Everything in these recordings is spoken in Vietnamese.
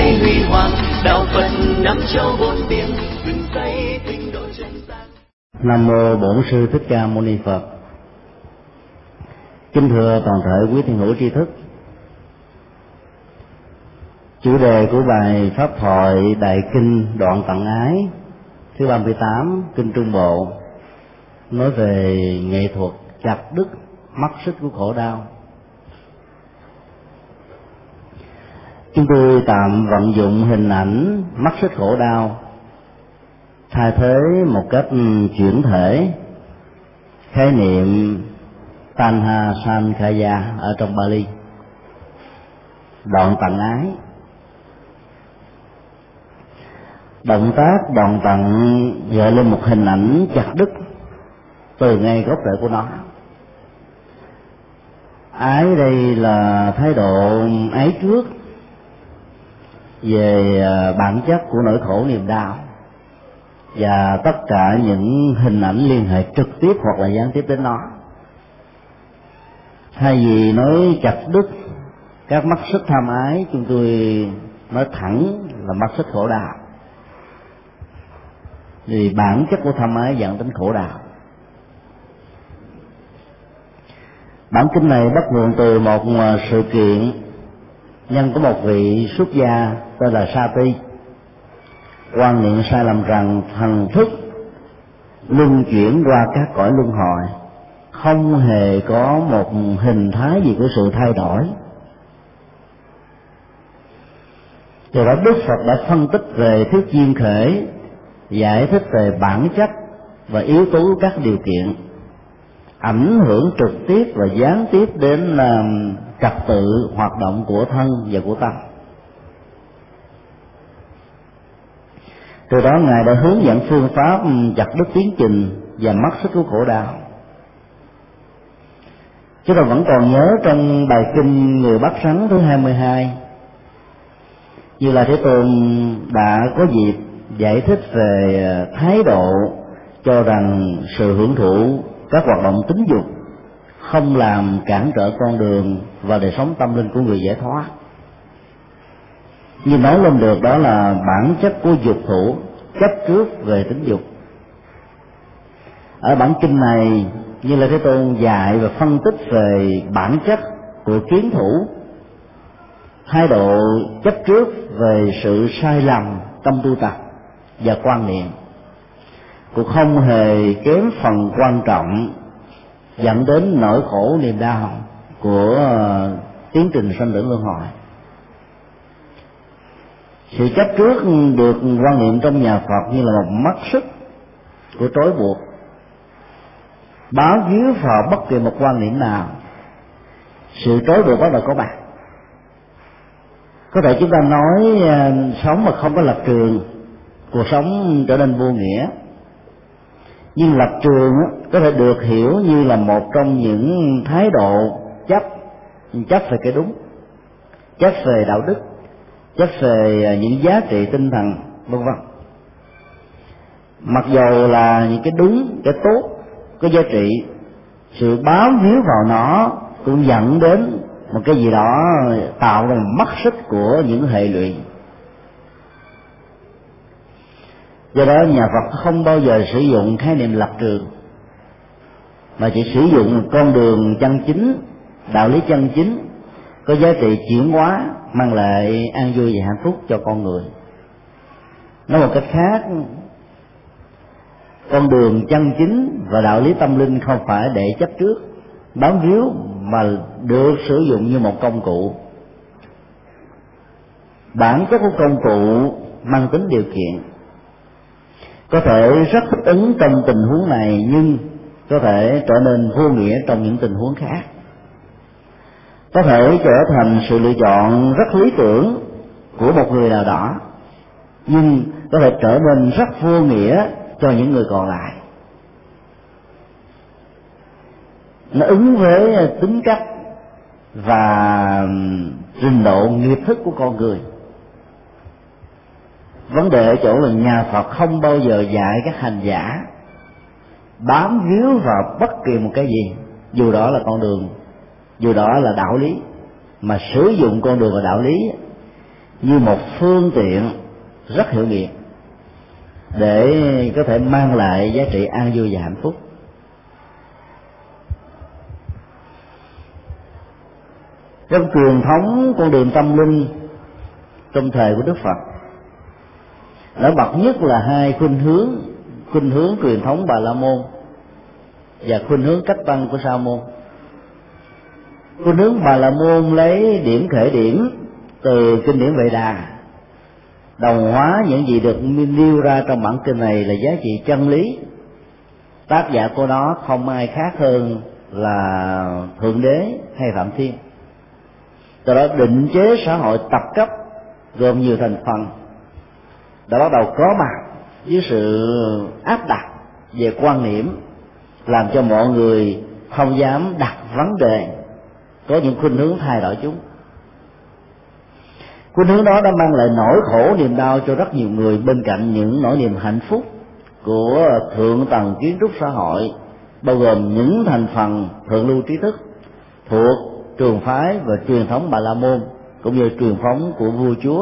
ngày huy hoàng, đạo Phật năm châu bốn biển, từng xây tinh độ chân gian. Nam mô Bổn Sư Thích Ca Mâu Ni Phật. Kính thưa toàn thể quý thiền hữu tri thức, chủ đề của bài pháp thoại Đại Kinh Đoạn Tận Ái thứ 38 Kinh Trung Bộ nói về nghệ thuật chặt đứt mắt xích của khổ đau. Chúng tôi tạm vận dụng hình ảnh mắt xích khổ đau thay thế một cách chuyển thể khái niệm Tanha Sankhaya ở trong Bali, đoạn tận ái. Động tác đoạn tận gợi lên một hình ảnh chặt đứt từ ngay gốc rễ của nó. Ái đây là thái độ ái trước về bản chất của nỗi khổ niềm đau và tất cả những hình ảnh liên hệ trực tiếp hoặc là gián tiếp đến nó. Thay vì nói chặt đứt các mắt xích tham ái, chúng tôi nói thẳng là mắt xích khổ đau, vì bản chất của tham ái dẫn đến khổ đau. Bản kinh này bắt nguồn từ một sự kiện nhân có một vị xuất gia tên là Sati quan niệm sai lầm rằng thần thức luân chuyển qua các cõi luân hồi không hề có một hình thái gì của sự thay đổi. Từ đó Đức Phật đã phân tích về thuyết duyên khởi, giải thích về bản chất và yếu tố các điều kiện ảnh hưởng trực tiếp và gián tiếp đến trật tự hoạt động của thân và của tâm. Từ đó Ngài đã hướng dẫn phương pháp chặt đứt tiến trình và mắt xích của khổ đau. Chúng ta vẫn còn nhớ trong bài kinh Người Bắt Rắn thứ 22, Như Lai Thế Tôn đã có dịp giải thích về thái độ cho rằng sự hưởng thụ các hoạt động tính dục không làm cản trở con đường và đời sống tâm linh của người giải thoát. Như nói lên được đó là bản chất của dục thủ, chấp trước về tính dục. Ở bản kinh này, Như Lai Thế Tôn dạy và phân tích về bản chất của kiến thủ, thái độ chấp trước về sự sai lầm trong tu tập và quan niệm cũng không hề kém phần quan trọng dẫn đến nỗi khổ niềm đau của tiến trình sanh tử luân hồi. Sự chấp trước được quan niệm trong nhà Phật như là một mắt xích của trói buộc, bám víu vào bất kỳ một quan niệm nào. Sự trói buộc đó là có mặt. Có thể chúng ta nói sống mà không có lập trường, cuộc sống trở nên vô nghĩa. Nhưng lập trường có thể được hiểu như là một trong những thái độ chấp về cái đúng, chấp về đạo đức, chấp về những giá trị tinh thần, vân vân. Mặc dù là những cái đúng, cái tốt, có giá trị, sự bám víu vào nó cũng dẫn đến một cái gì đó tạo ra mắt xích của những hệ lụy. Do đó nhà Phật không bao giờ sử dụng khái niệm lập trường, mà chỉ sử dụng con đường chân chính, đạo lý chân chính, có giá trị chuyển hóa, mang lại an vui và hạnh phúc cho con người. Nói một cách khác, con đường chân chính và đạo lý tâm linh không phải để chấp trước, bám víu, mà được sử dụng như một công cụ. Bản chất của công cụ mang tính điều kiện, có thể rất thích ứng trong tình huống này nhưng có thể trở nên vô nghĩa trong những tình huống khác. Có thể trở thành sự lựa chọn rất lý tưởng của một người nào đó nhưng có thể trở nên rất vô nghĩa cho những người còn lại. Nó ứng với tính cách và trình độ nghiệp thức của con người. Vấn đề ở chỗ là nhà Phật không bao giờ dạy các hành giả bám víu vào bất kỳ một cái gì, dù đó là con đường, dù đó là đạo lý, mà sử dụng con đường và đạo lý như một phương tiện rất hiệu nghiệm để có thể mang lại giá trị an vui và hạnh phúc. Trong truyền thống con đường tâm linh trong thời của Đức Phật, nổi bật nhất là hai khuynh hướng truyền thống Bà La Môn và khuynh hướng cách tăng của Sa Môn. Khuynh hướng Bà La Môn lấy điểm khởi điểm từ kinh điển Vệ Đà, đồng hóa những gì được nêu ra trong bản kinh này là giá trị chân lý. Tác giả của nó không ai khác hơn là Thượng Đế hay Phạm Thiên. Từ đó định chế xã hội tập cấp gồm nhiều thành phần đã bắt đầu có mặt với sự áp đặt về quan niệm, làm cho mọi người không dám đặt vấn đề, có những khuynh hướng thay đổi chúng. Khuynh hướng đó đã mang lại nỗi khổ niềm đau cho rất nhiều người, bên cạnh những nỗi niềm hạnh phúc của thượng tầng kiến trúc xã hội, bao gồm những thành phần thượng lưu trí thức thuộc trường phái và truyền thống Bà La Môn cũng như truyền thống của vua chúa.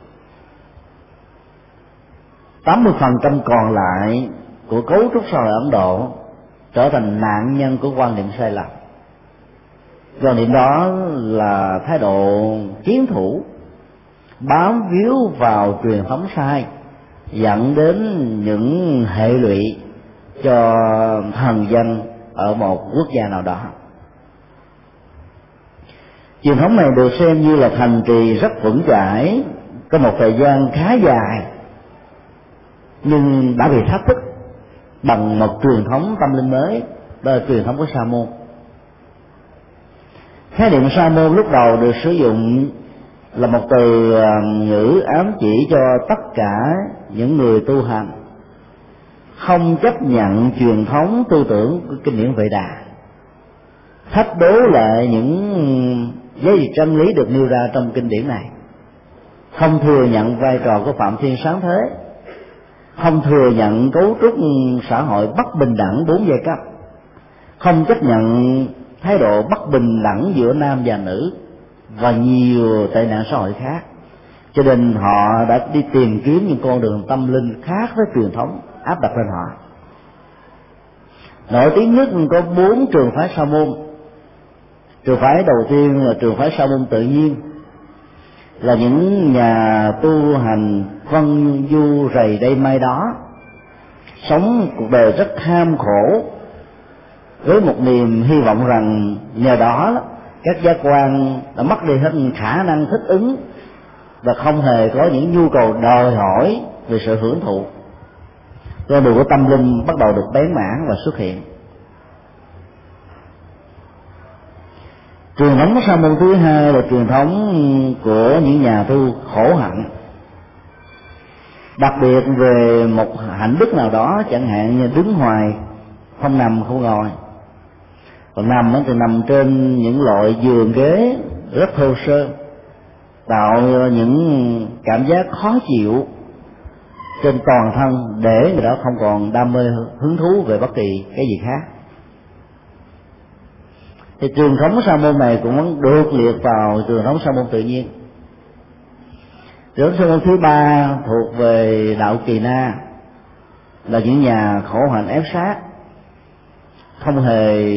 80% còn lại của cấu trúc xã hội Ấn Độ trở thành nạn nhân của quan niệm sai lầm. Quan niệm đó là thái độ chiến thủ, bám víu vào truyền thống sai, dẫn đến những hệ lụy cho thần danh ở một quốc gia nào đó. Truyền thống này được xem như là thành trì rất vững chãi, có một thời gian khá dài, nhưng đã bị thách thức bằng một truyền thống tâm linh mới, đó là truyền thống của Sa Môn. Khái niệm Sa Môn lúc đầu được sử dụng là một từ ngữ ám chỉ cho tất cả những người tu hành không chấp nhận truyền thống tư tưởng của kinh điển Vệ Đà, thách đố lại những giá trị chân lý được nêu ra trong kinh điển này, không thừa nhận vai trò của Phạm Thiên sáng thế, không thừa nhận cấu trúc xã hội bất bình đẳng 4 giai cấp, không chấp nhận thái độ bất bình đẳng giữa nam và nữ và nhiều tệ nạn xã hội khác. Cho nên họ đã đi tìm kiếm những con đường tâm linh khác với truyền thống áp đặt lên họ. Nổi tiếng nhất có 4 trường phái Sa Môn. Trường phái đầu tiên là trường phái Sa Môn tự nhiên, là những nhà tu hành vân du rầy đây mai đó, sống cuộc đời rất kham khổ, với một niềm hy vọng rằng nhờ đó các giác quan đã mất đi hết khả năng thích ứng và không hề có những nhu cầu đòi hỏi về sự hưởng thụ. Con đường của tâm linh bắt đầu được bén mảng và xuất hiện. Truyền thống Sa Môn thứ hai là truyền thống của những nhà tu khổ hạnh, đặc biệt về một hạnh đức nào đó, chẳng hạn như đứng hoài, không nằm không ngồi. Còn nằm thì nằm trên những loại giường ghế rất thô sơ, tạo những cảm giác khó chịu trên toàn thân để người đó không còn đam mê hứng thú về bất kỳ cái gì khác. Thì truyền thống Sa Môn này cũng được liệt vào truyền thống Sa Môn tự nhiên. Truyền thống Sa Môn thứ ba thuộc về đạo Kỳ Na, là những nhà khổ hạnh ép sát, không hề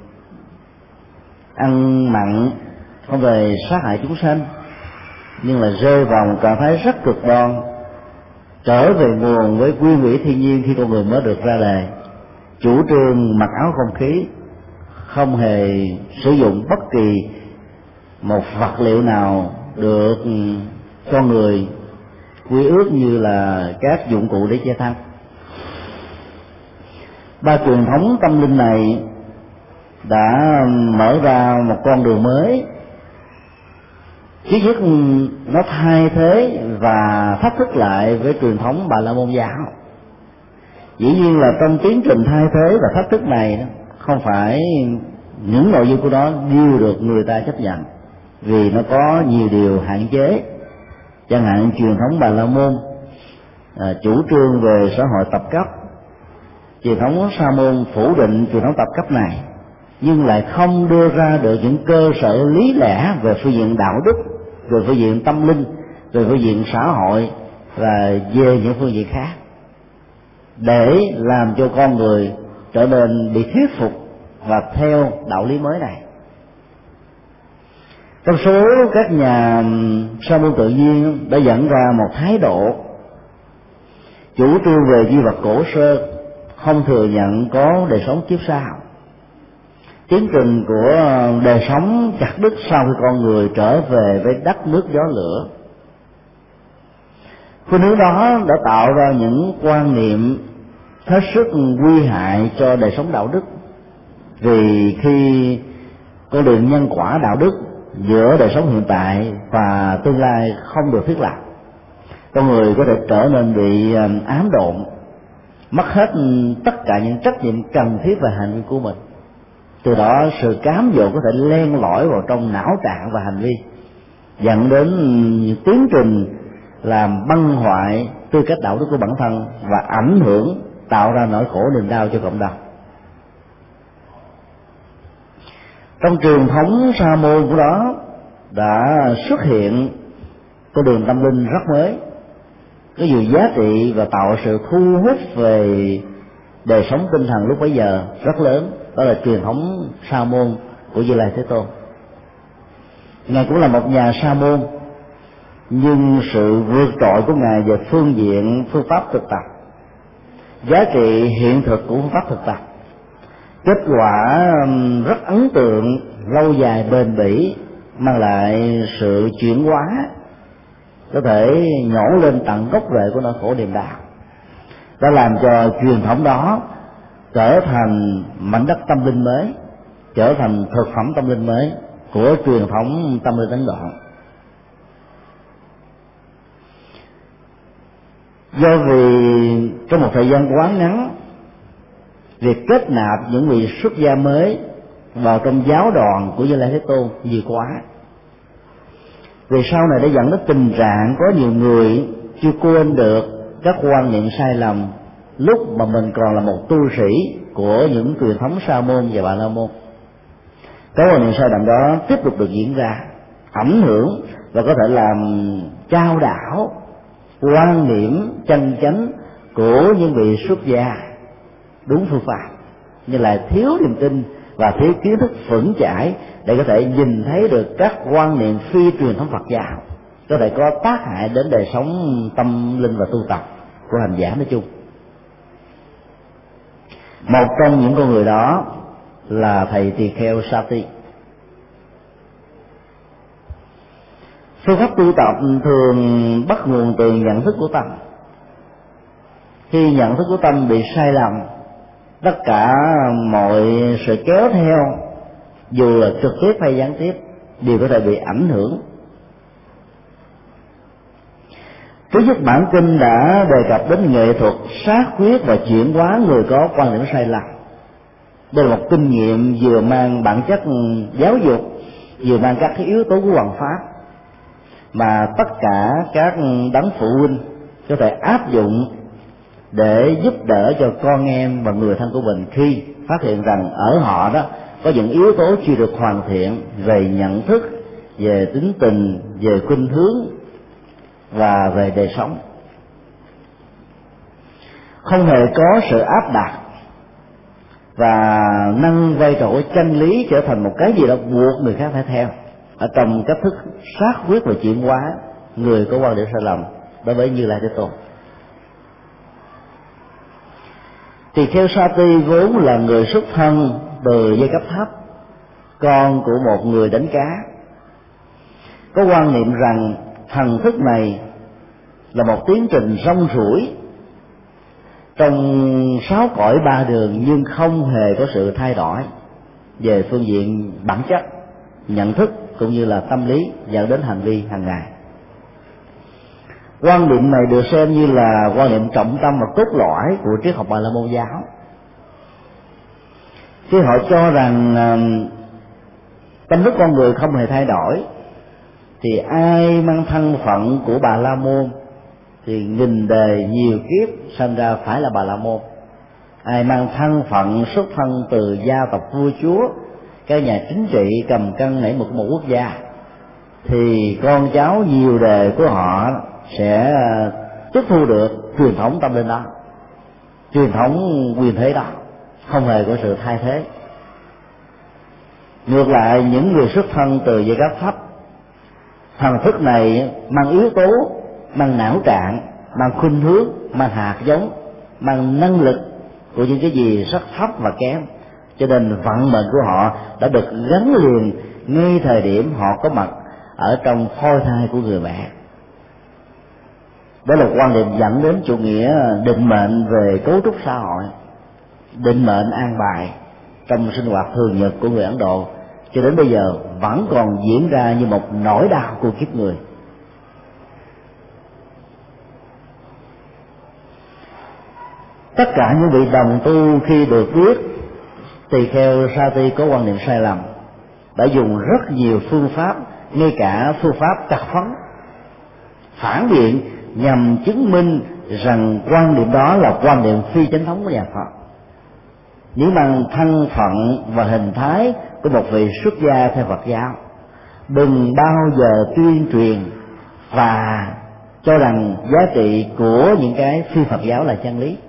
ăn mặn, không hề sát hại chúng sanh, nhưng là rơi vào một trạng thái rất cực đoan, trở về nguồn với nguyên ủy thiên nhiên khi con người mới được ra đời, chủ trương mặc áo không khí, không hề sử dụng bất kỳ một vật liệu nào được con người quy ước như là các dụng cụ để che thân. Ba truyền thống tâm linh này đã mở ra một con đường mới. Thứ nhất, nó thay thế và thách thức lại với truyền thống Bà La Môn giáo. Dĩ nhiên là trong tiến trình thay thế và thách thức này, không phải những nội dung của nó đều được người ta chấp nhận, vì nó có nhiều điều hạn chế. Chẳng hạn truyền thống Bà La Môn chủ trương về xã hội tập cấp, truyền thống Sa Môn phủ định truyền thống tập cấp này, nhưng lại không đưa ra được những cơ sở lý lẽ về phương diện đạo đức, về phương diện tâm linh về phương diện xã hội và về những phương diện khác, để làm cho con người trở nên bị thuyết phục và theo đạo lý mới này. Trong số các nhà sa môn tự nhiên đã dẫn ra một thái độ chủ trương về di vật cổ sơ, không thừa nhận có đời sống kiếp sau. Tiến trình của đời sống chặt đứt sau khi con người trở về với đất nước gió lửa. Phương hướng đó đã tạo ra những quan niệm hết sức nguy hại cho đời sống đạo đức, vì khi con đường nhân quả đạo đức giữa đời sống hiện tại và tương lai không được thiết lập, con người có thể trở nên bị ám độn, mất hết tất cả những trách nhiệm cần thiết về hành vi của mình. Từ đó sự cám dỗ có thể len lỏi vào trong não trạng và hành vi, dẫn đến những tiến trình làm băng hoại tư cách đạo đức của bản thân và ảnh hưởng tạo ra nỗi khổ niềm đau cho cộng đồng. Trong truyền thống sa môn của đó đã xuất hiện con đường tâm linh rất mới, có nhiều giá trị và tạo sự thu hút về đời sống tinh thần lúc bấy giờ rất lớn. Đó là truyền thống sa môn của Như Lai Thế Tôn. Ngài cũng là một nhà sa môn, nhưng sự vượt trội của Ngài về phương diện phương pháp thực tập, giá trị hiện thực của phương pháp thực tập, kết quả rất ấn tượng, lâu dài bền bỉ, mang lại sự chuyển hóa có thể nhổ lên tận gốc rễ của nỗi khổ niềm đau, đã làm cho truyền thống đó trở thành mảnh đất tâm linh mới, trở thành thực phẩm tâm linh mới của truyền thống tâm linh Ấn Độ. Do vì trong một thời gian quá ngắn, việc kết nạp những vị xuất gia mới vào trong giáo đoàn của Như Lai Thế Tôn nhiều quá, vì sau này đã dẫn đến tình trạng có nhiều người chưa quên được các quan niệm sai lầm lúc mà mình còn là một tu sĩ của những truyền thống sa môn và bà la môn. Các quan niệm sai lầm đó tiếp tục được diễn ra, ảnh hưởng và có thể làm chao đảo quan niệm chân chánh của những vị xuất gia đúng phương pháp, như là thiếu niềm tin và thiếu kiến thức vững chãi để có thể nhìn thấy được các quan niệm phi truyền thống Phật giáo có thể có tác hại đến đời sống tâm linh và tu tập của hành giả nói chung. Một trong những con người đó là thầy tỳ kheo Sati. Phương pháp tu tập thường bắt nguồn từ nhận thức của tâm. Khi nhận thức của tâm bị sai lầm, tất cả mọi sự kéo theo, dù là trực tiếp hay gián tiếp, đều có thể bị ảnh hưởng. Thứ nhất, bản kinh đã đề cập đến nghệ thuật xác quyết và chuyển hóa người có quan điểm sai lầm. Đây là một kinh nghiệm vừa mang bản chất giáo dục, vừa mang các yếu tố của hoằng pháp, mà tất cả các đấng phụ huynh có thể áp dụng để giúp đỡ cho con em và người thân của mình khi phát hiện rằng ở họ đó có những yếu tố chưa được hoàn thiện về nhận thức, về tính tình, về khuynh hướng và về đời sống. Không hề có sự áp đặt và nâng vai trò của chân lý trở thành một cái gì đó buộc người khác phải theo ở trong cách thức xác quyết và chuyển hóa người có quan điểm sai lầm đối với Như Lai Thế Tôn. Tỳ kheo Sati vốn là người xuất thân từ giai cấp thấp, con của một người đánh cá, có quan niệm rằng thần thức này là một tiến trình rong ruổi trong 6 cõi 3 đường, nhưng không hề có sự thay đổi về phương diện bản chất, nhận thức cũng như là tâm lý dẫn đến hành vi hàng ngày. Quan niệm này được xem như là quan niệm trọng tâm và cốt lõi của triết học Bà La Môn giáo. Khi họ cho rằng tâm thức con người không hề thay đổi, thì ai mang thân phận của Bà La Môn thì nghìn đời nhiều kiếp sinh ra phải là Bà La Môn. Ai mang thân phận xuất thân từ gia tộc vua chúa, cái nhà chính trị cầm cân nảy mực một quốc gia, thì con cháu nhiều đời của họ sẽ tiếp thu được truyền thống tâm linh đó, truyền thống quyền thế đó, không hề có sự thay thế. Ngược lại, những người xuất thân từ giai cấp thấp, thần thức này mang yếu tố, mang não trạng, mang khuynh hướng, mang hạt giống, mang năng lực của những cái gì rất thấp và kém, cho nên vận mệnh của họ đã được gắn liền ngay thời điểm họ có mặt ở trong phôi thai của người mẹ. Đó là quan điểm dẫn đến chủ nghĩa định mệnh về cấu trúc xã hội, định mệnh an bài trong sinh hoạt thường nhật của người Ấn Độ, cho đến bây giờ vẫn còn diễn ra như một nỗi đau của kiếp người. Tất cả những vị đồng tu khi được biết tỳ kheo Sati có quan niệm sai lầm, đã dùng rất nhiều phương pháp, ngay cả phương pháp cắt phấn, phản biện nhằm chứng minh rằng quan điểm đó là quan điểm phi chánh thống của nhà Phật. Những bằng thân phận và hình thái của một vị xuất gia theo Phật giáo, đừng bao giờ tuyên truyền và cho rằng giá trị của những cái phi Phật giáo là chân lý.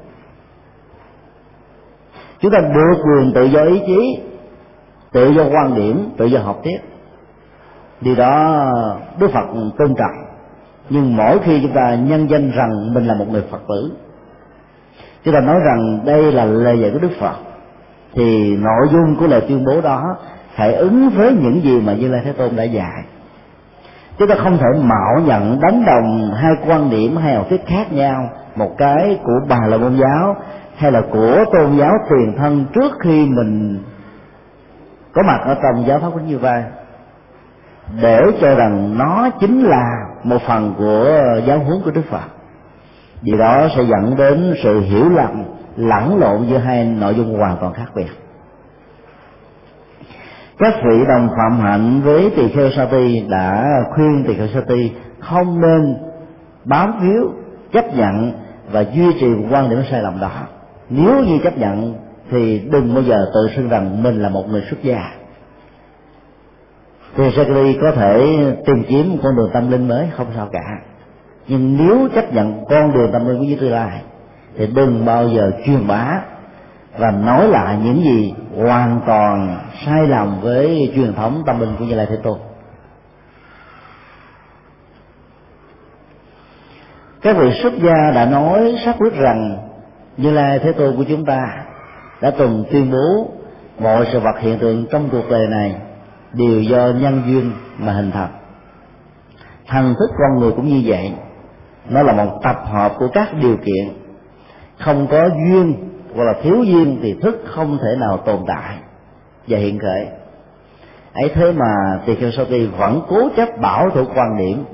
Chúng ta được quyền tự do ý chí, tự do quan điểm, tự do học thuyết. Điều đó Đức Phật tôn trọng. Nhưng mỗi khi chúng ta nhân danh rằng mình là một người Phật tử, chúng ta nói rằng đây là lời dạy của Đức Phật, thì nội dung của lời tuyên bố đó phải ứng với những gì mà Như Lai Thế Tôn đã dạy. Chúng ta không thể mạo nhận đánh đồng hai quan điểm, hai học thuyết khác nhau, một cái của Bà La Môn giáo hay là của tôn giáo tiền thân trước khi mình có mặt ở trong giáo pháp của Như Lai, để cho rằng nó chính là một phần của giáo huấn của Đức Phật. Điều đó sẽ dẫn đến sự hiểu lầm, lẫn lộn giữa hai nội dung hoàn toàn khác biệt. Các vị đồng phạm hạnh với tỳ kheo Sati đã khuyên tỳ kheo Sati không nên bám víu, chấp nhận và duy trì quan điểm sai lầm đó. Nếu như chấp nhận thì đừng bao giờ tự xưng rằng mình là một người xuất gia. Thì Sati có thể tìm kiếm một con đường tâm linh mới, không sao cả. Nhưng nếu chấp nhận con đường tâm linh của Như Lai thì đừng bao giờ truyền bá và nói lại những gì hoàn toàn sai lầm với truyền thống tâm linh của Như Lai Thế Tôn. Các vị xuất gia đã nói xác quyết rằng Như Lai Thế Tôn của chúng ta đã từng tuyên bố mọi sự vật hiện tượng trong cuộc đời này đều do nhân duyên mà hình thành. Thần thức con người cũng như vậy, nó là một tập hợp của các điều kiện. Không có duyên hoặc là thiếu duyên thì thức không thể nào tồn tại và hiện khởi. Ấy thế mà tỳ kheo Sati vẫn cố chấp bảo thủ quan điểm.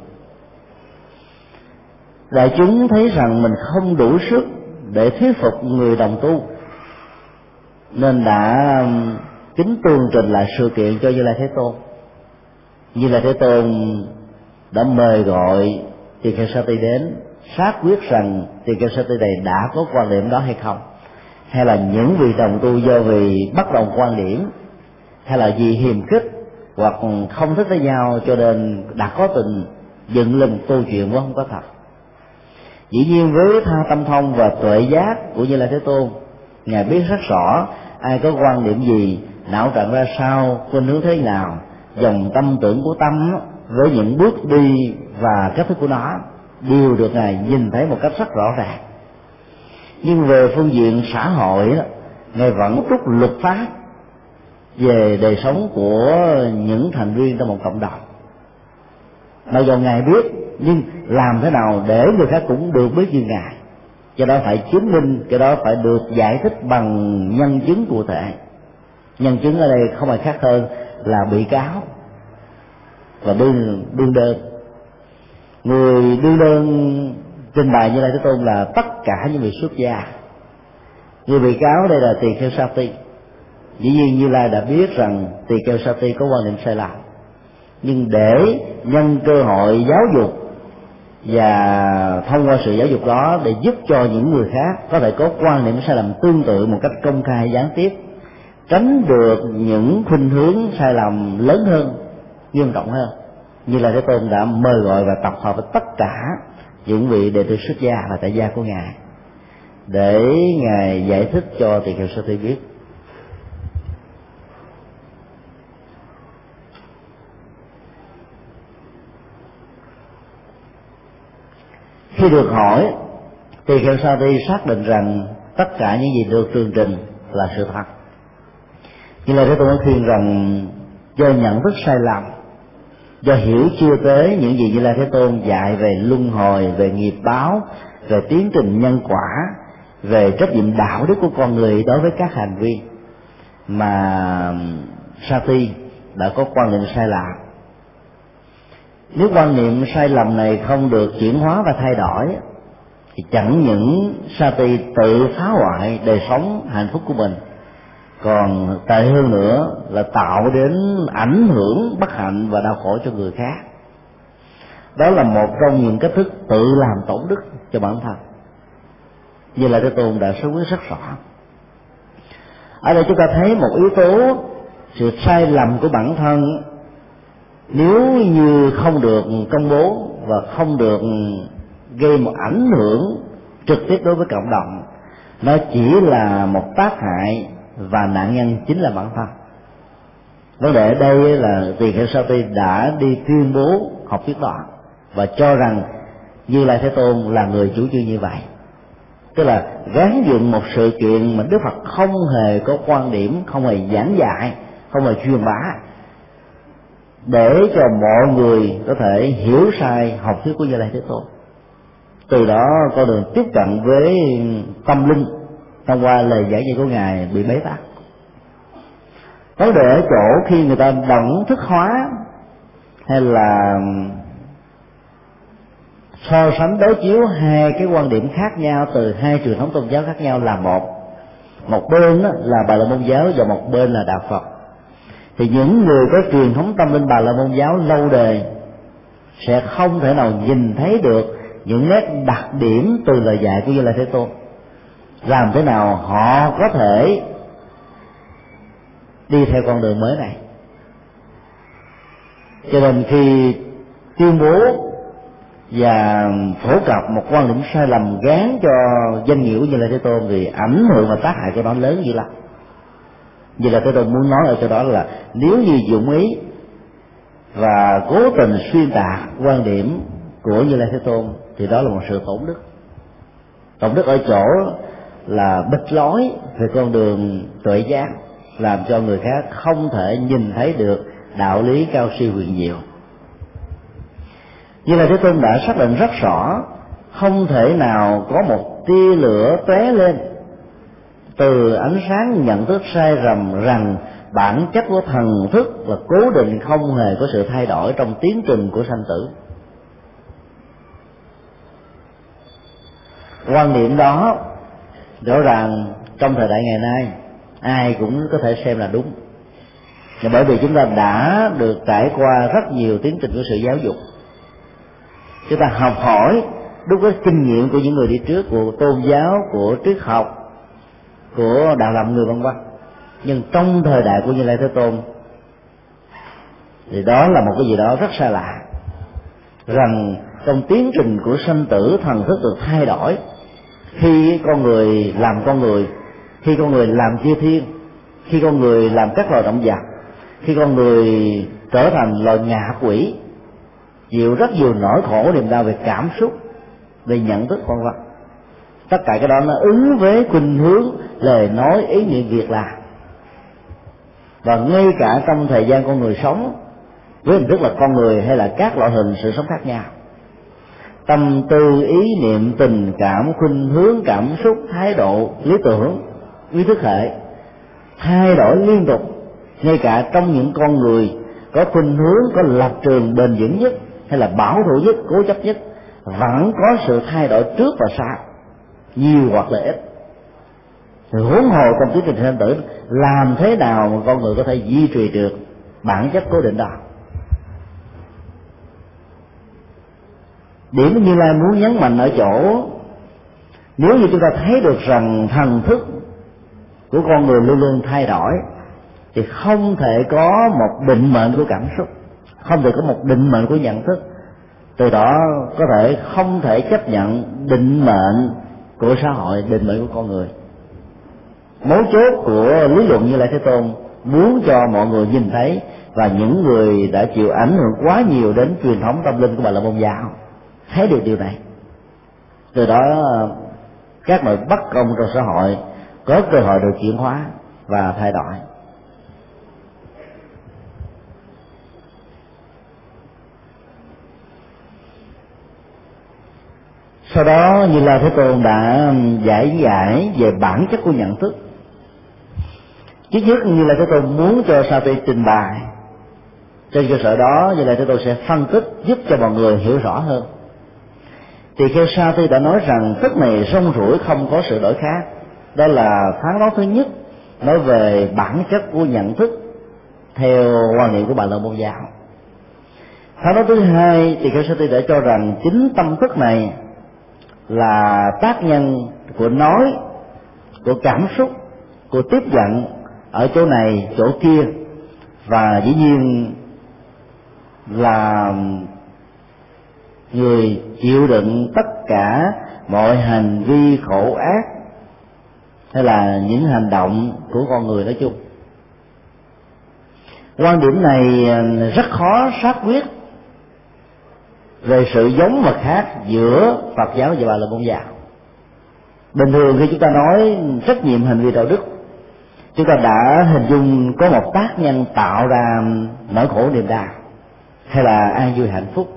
Đại chúng thấy rằng mình không đủ sức để thuyết phục người đồng tu, nên đã kính tường trình lại sự kiện cho Như Lai Thế Tôn. Như Lai Thế Tôn đã mời gọi tỳ kheo Sati đến xác quyết rằng tỳ kheo Sati này đã có quan điểm đó hay không, hay là những vị đồng tu do vì bất đồng quan điểm, hay là vì hiềm khích hoặc không thích với nhau cho nên đã có tình dựng lên câu chuyện đó không có thật. Dĩ nhiên với tha tâm thông và tuệ giác của Như Lai Thế Tôn, Ngài biết rất rõ ai có quan điểm gì, não trạng ra sao, khuynh hướng thế nào, dòng tâm tưởng của tâm với những bước đi và cách thức của nó đều được Ngài nhìn thấy một cách rất rõ ràng. Nhưng về phương diện xã hội đó, Ngài vẫn trút luật pháp về đời sống của những thành viên trong một cộng đồng. Mặc dù Ngài biết, nhưng làm thế nào để người khác cũng được biết như Ngài. Do đó phải chứng minh, cái đó phải được giải thích bằng nhân chứng cụ thể. Nhân chứng ở đây không phải khác hơn là bị cáo và đương đơn. Người đương đơn trình bày Như Lai Thế Tôn là tất cả những vị xuất gia. Người bị cáo đây là tỳ kheo Sati. Dĩ nhiên Như Lai đã biết rằng tỳ kheo Sati có quan niệm sai lầm, nhưng để nhân cơ hội giáo dục và thông qua sự giáo dục đó để giúp cho những người khác có thể có quan niệm sai lầm tương tự một cách công khai gián tiếp, tránh được những khuynh hướng sai lầm lớn hơn, nghiêm trọng hơn. Như là Thế Tôn đã mời gọi và tập hợp với tất cả những vị đệ tử xuất gia và tại gia của ngài để ngài giải thích cho tỳ kheo Sa Ti biết. Khi được hỏi, tỳ kheo Sa Ti xác định rằng tất cả những gì được tường trình là sự thật. Như là Thế Tôn khuyên rằng do nhận thức sai lầm, do hiểu chưa tới những gì Như Lai Thế Tôn dạy về luân hồi, về nghiệp báo, về tiến trình nhân quả, về trách nhiệm đạo đức của con người đối với các hành vi, mà Sa Ti đã có quan niệm sai lầm. Nếu quan niệm sai lầm này không được chuyển hóa và thay đổi, thì chẳng những Sa Ti tự phá hoại đời sống hạnh phúc của mình, còn tệ hơn nữa là tạo đến ảnh hưởng bất hạnh và đau khổ cho người khác. Đó là một trong những cách thức tự làm tổn đức cho bản thân, như là Thế Tôn đã số quyết rất rõ. Ở đây chúng ta thấy một yếu tố sự sai lầm của bản thân, nếu như không được công bố và không được gây một ảnh hưởng trực tiếp đối với cộng đồng, nó chỉ là một tác hại và nạn nhân chính là bản thân. Vấn đề ở đây là tỳ kheo Sa Ti đã đi tuyên bố học thuyết đó và cho rằng Như Lai Thế Tôn là người chủ trương như vậy, tức là gán dựng một sự chuyện mà Đức Phật không hề có quan điểm, không hề giảng dạy, không hề truyền bá, để cho mọi người có thể hiểu sai học thuyết của Như Lai Thế Tôn. Từ đó con đường tiếp cận với tâm linh thông qua lời giảng dạy của ngài bị bế tắc. Vấn đề ở chỗ khi người ta đẳng thức hóa hay là so sánh đối chiếu hai cái quan điểm khác nhau từ hai truyền thống tôn giáo khác nhau là một bên là Bà La Môn giáo và một bên là đạo Phật, thì những người có truyền thống tâm linh Bà La Môn giáo lâu đời sẽ không thể nào nhìn thấy được những nét đặc điểm từ lời dạy của Như Lai Thế Tôn. Làm thế nào họ có thể đi theo con đường mới này? Cho nên khi tuyên bố và phổ cập một quan điểm sai lầm gán cho danh nghĩa của Như Lai Thế Tôn thì ảnh hưởng và tác hại của nó lớn dữ lắm. Như là Thế Tôn muốn nói ở chỗ đó là nếu như dụng ý và cố tình xuyên tạc quan điểm của Như Lai Thế Tôn thì đó là một sự tổn đức. Tổn đức ở chỗ là bịt lối về con đường tuệ giác, làm cho người khác không thể nhìn thấy được đạo lý cao siêu huyền diệu. Như là Thế Tôn đã xác định rất rõ, không thể nào có một tia lửa tóe lên từ ánh sáng nhận thức sai lầm rằng bản chất của thần thức là cố định, không hề có sự thay đổi trong tiến trình của sanh tử. Quan điểm đó rõ ràng trong thời đại ngày nay ai cũng có thể xem là đúng, và bởi vì chúng ta đã được trải qua rất nhiều tiến trình của sự giáo dục, chúng ta học hỏi đúc kết kinh nghiệm của những người đi trước, của tôn giáo, của triết học, của đạo làm người vân vân. Nhưng trong thời đại của Như Lai Thế Tôn thì đó là một cái gì đó rất xa lạ, rằng trong tiến trình của sanh tử thần thức được thay đổi khi con người làm con người, khi con người làm chư thiên, khi con người làm các loài động vật, khi con người trở thành loài ngạ quỷ, chịu rất nhiều nỗi khổ niềm đau về cảm xúc, về nhận thức vân vân. Tất cả cái đó nó ứng với khuynh hướng lời nói, ý nghĩa, việc làm. Và ngay cả trong thời gian con người sống với hình thức là con người hay là các loại hình sự sống khác nhau, tâm tư, ý niệm, tình cảm, khuynh hướng, cảm xúc, thái độ, lý tưởng, ý thức hệ thay đổi liên tục. Ngay cả trong những con người có khuynh hướng, có lập trường bền vững nhất hay là bảo thủ nhất, cố chấp nhất, vẫn có sự thay đổi trước và sau, nhiều hoặc là ít. Thì huống hồ trong tiến trình sanh tử, làm thế nào mà con người có thể duy trì được bản chất cố định đó? Điểm Như Lai muốn nhấn mạnh ở chỗ, nếu như chúng ta thấy được rằng thần thức của con người luôn luôn thay đổi, thì không thể có một định mệnh của cảm xúc, không thể có một định mệnh của nhận thức. Từ đó có thể không thể chấp nhận định mệnh của xã hội, định mệnh của con người. Mấu chốt của lý luận Như Lai Thế Tôn muốn cho mọi người nhìn thấy, và những người đã chịu ảnh hưởng quá nhiều đến truyền thống tâm linh của Bà La Môn giáo thấy được điều này. Từ đó các loại bất công trong xã hội có cơ hội được chuyển hóa và thay đổi. Sau đó Như Lai Thế Tôn đã giải về bản chất của nhận thức. Trước nhất Như Lai Thế Tôn muốn cho Sa Ty trình bày, trên cơ sở đó Như Lai Thế Tôn sẽ phân tích giúp cho mọi người hiểu rõ hơn. Thì khi Sa Ty đã nói rằng thức này rong ruổi không có sự đổi khác, đó là phán đoán thứ nhất nói về bản chất của nhận thức theo quan niệm của Bà La Môn giáo. Phán đoán thứ hai thì khi Sa Ty đã cho rằng chính tâm thức này là tác nhân của nói, của cảm xúc, của tiếp nhận ở chỗ này chỗ kia, và dĩ nhiên là người chịu đựng tất cả mọi hành vi khổ ác hay là những hành động của con người nói chung. Quan điểm này rất khó xác quyết về sự giống và khác giữa Phật giáo và Bà La Môn giáo. Bình thường khi chúng ta nói trách nhiệm hành vi đạo đức, chúng ta đã hình dung có một tác nhân tạo ra nỗi khổ niềm đau hay là an vui hạnh phúc,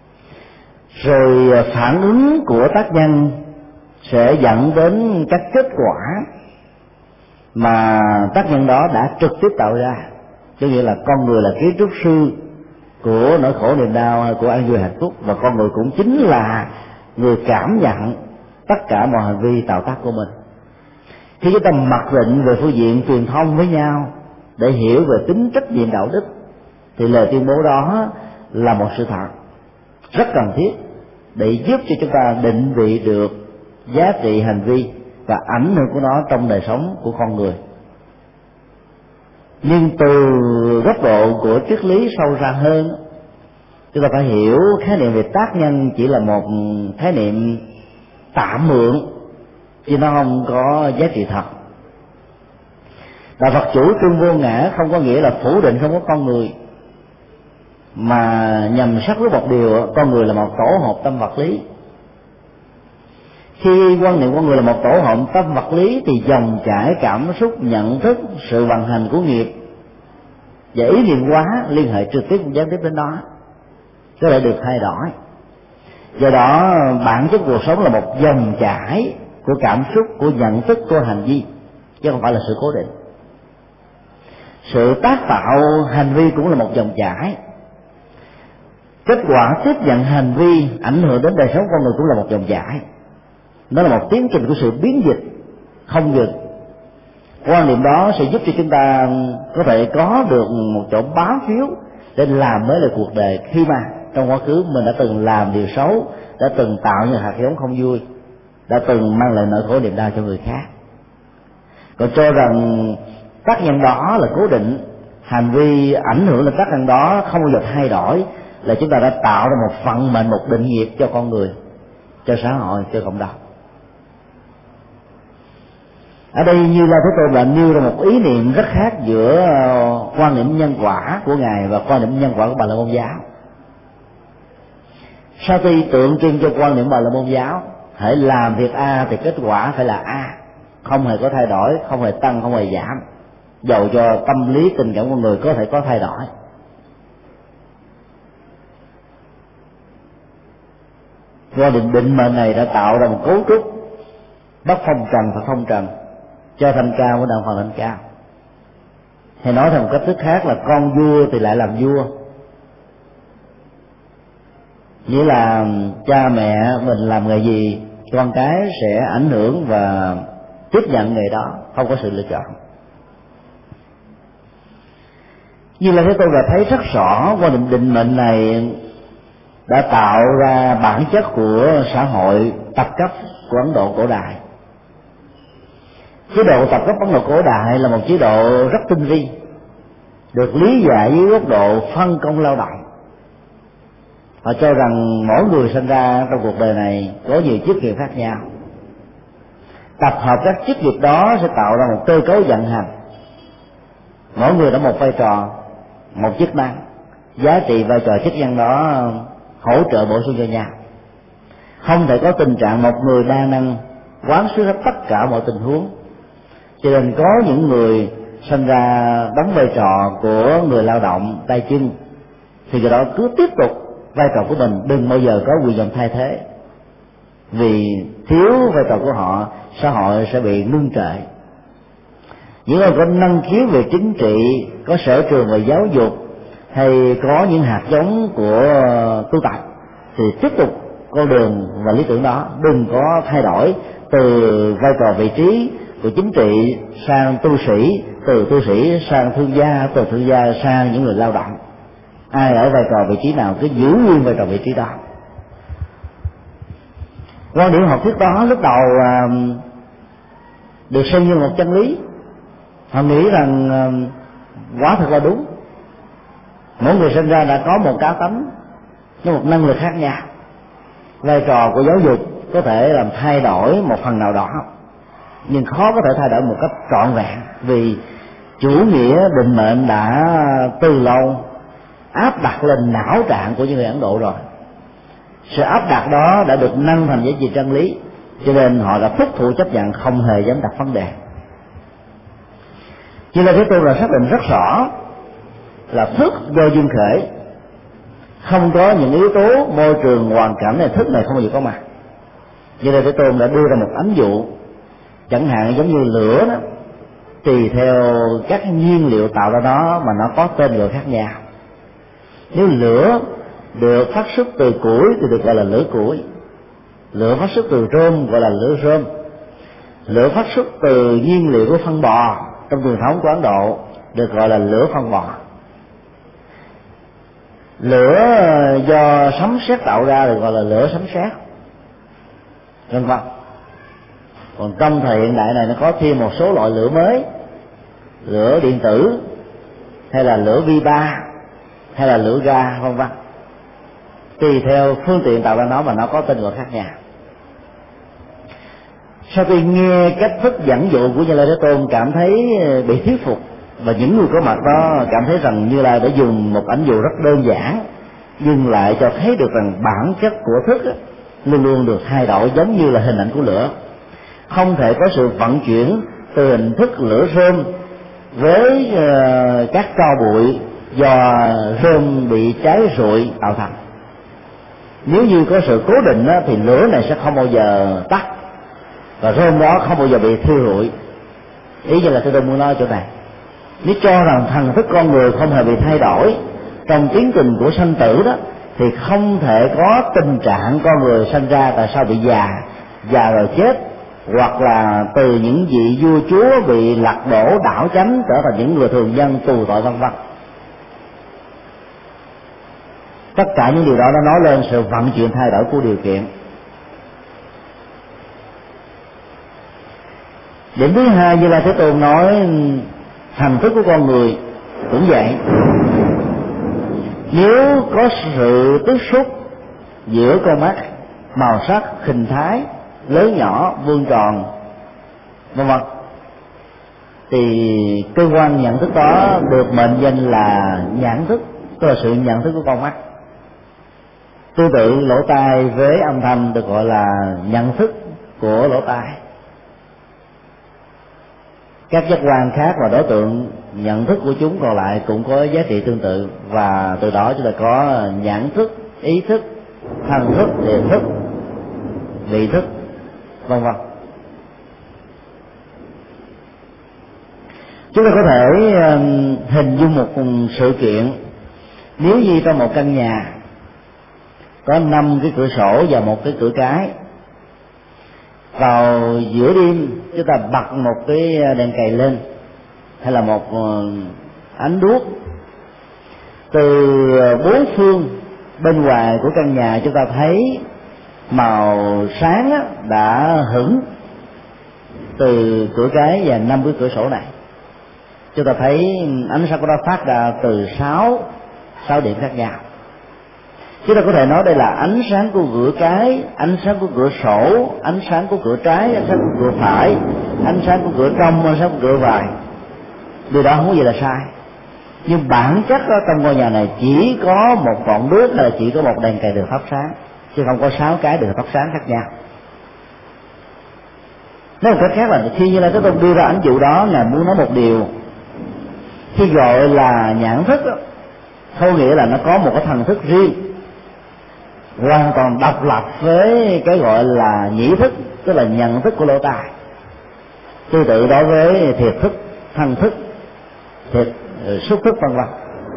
rồi phản ứng của tác nhân sẽ dẫn đến các kết quả mà tác nhân đó đã trực tiếp tạo ra. Cho nghĩa là con người là kiến trúc sư của nỗi khổ niềm đau, của an vui hạnh phúc, và con người cũng chính là người cảm nhận tất cả mọi hành vi tạo tác của mình. Khi chúng ta mặc định về phương diện truyền thông với nhau để hiểu về tính trách nhiệm đạo đức, thì lời tuyên bố đó là một sự thật rất cần thiết để giúp cho chúng ta định vị được giá trị hành vi và ảnh hưởng của nó trong đời sống của con người. Nhưng từ góc độ của triết lý sâu xa hơn, chúng ta phải hiểu khái niệm về tác nhân chỉ là một khái niệm tạm mượn, chứ nó không có giá trị thật. Đạo Phật chủ trương vô ngã không có nghĩa là phủ định không có con người, mà nhằm xác quyết một điều: con người là một tổ hợp tâm vật lý. Khi quan niệm con người là một tổ hợp tâm vật lý, thì dòng chảy cảm xúc, nhận thức, sự vận hành của nghiệp và ý niệm hóa liên hệ trực tiếp gián tiếp đến đó có thể được thay đổi. Do đó bản chất cuộc sống là một dòng chảy của cảm xúc, của nhận thức, của hành vi, chứ không phải là sự cố định. Sự tác tạo hành vi cũng là một dòng chảy. Kết quả tiếp nhận hành vi ảnh hưởng đến đời sống con người cũng là một dòng chảy. Nó là một tiến trình của sự biến dịch không dừng. Quan niệm đó sẽ giúp cho chúng ta có thể có được một chỗ bám phiếu để làm mới là cuộc đời, khi mà trong quá khứ mình đã từng làm điều xấu, đã từng tạo những hạt giống không vui, đã từng mang lại nỗi khổ niềm đau cho người khác. Còn cho rằng tác nhân đó là cố định, hành vi ảnh hưởng lên tác nhân đó không bao giờ thay đổi, là chúng ta đã tạo ra một phận mệnh, một định nghiệp cho con người, cho xã hội, cho cộng đồng. Ở đây Như Lai Thế Tôn đã nêu ra một ý niệm rất khác giữa quan niệm nhân quả của Ngài và quan niệm nhân quả của Bà La Môn giáo. Sa Ty tượng trưng cho quan niệm Bà La Môn giáo: hãy làm việc A thì kết quả phải là A, không hề có thay đổi, không hề tăng, không hề giảm, dầu cho tâm lý tình cảm của người có thể có thay đổi. Quan niệm định mệnh này đã tạo ra một cấu trúc bất phong trần và phong trần, cho thanh cao của đạo Phật thanh cao. Hay nói theo một cách thức khác là con vua thì lại làm vua, nghĩa là cha mẹ mình làm nghề gì, con cái sẽ ảnh hưởng và tiếp nhận nghề đó, không có sự lựa chọn. Như là thế tôi đã thấy rất rõ quan niệm định mệnh này đã tạo ra bản chất của xã hội tập cấp của Ấn Độ cổ đại. Chế độ tập cấp Ấn Độ cổ đại là một chế độ rất tinh vi, được lý giải dưới góc độ phân công lao động. Họ cho rằng mỗi người sinh ra trong cuộc đời này có nhiều chức nghiệp khác nhau, tập hợp các chức nghiệp đó sẽ tạo ra một cơ cấu vận hành. Mỗi người đã một vai trò, một chức năng, giá trị vai trò chức năng đó hỗ trợ bổ sung cho nhau. Không thể có tình trạng một người đa năng quán xuyến hết tất cả mọi tình huống. Cho nên có những người sinh ra đóng vai trò của người lao động tay chân, thì người đó cứ tiếp tục vai trò của mình, đừng bao giờ có quyền vọng thay thế. Vì thiếu vai trò của họ, xã hội sẽ bị ngưng trệ. Những người có năng khiếu về chính trị, có sở trường về giáo dục, hay có những hạt giống của tu tập, thì tiếp tục con đường và lý tưởng đó, đừng có thay đổi từ vai trò vị trí của chính trị sang tu sĩ, từ tu sĩ sang thương gia, từ thương gia sang những người lao động. Ai ở vai trò vị trí nào cứ giữ nguyên vai trò vị trí đó. Quan điểm học thuyết đó lúc đầu được xem như một chân lý. Họ nghĩ rằng quá thật là đúng. Mỗi người sinh ra đã có một cá tánh, có một năng lực khác nhau. Vai trò của giáo dục có thể làm thay đổi một phần nào đó, nhưng khó có thể thay đổi một cách trọn vẹn, vì chủ nghĩa định mệnh đã từ lâu áp đặt lên não trạng của những người Ấn Độ rồi. Sự áp đặt đó đã được nâng thành giá trị chân lý, cho nên họ đã thúc thủ chấp nhận, không hề dám đặt vấn đề. Như là Thế Tôn là xác định rất rõ là thức do duyên khởi, không có những yếu tố môi trường, hoàn cảnh này, thức này không bao giờ có mặt. Như là Thế Tôn đã đưa ra một ánh dụ, chẳng hạn giống như lửa đó, tùy theo các nhiên liệu tạo ra nó mà nó có tên gọi khác nhau. Nếu lửa được phát xuất từ củi thì được gọi là lửa củi, lửa phát xuất từ rơm gọi là lửa rơm, lửa phát xuất từ nhiên liệu của phân bò trong truyền thống của Ấn Độ được gọi là lửa phân bò. Lửa do sấm sét tạo ra được gọi là lửa sấm sét, vân vân. Còn trong thời hiện đại này nó có thêm một số loại lửa mới, lửa điện tử, hay là lửa vi ba, hay là lửa ga, vân vân. Tùy theo phương tiện tạo ra nó mà nó có tên gọi khác nhau. Sau khi nghe cách thức dẫn dụ của Như Lai Thế Tôn, cảm thấy bị thuyết phục, và những người có mặt đó cảm thấy rằng Như Lai đã dùng một ảnh dụ rất đơn giản, nhưng lại cho thấy được rằng bản chất của thức luôn luôn được thay đổi giống như là hình ảnh của lửa. Không thể có sự vận chuyển từ hình thức lửa rơm với các tro bụi do rơm bị cháy rụi tạo thành. Nếu như có sự cố định thì lửa này sẽ không bao giờ tắt, và rơm đó không bao giờ bị thiêu rụi. Ý như là tôi muốn nói chỗ này, nếu cho rằng thần thức con người không hề bị thay đổi trong tiến trình của sanh tử đó, thì không thể có tình trạng con người sanh ra tại sao bị già rồi chết, hoặc là từ những vị vua chúa bị lật đổ đảo chánh trở thành những người thường dân tù tội, vân vân. Tất cả những điều đó nó nói lên sự vận chuyển thay đổi của điều kiện. Điểm thứ hai, Như Lai Thế Tôn nói thần thức của con người cũng vậy. Nếu có sự tiếp xúc giữa con mắt, màu sắc, hình thái, lớn nhỏ, vuông tròn, vân vân, thì cơ quan nhận thức đó được mệnh danh là nhãn thức, tức là sự nhận thức của con mắt. Tương tự lỗ tai với âm thanh được gọi là nhận thức của lỗ tai. Các giác quan khác và đối tượng nhận thức của chúng còn lại cũng có giá trị tương tự, và từ đó chúng ta có nhãn thức, ý thức, thân thức, địa thức, vị thức, vân vân. Chúng ta có thể hình dung một sự kiện, nếu như trong một căn nhà có 5 cái cửa sổ và một cái cửa cái, vào giữa đêm chúng ta bật một cái đèn cầy lên hay là một ánh đuốc, từ 4 phương bên ngoài của căn nhà chúng ta thấy màu sáng đã hửng từ cửa cái và 5 cái cửa sổ này. Chúng ta thấy ánh sáng của nó phát ra từ 6 điểm khác nhau. Chúng ta có thể nói đây là ánh sáng của cửa cái, ánh sáng của cửa sổ, ánh sáng của cửa trái, ánh sáng của cửa phải, ánh sáng của cửa trong, ánh sáng của cửa ngoài. Điều đó không có gì là sai. Nhưng bản chất đó, trong ngôi nhà này chỉ có một ngọn đuốc hay là chỉ có một đèn cầy được thắp sáng, chứ không có 6 cái được thắp sáng khác nhau. Nói một cách khác là khi Như Lai Thế Tôn đưa ra ảnh dụ đó, Ngài muốn nói một điều. Khi gọi là nhãn thức đó, không nghĩa là nó có một cái thần thức riêng, hoàn toàn độc lập với cái gọi là nhĩ thức, tức là nhận thức của lỗ tai. Tương tự đối với thiệt thức, thân thức, thiệt xúc thức vân vân.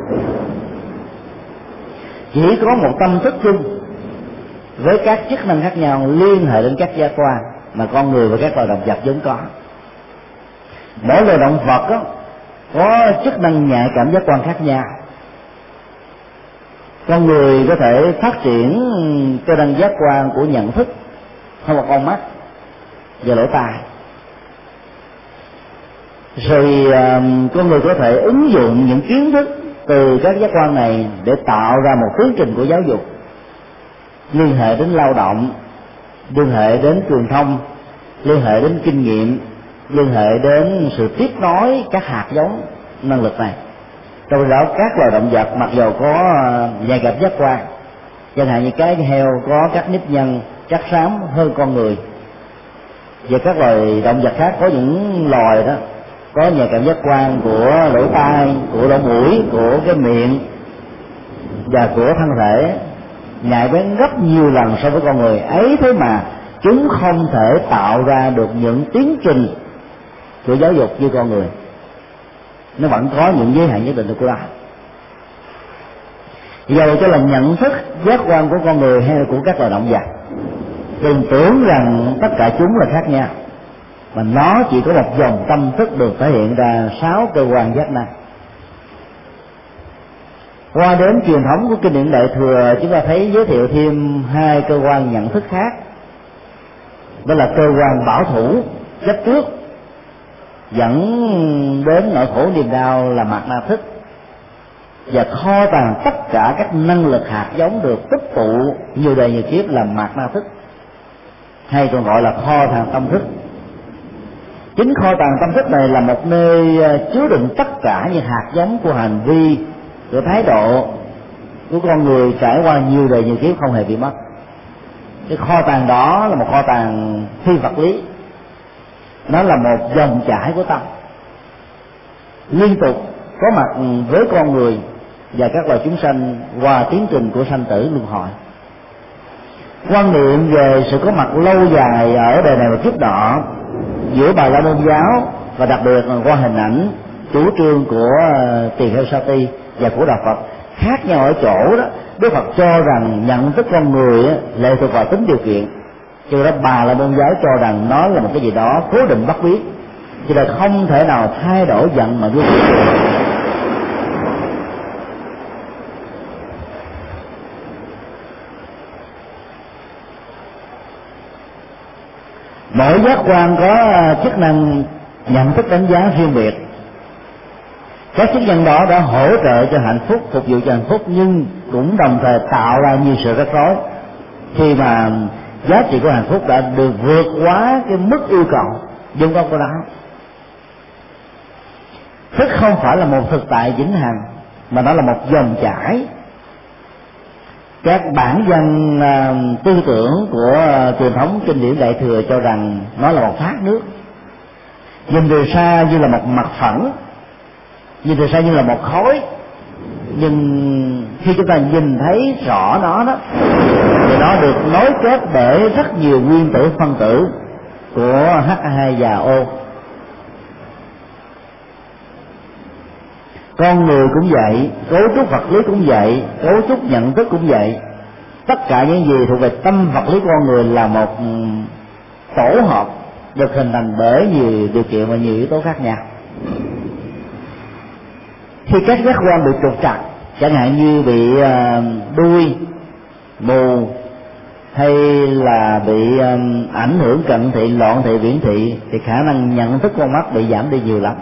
Chỉ có một tâm thức chung với các chức năng khác nhau liên hệ đến các giác quan mà con người và các loài động vật vốn có. Mỗi loài động vật đó, có chức năng nhạy cảm giác quan khác nhau. Con người có thể phát triển cơ năng giác quan của nhận thức thông qua con mắt và lỗ tai. Rồi con người có thể ứng dụng những kiến thức từ các giác quan này để tạo ra một tiến trình của giáo dục liên hệ đến lao động, liên hệ đến truyền thông, liên hệ đến kinh nghiệm, liên hệ đến sự tiếp nối các hạt giống năng lực này. Trong đó các loài động vật mặc dù có nhạy cảm giác quan, chẳng hạn như cái heo có các nếp nhăn chắc xám hơn con người, và các loài động vật khác có những loài đó có nhạy cảm giác quan của lỗ tai, của lỗ mũi, của cái miệng và của thân thể nhạy bén gấp nhiều lần so với con người ấy. Thế mà chúng không thể tạo ra được những tiến trình của giáo dục như con người. Nó vẫn có những giới hạn nhất định của nó. Dầu cho là nhận thức giác quan của con người hay là của các loài động vật, đừng tưởng rằng tất cả chúng là khác nhau, mà nó chỉ có một dòng tâm thức được thể hiện ra 6 cơ quan giác năng. Qua đến truyền thống của kinh điển Đại Thừa, chúng ta thấy giới thiệu thêm 2 cơ quan nhận thức khác, đó là cơ quan bảo thủ chấp trước dẫn đến nỗi khổ niềm đau là mạt na thức, và kho tàng tất cả các năng lực hạt giống được tích tụ nhiều đời nhiều kiếp là mạt na thức, hay còn gọi là kho tàng tâm thức. Chính kho tàng tâm thức này là một nơi chứa đựng tất cả những hạt giống của hành vi, của thái độ của con người trải qua nhiều đời nhiều kiếp không hề bị mất. Cái kho tàng đó là một kho tàng phi vật lý, nó là một dòng chảy của tâm liên tục có mặt với con người và các loài chúng sanh qua tiến trình của sanh tử luân hồi. Quan niệm về sự có mặt lâu dài ở đời này và kiếp nọ giữa Bà La Môn giáo, và đặc biệt là qua hình ảnh chủ trương của Tỳ Kheo Sati và của Đạo Phật khác nhau ở chỗ đó. Đức Phật cho rằng nhận thức con người lệ thuộc vào tính điều kiện, cho đó Bà La Môn giáo cho rằng nó là một cái gì đó cố định bất biến, cho nên không thể nào thay đổi giận mà vui. Mỗi giác quan có chức năng nhận thức đánh giá riêng biệt. Các chức năng đó đã hỗ trợ cho hạnh phúc, phục vụ cho hạnh phúc, nhưng cũng đồng thời tạo ra nhiều sự rắc rối khi mà giá trị của hạnh phúc đã được vượt quá cái mức yêu cầu vốn có của nó. Thức không phải là một thực tại vĩnh hằng, mà nó là một dòng chảy. Các bản văn tư tưởng của truyền thống kinh điển Đại Thừa cho rằng nó là một thác nước, nhìn từ xa như là một mặt phẳng, nhìn từ xa như là một khối, nhưng khi chúng ta nhìn thấy rõ nó đó thì nó được nối kết bởi rất nhiều nguyên tử phân tử của H2 và O. Con người cũng vậy, cấu trúc vật lý cũng vậy, cấu trúc nhận thức cũng vậy. Tất cả những gì thuộc về tâm vật lý của con người là một tổ hợp được hình thành bởi nhiều điều kiện và nhiều yếu tố khác nhau. Khi các giác quan bị trục trặc, chẳng hạn như bị đuôi, mù, hay là bị ảnh hưởng cận thị, loạn thị, viễn thị, thì khả năng nhận thức con mắt bị giảm đi nhiều lắm.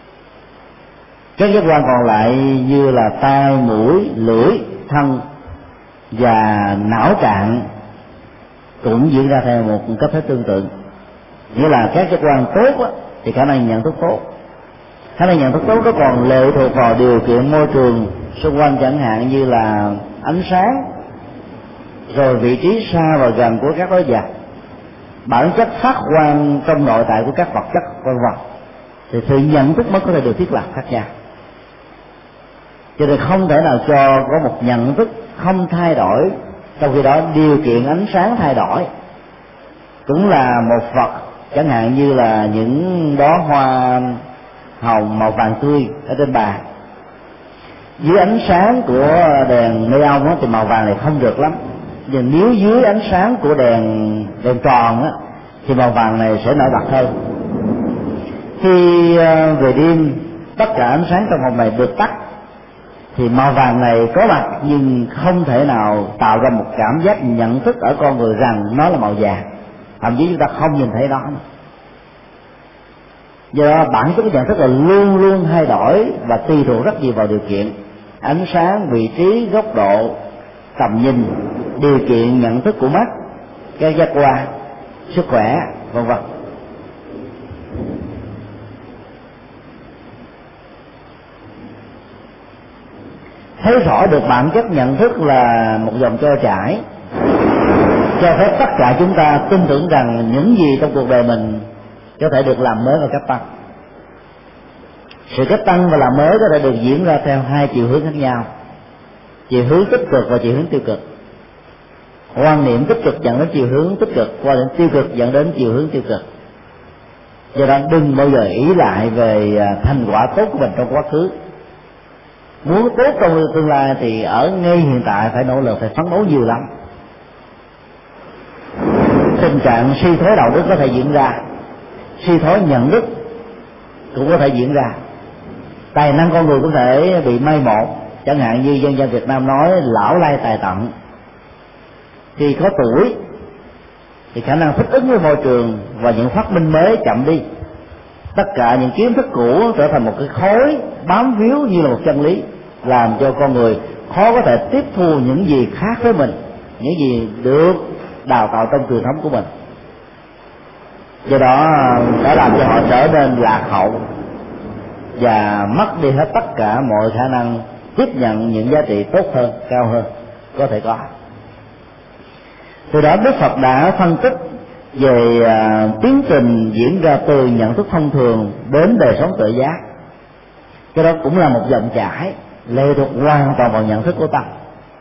Các giác quan còn lại như là tai, mũi, lưỡi, thân và não trạng cũng diễn ra theo một cách thế tương tự. Nghĩa là các giác quan tốt thì khả năng nhận thức tốt. Khả năng nhận thức tốt nó còn lệ thuộc vào điều kiện môi trường xung quanh, chẳng hạn như là ánh sáng, rồi vị trí xa và gần của các đối vật, bản chất phát quang trong nội tại của các vật chất vân vân, thì sự nhận thức mới có thể được thiết lập khác nhau. Cho nên không thể nào cho có một nhận thức không thay đổi, trong khi đó điều kiện ánh sáng thay đổi. Cũng là một vật, chẳng hạn như là những đóa hoa hồng màu vàng tươi ở trên bàn, dưới ánh sáng của đèn neon thì màu vàng này không được lắm, nhưng nếu dưới ánh sáng của đèn tròn thì màu vàng này sẽ nổi bật hơn. Khi về đêm tất cả ánh sáng trong phòng này được tắt thì màu vàng này có mặt, nhưng không thể nào tạo ra một cảm giác nhận thức ở con người rằng nó là màu vàng, thậm chí chúng ta không nhìn thấy nó. Do đó bản chất của nhận thức là luôn luôn thay đổi và tùy thuộc rất nhiều vào điều kiện ánh sáng, vị trí, góc độ, tầm nhìn, điều kiện nhận thức của mắt, các giác quan, sức khỏe, vân vân. Thấy rõ được bản chất nhận thức là một dòng trôi chảy, cho phép tất cả chúng ta tin tưởng rằng những gì trong cuộc đời mình có thể được làm mới và cách tăng. Sự cách tăng và làm mới có thể được diễn ra theo hai chiều hướng khác nhau, chiều hướng tích cực và chiều hướng tiêu cực. Quan niệm tích cực dẫn đến chiều hướng tích cực, quan niệm tiêu cực dẫn đến chiều hướng tiêu cực. Do đó đừng bao giờ ỷ lại về thành quả tốt của mình trong quá khứ. Muốn tốt trong tương lai thì ở ngay hiện tại phải nỗ lực, phải phấn đấu nhiều lắm. Tình trạng suy thoái đạo đức có thể diễn ra, suy thoái nhận thức cũng có thể diễn ra, tài năng con người có thể bị mai một. Chẳng hạn như dân gian Việt Nam nói lão lai tài tận. Khi có tuổi thì khả năng thích ứng với môi trường và những phát minh mới chậm đi. Tất cả những kiến thức cũ trở thành một cái khối bám víu như là một chân lý, làm cho con người khó có thể tiếp thu những gì khác với mình, những gì được đào tạo trong truyền thống của mình. Do đó đã làm cho họ trở nên lạc hậu và mất đi hết tất cả mọi khả năng tiếp nhận những giá trị tốt hơn, cao hơn có thể có. Từ đó Đức Phật đã phân tích về tiến trình diễn ra từ nhận thức thông thường đến đời sống tự giác. Cái đó cũng là một dòng chảy lệ thuộc hoàn toàn vào nhận thức của tâm.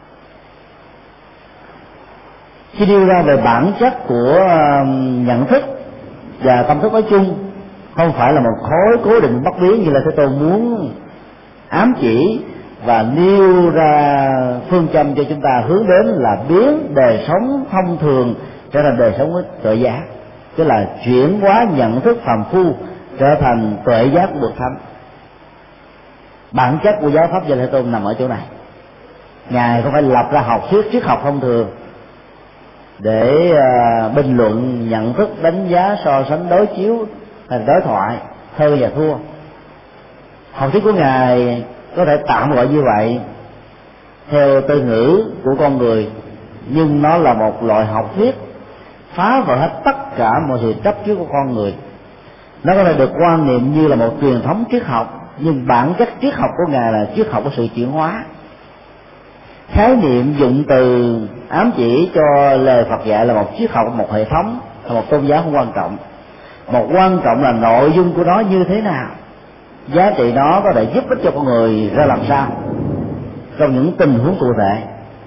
Khi đưa ra về bản chất của nhận thức và tâm thức nói chung, không phải là một khối cố định bất biến như là Thế Tôn muốn ám chỉ và nêu ra phương châm cho chúng ta hướng đến là biến đời sống thông thường trở thành đời sống tuệ giác, tức là chuyển hóa nhận thức phàm phu trở thành tuệ giác của bậc thánh. Bản chất của giáo pháp do Thế Tôn nằm ở chỗ này. Ngài không phải lập ra học thuyết triết học thông thường để bình luận nhận thức, đánh giá, so sánh, đối chiếu thành đối thoại hơn và thua. Học thuyết của Ngài có thể tạm gọi như vậy theo từ ngữ của con người, nhưng nó là một loại học thuyết phá vỡ hết tất cả mọi sự chấp trước của con người. Nó có thể được quan niệm như là một truyền thống triết học, nhưng bản chất triết học của Ngài là triết học của sự chuyển hóa. Khái niệm dụng từ ám chỉ cho lời Phật dạy là một triết học, một hệ thống, là một tôn giáo không quan trọng. Một quan trọng là nội dung của nó như thế nào, giá trị nó có thể giúp ích cho con người ra làm sao trong những tình huống cụ thể.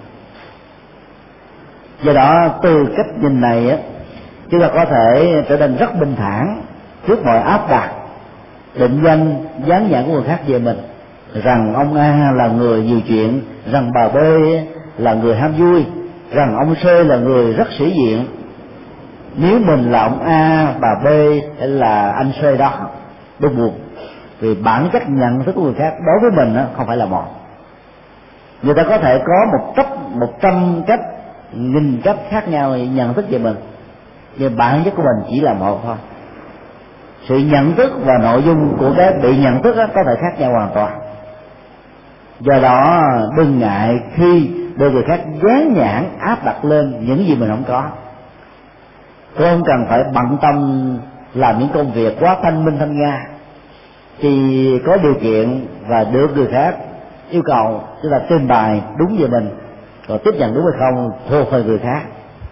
Do đó từ cách nhìn này chúng ta có thể trở nên rất bình thản trước mọi áp đặt, định danh, dán nhãn của người khác về mình, rằng ông A là người nhiều chuyện, rằng bà B là người ham vui, rằng ông C là người rất sĩ diện. Nếu mình là ông A, bà B hay là anh C đó, đúng buồn, vì bản chất nhận thức của người khác đối với mình không phải là một. Người ta có thể có 100 cách, 1000 cách khác nhau nhận thức về mình, nhưng bản chất của mình chỉ là một thôi. Sự nhận thức và nội dung của cái bị nhận thức có thể khác nhau hoàn toàn. Do đó đừng ngại khi để người khác dán nhãn áp đặt lên những gì mình không có. Tôi không cần phải bận tâm làm những công việc quá thanh minh thanh nga, khi có điều kiện và được người khác yêu cầu chúng ta trình bày đúng về mình, còn tiếp nhận đúng hay không thuộc về người khác.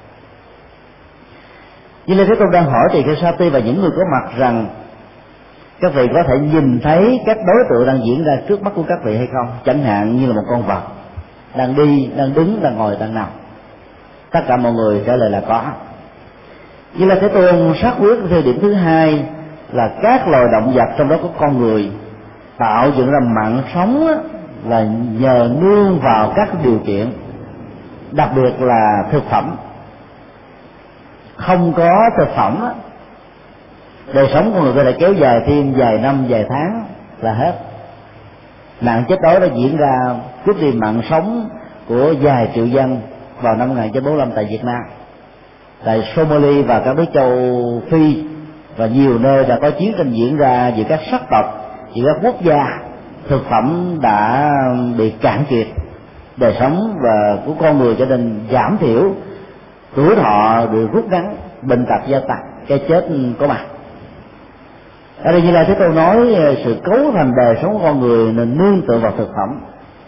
Như Lê Thế Tôn đang hỏi Tỳ Kheo Sa Ti và những người có mặt rằng các vị có thể nhìn thấy các đối tượng đang diễn ra trước mắt của các vị hay không, chẳng hạn như là một con vật đang đi, đang đứng, đang ngồi, đang nằm. Tất cả mọi người trả lời là có. Như là Thế Tôn xác quyết theo điểm thứ hai là các loài động vật, trong đó có con người, tạo dựng ra mạng sống là nhờ nương vào các điều kiện, đặc biệt là thực phẩm. Không có thực phẩm, đời sống của người có thể kéo dài thêm vài năm, vài tháng là hết. Nạn chết đói đã diễn ra cướp đi mạng sống của vài triệu dân vào năm 1945 tại Việt Nam, tại Somalia và các nước châu Phi, và nhiều nơi đã có chiến tranh diễn ra giữa các sắc tộc, giữa các quốc gia. Thực phẩm đã bị cạn kiệt, đời sống và của con người trở nên giảm thiểu, tuổi thọ được rút ngắn, bệnh tật gia tăng, cái chết có mặt. Ở đây Như Lai Thế Tôn nói sự cấu thành đời sống của con người nên nương tựa vào thực phẩm.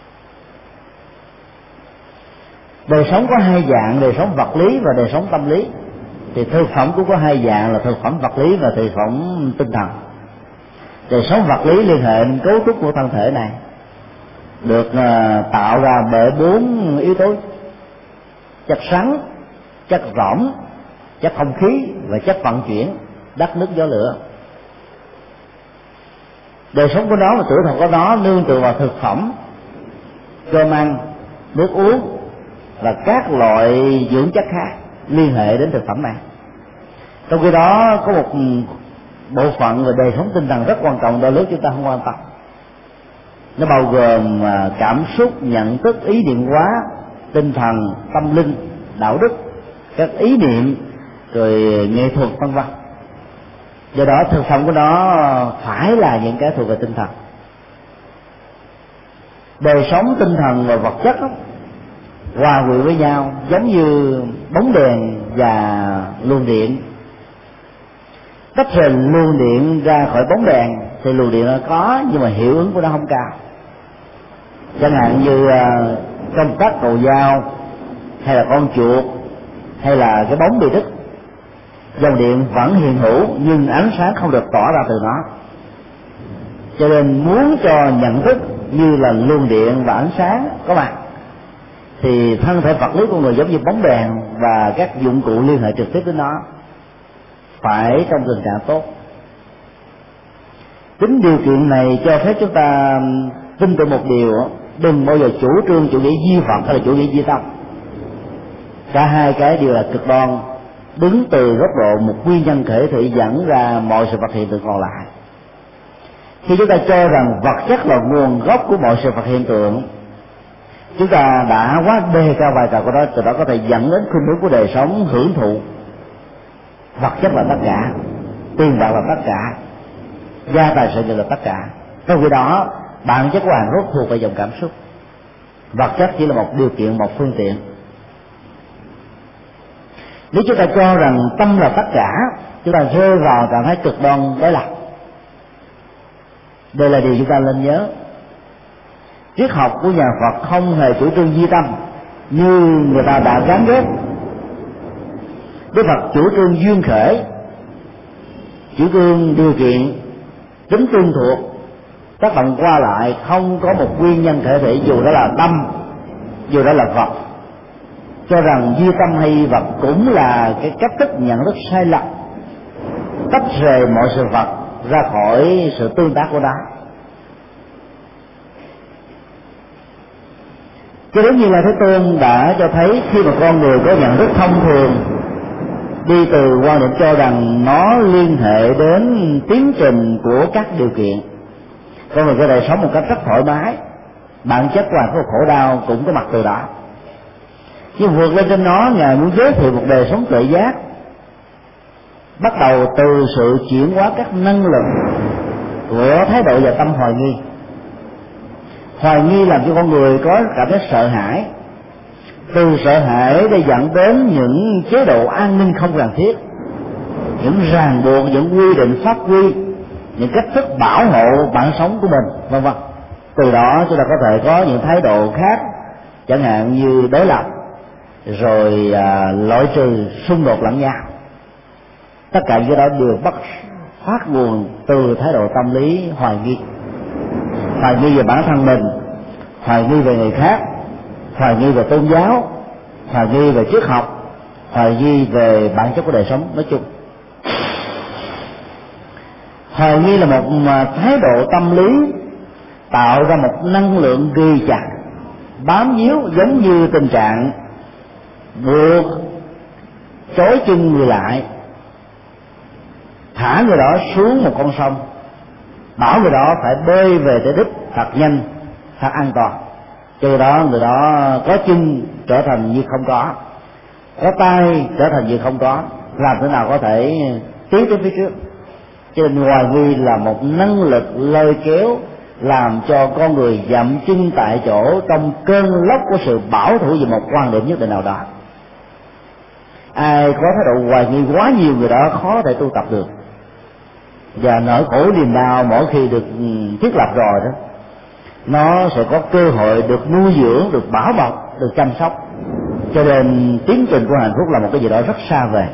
Đời sống có hai dạng, đời sống vật lý và đời sống tâm lý. Thì thực phẩm cũng có hai dạng là thực phẩm vật lý và thực phẩm tinh thần. Đời sống vật lý liên hệ đến cấu trúc của thân thể này, được tạo ra bởi 4 yếu tố: chất rắn, chất rỗng, chất không khí và chất vận chuyển, đất nước gió lửa. Đời sống của nó và tuổi thọ của nó nương tựa vào thực phẩm, cơm ăn, nước uống và các loại dưỡng chất khác liên hệ đến thực phẩm này. Trong khi đó có một bộ phận về đời sống tinh thần rất quan trọng, đôi lúc chúng ta không quan tâm. Nó bao gồm cảm xúc, nhận thức, ý niệm hóa, tinh thần, tâm linh, đạo đức, các ý niệm, rồi nghệ thuật vân vân. Do đó thực phẩm của nó phải là những cái thuộc về tinh thần. Đời sống tinh thần và vật chất hòa quyện với nhau, giống như bóng đèn và luồng điện. Tách rời luồng điện ra khỏi bóng đèn thì luồng điện nó có, nhưng mà hiệu ứng của nó không cao. Chẳng hạn như công tắc cầu dao, hay là con chuột, hay là cái bóng bị đứt, dòng điện vẫn hiện hữu nhưng ánh sáng không được tỏa ra từ nó. Cho nên muốn cho nhận thức như là luồng điện và ánh sáng có mặt, thì thân thể vật lý của người giống như bóng đèn và các dụng cụ liên hệ trực tiếp với nó phải trong tình trạng tốt. Chính điều kiện này cho phép chúng ta tin tưởng một điều: đừng bao giờ chủ trương chủ nghĩa duy Phật hay là chủ nghĩa duy tâm. Cả hai cái đều là cực đoan, đứng từ góc độ một nguyên nhân thể thị dẫn ra mọi sự vật hiện tượng còn lại. Khi chúng ta cho rằng vật chất là nguồn gốc của mọi sự vật hiện tượng, chúng ta đã quá đề cao vai trò của nó, từ đó có thể dẫn đến khuynh hướng của đời sống hưởng thụ. Vật chất là tất cả, tiền bạc là tất cả, gia tài sự nghiệp là tất cả. Trong khi đó bản chất của hạnh phúc thuộc về dòng cảm xúc, vật chất chỉ là một điều kiện, một phương tiện. Nếu chúng ta cho rằng tâm là tất cả, chúng ta rơi vào trạng thái cực đoan đối lập. Đây là điều chúng ta nên nhớ. Triết học của nhà Phật không hề chủ trương duy tâm như người ta đã gắn ghép. Đức Phật chủ trương duyên khởi, chủ trương điều kiện, tính tương thuộc, tác động qua lại, không có một nguyên nhân thể thị, dù đó là tâm, dù đó là vật. Cho rằng duy tâm hay vật cũng là cái cách thức nhận thức sai lầm, tách rời mọi sự vật ra khỏi sự tương tác của nó. Cho đến như là Thế Tôn đã cho thấy, khi mà con người có nhận thức thông thường đi từ quan điểm cho rằng nó liên hệ đến tiến trình của các điều kiện, con người có thể sống một cách rất thoải mái, bản chất của khổ đau cũng có mặt từ đó. Nhưng vượt lên trên nó, Ngài muốn giới thiệu một đời sống tuệ giác, bắt đầu từ sự chuyển hóa các năng lực của thái độ và tâm hoài nghi. Hoài nghi làm cho con người có cảm giác sợ hãi, từ sợ hãi để dẫn đến những chế độ an ninh không cần thiết, những ràng buộc, những quy định pháp quy, những cách thức bảo hộ mạng sống của mình, vân vân. Từ đó chúng ta có thể có những thái độ khác, chẳng hạn như đối lập, rồi loại trừ xung đột lẫn nhau. Tất cả những cái đó đều phát nguồn từ thái độ tâm lý hoài nghi về bản thân mình, hoài nghi về người khác, hoài nghi về tôn giáo, hoài nghi về triết học, hoài nghi về bản chất của đời sống nói chung. Hoài nghi là một thái độ tâm lý tạo ra một năng lượng ghi chặt, bám víu, giống như tình trạng buộc trói chân người lại, thả người đó xuống một con sông, bảo người đó phải bơi về tới đích thật nhanh, thật an toàn. Từ đó người đó có chân trở thành như không có tay trở thành như không có, làm thế nào có thể tiến tới phía trước. Cho nên hoài nghi là một năng lực lôi kéo làm cho con người dậm chân tại chỗ trong cơn lốc của sự bảo thủ về một quan điểm nhất định nào đó. Ai có thái độ hoài nghi quá nhiều, người đó khó thể tu tập được, và nỗi khổ niềm đau mỗi khi được thiết lập rồi đó, nó sẽ có cơ hội được nuôi dưỡng, được bảo bọc, được chăm sóc. Cho nên tiến trình của hạnh phúc là một cái gì đó rất xa vời.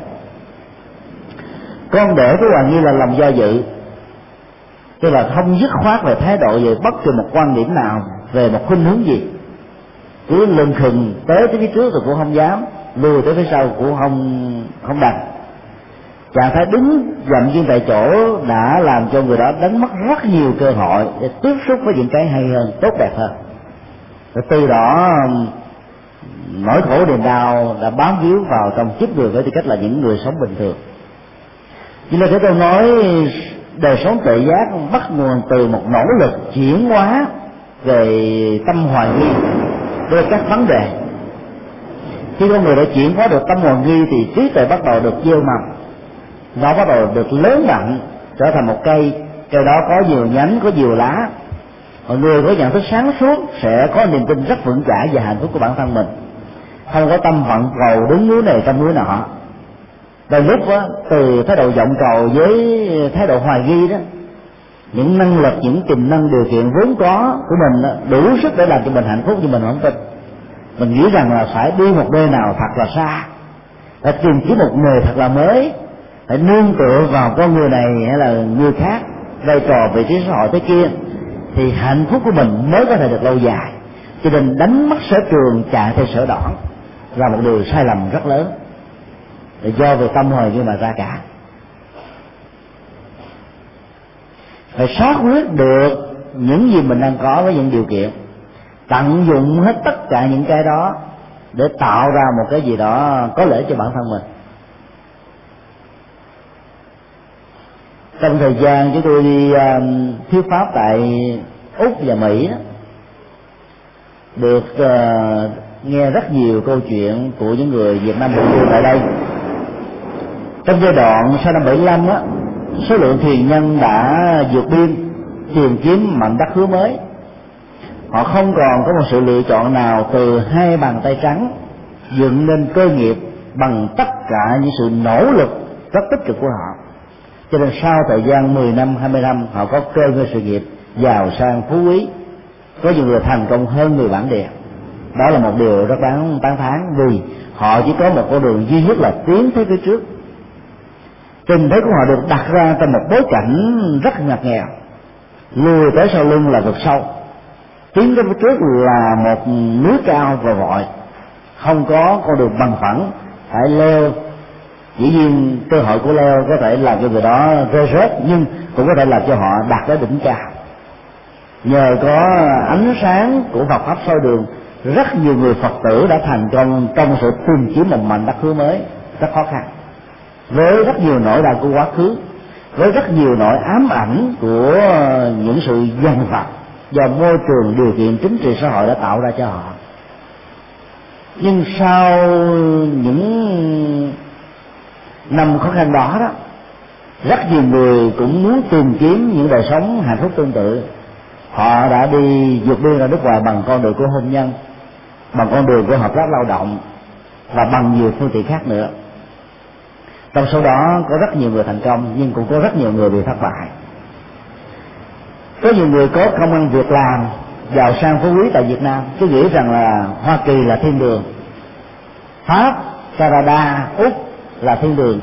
Con đẻ của hoài nghi là lòng do dự, tức là không dứt khoát về thái độ về bất kỳ một quan điểm nào, về một khuynh hướng gì, cứ lưng khừng tới phía trước rồi cũng không dám, lùi tới phía sau cũng không đành. Trạng thái đứng dậm chân tại chỗ đã làm cho người đó đánh mất rất nhiều cơ hội để tiếp xúc với những cái hay hơn, tốt đẹp hơn. Rồi từ đó nỗi khổ niềm đau đã bám víu vào trong kiếp người với tư cách là những người sống bình thường. Như là tôi nói, đời sống tự giác bắt nguồn từ một nỗ lực chuyển hóa về tâm hoài nghi với các vấn đề. Khi con người đã chuyển hóa được tâm hoài nghi thì trí tuệ bắt đầu được gieo mầm, nó bắt đầu được lớn mạnh, trở thành một cây đó có nhiều nhánh, có nhiều lá. Mọi người có nhận thức sáng suốt sẽ có niềm tin rất vững chãi về hạnh phúc của bản thân mình, không có tâm vọng cầu đứng núi này trong núi nọ. Đôi lúc đó, từ thái độ vọng cầu với thái độ hoài nghi đó, những năng lực, những tiềm năng, điều kiện vốn có của mình đó, đủ sức để làm cho mình hạnh phúc, nhưng mình không tin. Mình nghĩ rằng là phải đi một nơi nào thật là xa, phải tìm kiếm một nghề thật là mới, phải nương tựa vào con người này hay là người khác, vai trò vị trí xã hội thế kia, thì hạnh phúc của mình mới có thể được lâu dài. Cho nên đánh mất sở trường chạy theo sở đoản là một điều sai lầm rất lớn, để do về tâm hoài nghi mà ra cả. Phải xác quyết được những gì mình đang có với những điều kiện, tận dụng hết tất cả những cái đó để tạo ra một cái gì đó có lợi cho bản thân mình. Trong thời gian chúng tôi đi thuyết pháp tại Úc và Mỹ đó, được nghe rất nhiều câu chuyện của những người Việt Nam định cư tại đây. Trong giai đoạn sau năm 75 á, số lượng thuyền nhân đã vượt biên tìm kiếm mảnh đất hứa mới. Họ không còn có một sự lựa chọn nào từ hai bàn tay trắng dựng nên cơ nghiệp bằng tất cả những sự nỗ lực rất tích cực của họ. Cho nên sau thời gian 10 năm, 20 năm, họ có cơ ngơi sự nghiệp, giàu sang phú quý, có những người thành công hơn người bản địa. Đó là một điều rất đáng tán thán, vì họ chỉ có một con đường duy nhất là tiến tới phía trước. Tình thế của họ được đặt ra trong một bối cảnh rất ngặt nghèo, lùi tới sau lưng là vực sâu, tiến tới phía trước là một núi cao và vội, không có con đường bằng phẳng, phải leo. Dĩ nhiên cơ hội của leo có thể làm cho người đó rơi rớt, nhưng cũng có thể làm cho họ đạt tới đỉnh cao. Nhờ có ánh sáng của Phật pháp soi đường, rất nhiều người Phật tử đã thành công trong sự tìm kiếm một mảnh đất hứa mới rất khó khăn, với rất nhiều nỗi đau của quá khứ, với rất nhiều nỗi ám ảnh của những sự dằn vặt do môi trường, điều kiện chính trị xã hội đã tạo ra cho họ. Nhưng sau những năm khó khăn đó đó, rất nhiều người cũng muốn tìm kiếm những đời sống hạnh phúc tương tự. Họ đã đi vượt biên ra nước ngoài bằng con đường của hôn nhân, bằng con đường của hợp tác lao động và bằng nhiều phương tiện khác nữa. Trong số đó có rất nhiều người thành công, nhưng cũng có rất nhiều người bị thất bại. Có nhiều người có công ăn việc làm, giàu sang phú quý tại Việt Nam, cứ nghĩ rằng là Hoa Kỳ là thiên đường, Pháp, Canada, Úc là thiên đường,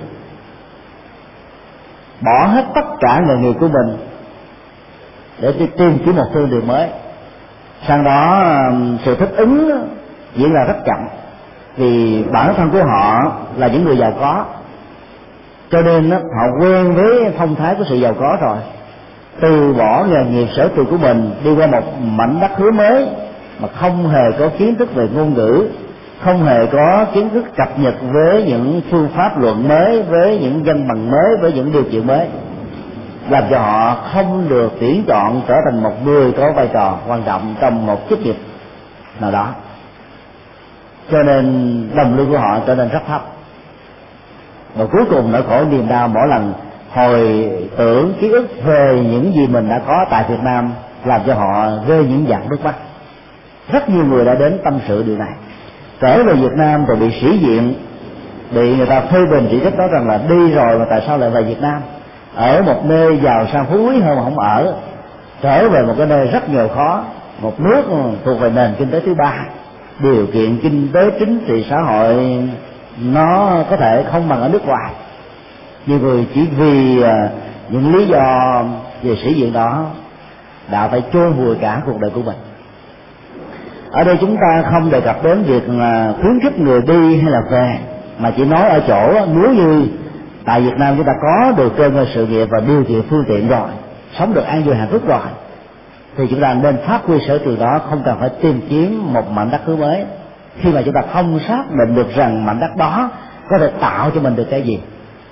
bỏ hết tất cả nghề nghiệp của mình để tìm kiếm một thiên đường mới. Sang đó sự thích ứng diễn ra rất chậm, vì bản thân của họ là những người giàu có, cho nên họ quen với phong thái của sự giàu có rồi, từ bỏ nghề nghiệp sở trường của mình đi qua một mảnh đất hứa mới mà không hề có kiến thức về ngôn ngữ, không hề có kiến thức cập nhật với những phương pháp luận mới, với những văn bằng mới, với những điều kiện mới, làm cho họ không được tuyển chọn trở thành một người có vai trò quan trọng trong một chức nghiệp nào đó. Cho nên đồng lương của họ trở nên rất thấp, và cuối cùng nỗi khổ niềm đau mỗi lần hồi tưởng ký ức về những gì mình đã có tại Việt Nam làm cho họ rơi những giọt nước mắt. Rất nhiều người đã đến tâm sự điều này, trở về Việt Nam rồi bị sĩ diện, bị người ta phê bình chỉ trích, nói rằng là đi rồi mà tại sao lại về Việt Nam, ở một nơi giàu sang phú quý hơn mà không ở, trở về một cái nơi rất nghèo khó, một nước thuộc về nền kinh tế thứ ba, điều kiện kinh tế chính trị xã hội nó có thể không bằng ở nước ngoài. Nhiều người chỉ vì những lý do về sĩ diện đó đã phải chôn vùi cả cuộc đời của mình. Ở đây chúng ta không đề cập đến việc khuyến khích người đi hay là về, mà chỉ nói ở chỗ nếu như tại Việt Nam chúng ta có được cơ ngơi sự nghiệp và điều kiện phương tiện rồi, sống được an vui hạnh phúc rồi, thì chúng ta nên phát huy sở trường đó, không cần phải tìm kiếm một mảnh đất hứa mới, khi mà chúng ta không xác định được rằng mảnh đất đó có thể tạo cho mình được cái gì.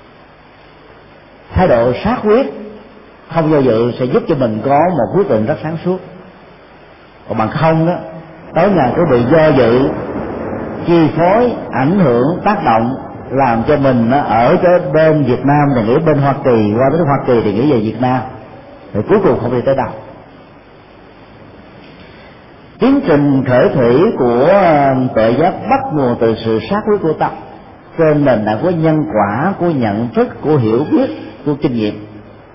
Thái độ xác quyết, không do dự sẽ giúp cho mình có một quyết định rất sáng suốt. Còn bằng không đó, tối ngày cứ bị do dự, chi phối, ảnh hưởng, tác động, làm cho mình ở cái bên Việt Nam thì nghĩ bên Hoa Kỳ, qua đến Hoa Kỳ thì nghĩ về Việt Nam, thì cuối cùng không đi tới đâu. Tiến trình khởi thủy của tự giác bắt nguồn từ sự xác quyết của tâm, trên nền tảng của nhân quả, của nhận thức, của hiểu biết, của kinh nghiệm.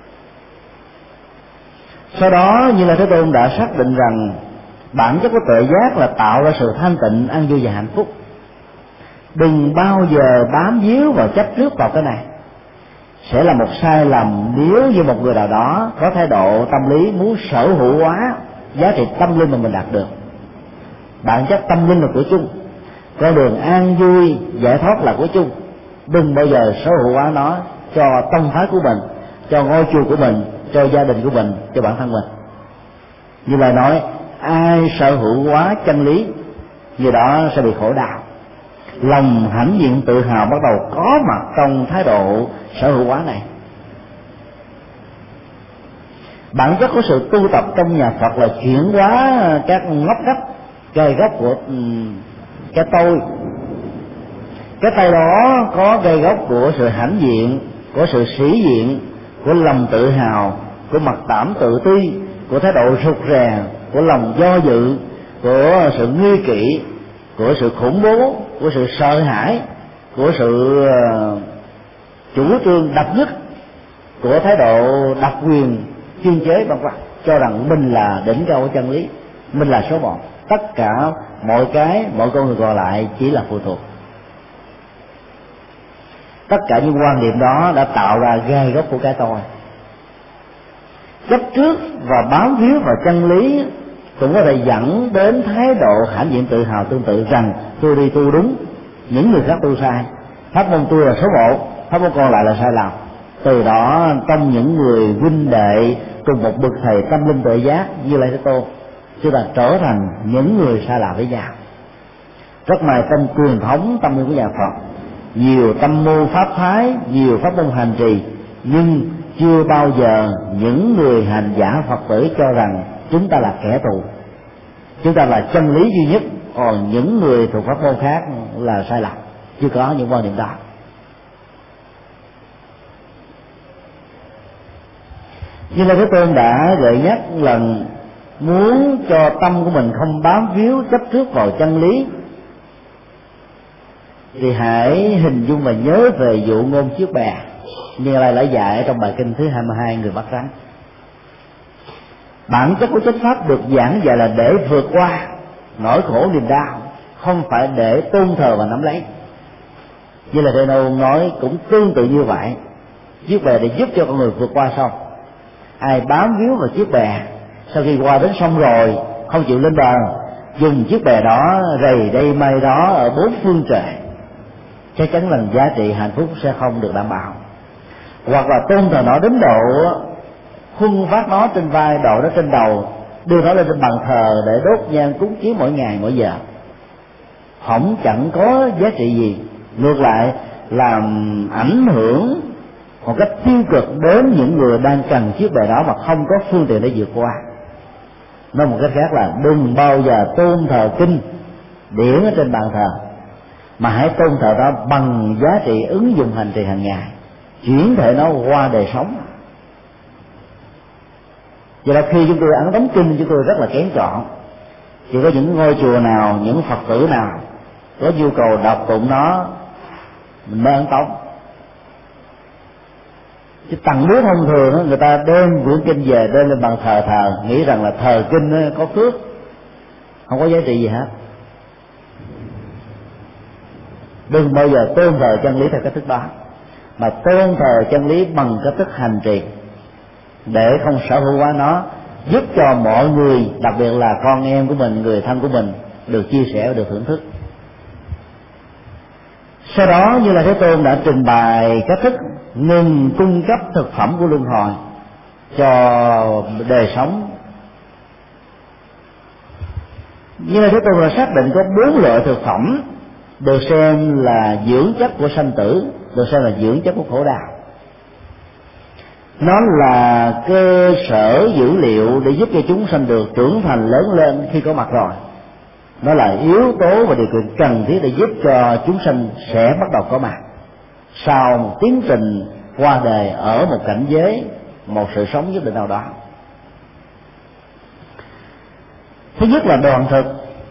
Sau đó Như Lai Thế Tôn đã xác định rằng bản chất của tuệ giác là tạo ra sự thanh tịnh, an vui và hạnh phúc. Đừng bao giờ bám víu và chấp trước vào cái này, sẽ là một sai lầm nếu như một người nào đó có thái độ tâm lý muốn sở hữu hóa giá trị tâm linh mà mình đạt được. Bản chất tâm linh là của chung, con đường an vui giải thoát là của chung. Đừng bao giờ sở hữu hóa nó cho tông phái của mình, cho ngôi chùa của mình, cho gia đình của mình, cho bản thân mình. Như là nói, ai sở hữu hóa chân lý, người đó sẽ bị khổ đau. Lòng hãnh diện tự hào bắt đầu có mặt trong thái độ sở hữu hóa này. Bản chất của sự tu tập trong nhà Phật là chuyển hóa các ngóc ngách, gai góc của cái tôi. Cái tay đó có gai góc của sự hãnh diện, của sự sĩ diện, của lòng tự hào, của mặc cảm tự ti, của thái độ rụt rè, của lòng do dự, của sự nghi kỵ, của sự khủng bố, của sự sợ hãi, của sự chủ trương độc nhất, của thái độ đặc quyền chuyên chế vân vân, cho rằng mình là đỉnh cao của chân lý, mình là số một, tất cả mọi con người còn lại chỉ là phụ thuộc. Tất cả những quan điểm đó đã tạo ra gai góc của cái tôi. Chấp trước và bám víu vào chân lý cũng có thể dẫn đến thái độ hãnh diện tự hào tương tự, rằng tôi đi tu đúng, những người khác tu sai, pháp môn tôi là số một, pháp môn còn lại là sai lầm. Từ đó trong những người huynh đệ cùng một bậc thầy tâm linh tự giác Như Lai Thế Tôn, chúng ta trở thành những người sai lầm với nhau. Rất may trong truyền thống tâm linh của nhà Phật, nhiều tâm môn pháp phái, nhiều pháp môn hành trì, nhưng chưa bao giờ những người hành giả Phật tử cho rằng chúng ta là kẻ thù, chúng ta là chân lý duy nhất, còn những người thuộc pháp môn khác là sai lầm. Chưa có những quan điểm đó. Như là Thế Tôn đã gợi nhắc lần muốn cho tâm của mình không bám víu chấp trước vào chân lý, thì hãy hình dung và nhớ về dụ ngôn chiếc bè Như Lai đã dạy trong bài kinh thứ 22 người bắt rắn. Bản chất của chánh pháp được giảng dạy là để vượt qua nỗi khổ niềm đau, không phải để tôn thờ và nắm lấy. Như là Thế Nôn nói cũng tương tự như vậy, chiếc bè để giúp cho con người vượt qua sông. Ai bám víu vào chiếc bè, sau khi qua đến sông rồi không chịu lên bờ, dùng chiếc bè đó rầy đây may đó ở bốn phương trời, chắc chắn là giá trị hạnh phúc sẽ không được đảm bảo. Hoặc là tôn thờ nó đến độ khuân vác nó trên vai, đội nó trên đầu, đưa nó lên trên bàn thờ để đốt nhang cúng kiến mỗi ngày mỗi giờ, hỏng chẳng có giá trị gì, ngược lại làm ảnh hưởng một cách tiêu cực đến những người đang cần chiếc bè đó mà không có phương tiện để vượt qua. Nói một cách khác là đừng bao giờ tôn thờ kinh điển ở trên bàn thờ, mà hãy tôn thờ đó bằng giá trị ứng dụng hành trì hàng ngày, chuyển thể nó qua đời sống. Vậy là khi chúng tôi ấn tống kinh, chúng tôi rất là kén chọn. Chỉ có những ngôi chùa nào, những Phật tử nào có nhu cầu đọc tụng nó, mình mới ấn tống. Chứ tặng nước thông thường đó, người ta đem quyển kinh về đem lên bàn thờ thờ, nghĩ rằng là thờ kinh có phước, không có giá trị gì hết. Đừng bao giờ tôn thờ chân lý theo cách thức đó, mà tôn thờ chân lý bằng cách thức hành trì, để không sở hữu quá nó, giúp cho mọi người, đặc biệt là con em của mình, người thân của mình, được chia sẻ và được thưởng thức. Sau đó Như Lai Thế Tôn đã trình bày cách thức ngừng cung cấp thực phẩm của luân hồi cho đời sống. Như Lai Thế Tôn đã xác định có 4 loại thực phẩm được xem là dưỡng chất của sanh tử, được xem là dưỡng chất của khổ đau. Nó là cơ sở dữ liệu để giúp cho chúng sanh được trưởng thành lớn lên khi có mặt rồi. Nó là yếu tố và điều kiện cần thiết để giúp cho chúng sanh sẽ bắt đầu có mặt sau một tiến trình qua đời ở một cảnh giới, một sự sống nhất định nào đó. Thứ nhất là đoàn thực.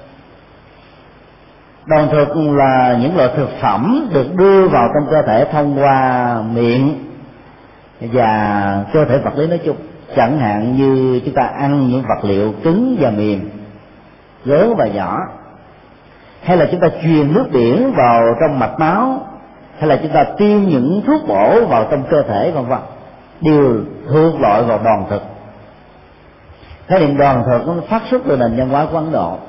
Đoàn thực là những loại thực phẩm được đưa vào trong cơ thể thông qua miệng và cơ thể vật lý nói chung. Chẳng hạn như chúng ta ăn những vật liệu cứng và mềm, lớn và nhỏ, hay là chúng ta truyền nước biển vào trong mạch máu, hay là chúng ta tiêm những thuốc bổ vào trong cơ thể, vân vân, đều thuộc loại vào đoàn thực. Khái niệm đoàn thực nó phát xuất từ nền văn hóa của Ấn Độ.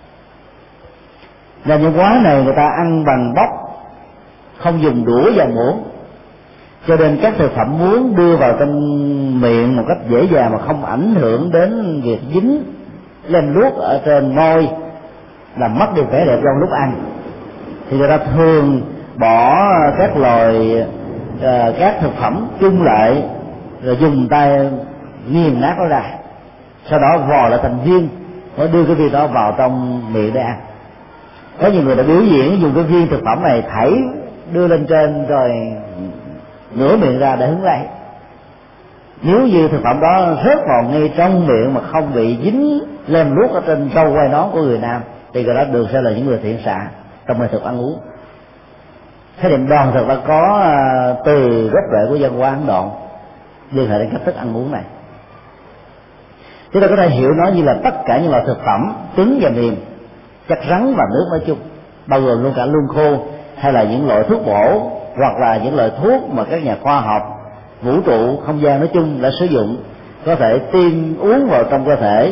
Nền văn hóa này người ta ăn bằng bóc, không dùng đũa và muỗng, cho nên các thực phẩm muốn đưa vào trong miệng một cách dễ dàng mà không ảnh hưởng đến việc dính lên luốt ở trên môi, làm mất đi vẻ đẹp trong lúc ăn, thì người ta thường bỏ các loại các thực phẩm chung lại rồi dùng tay nghiền nát nó ra, sau đó vò lại thành viên, rồi đưa cái viên đó vào trong miệng để ăn. Có nhiều người đã biểu diễn dùng cái viên thực phẩm này thảy đưa lên trên rồi nửa miệng ra để hứng lấy. Nếu như thực phẩm đó rớt vào ngay trong miệng mà không bị dính lem luốc ở trên râu quai nón của người nam, thì người đó được sẽ là những người thiện xạ trong nghệ thuật ăn uống. Khái niệm đoàn thực đã có từ gốc rễ của văn hóa Ấn Độ liên hệ đến cách thức ăn uống này. Chúng ta có thể hiểu nó như là tất cả những loại thực phẩm cứng và mềm, chất rắn và nước nói chung, bao gồm luôn cả lương khô, hay là những loại thuốc bổ, hoặc là những loại thuốc mà các nhà khoa học vũ trụ không gian nói chung đã sử dụng, có thể tiêm uống vào trong cơ thể,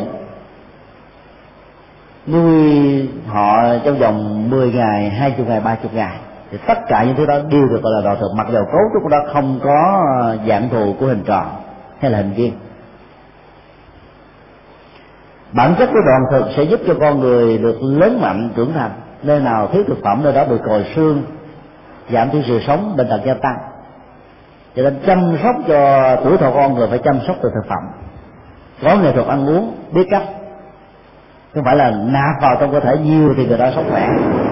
nuôi họ trong vòng 10 ngày, 20 ngày, 30 ngày. Thì tất cả những thứ đó đều được gọi là đoàn thực, mặc dù cấu trúc của nó không có dạng thù của hình tròn hay là hình viên. Bản chất của đoàn thực sẽ giúp cho con người được lớn mạnh, trưởng thành. Nơi nào thiếu thực phẩm, nơi đó bị còi xương, giảm thiểu sự sống, bệnh tật gia tăng. Cho nên chăm sóc cho tuổi thọ con người phải chăm sóc từ thực phẩm, có nghệ thuật ăn uống, biết cách, không phải là nạp vào trong cơ thể nhiều thì người ta sống khỏe.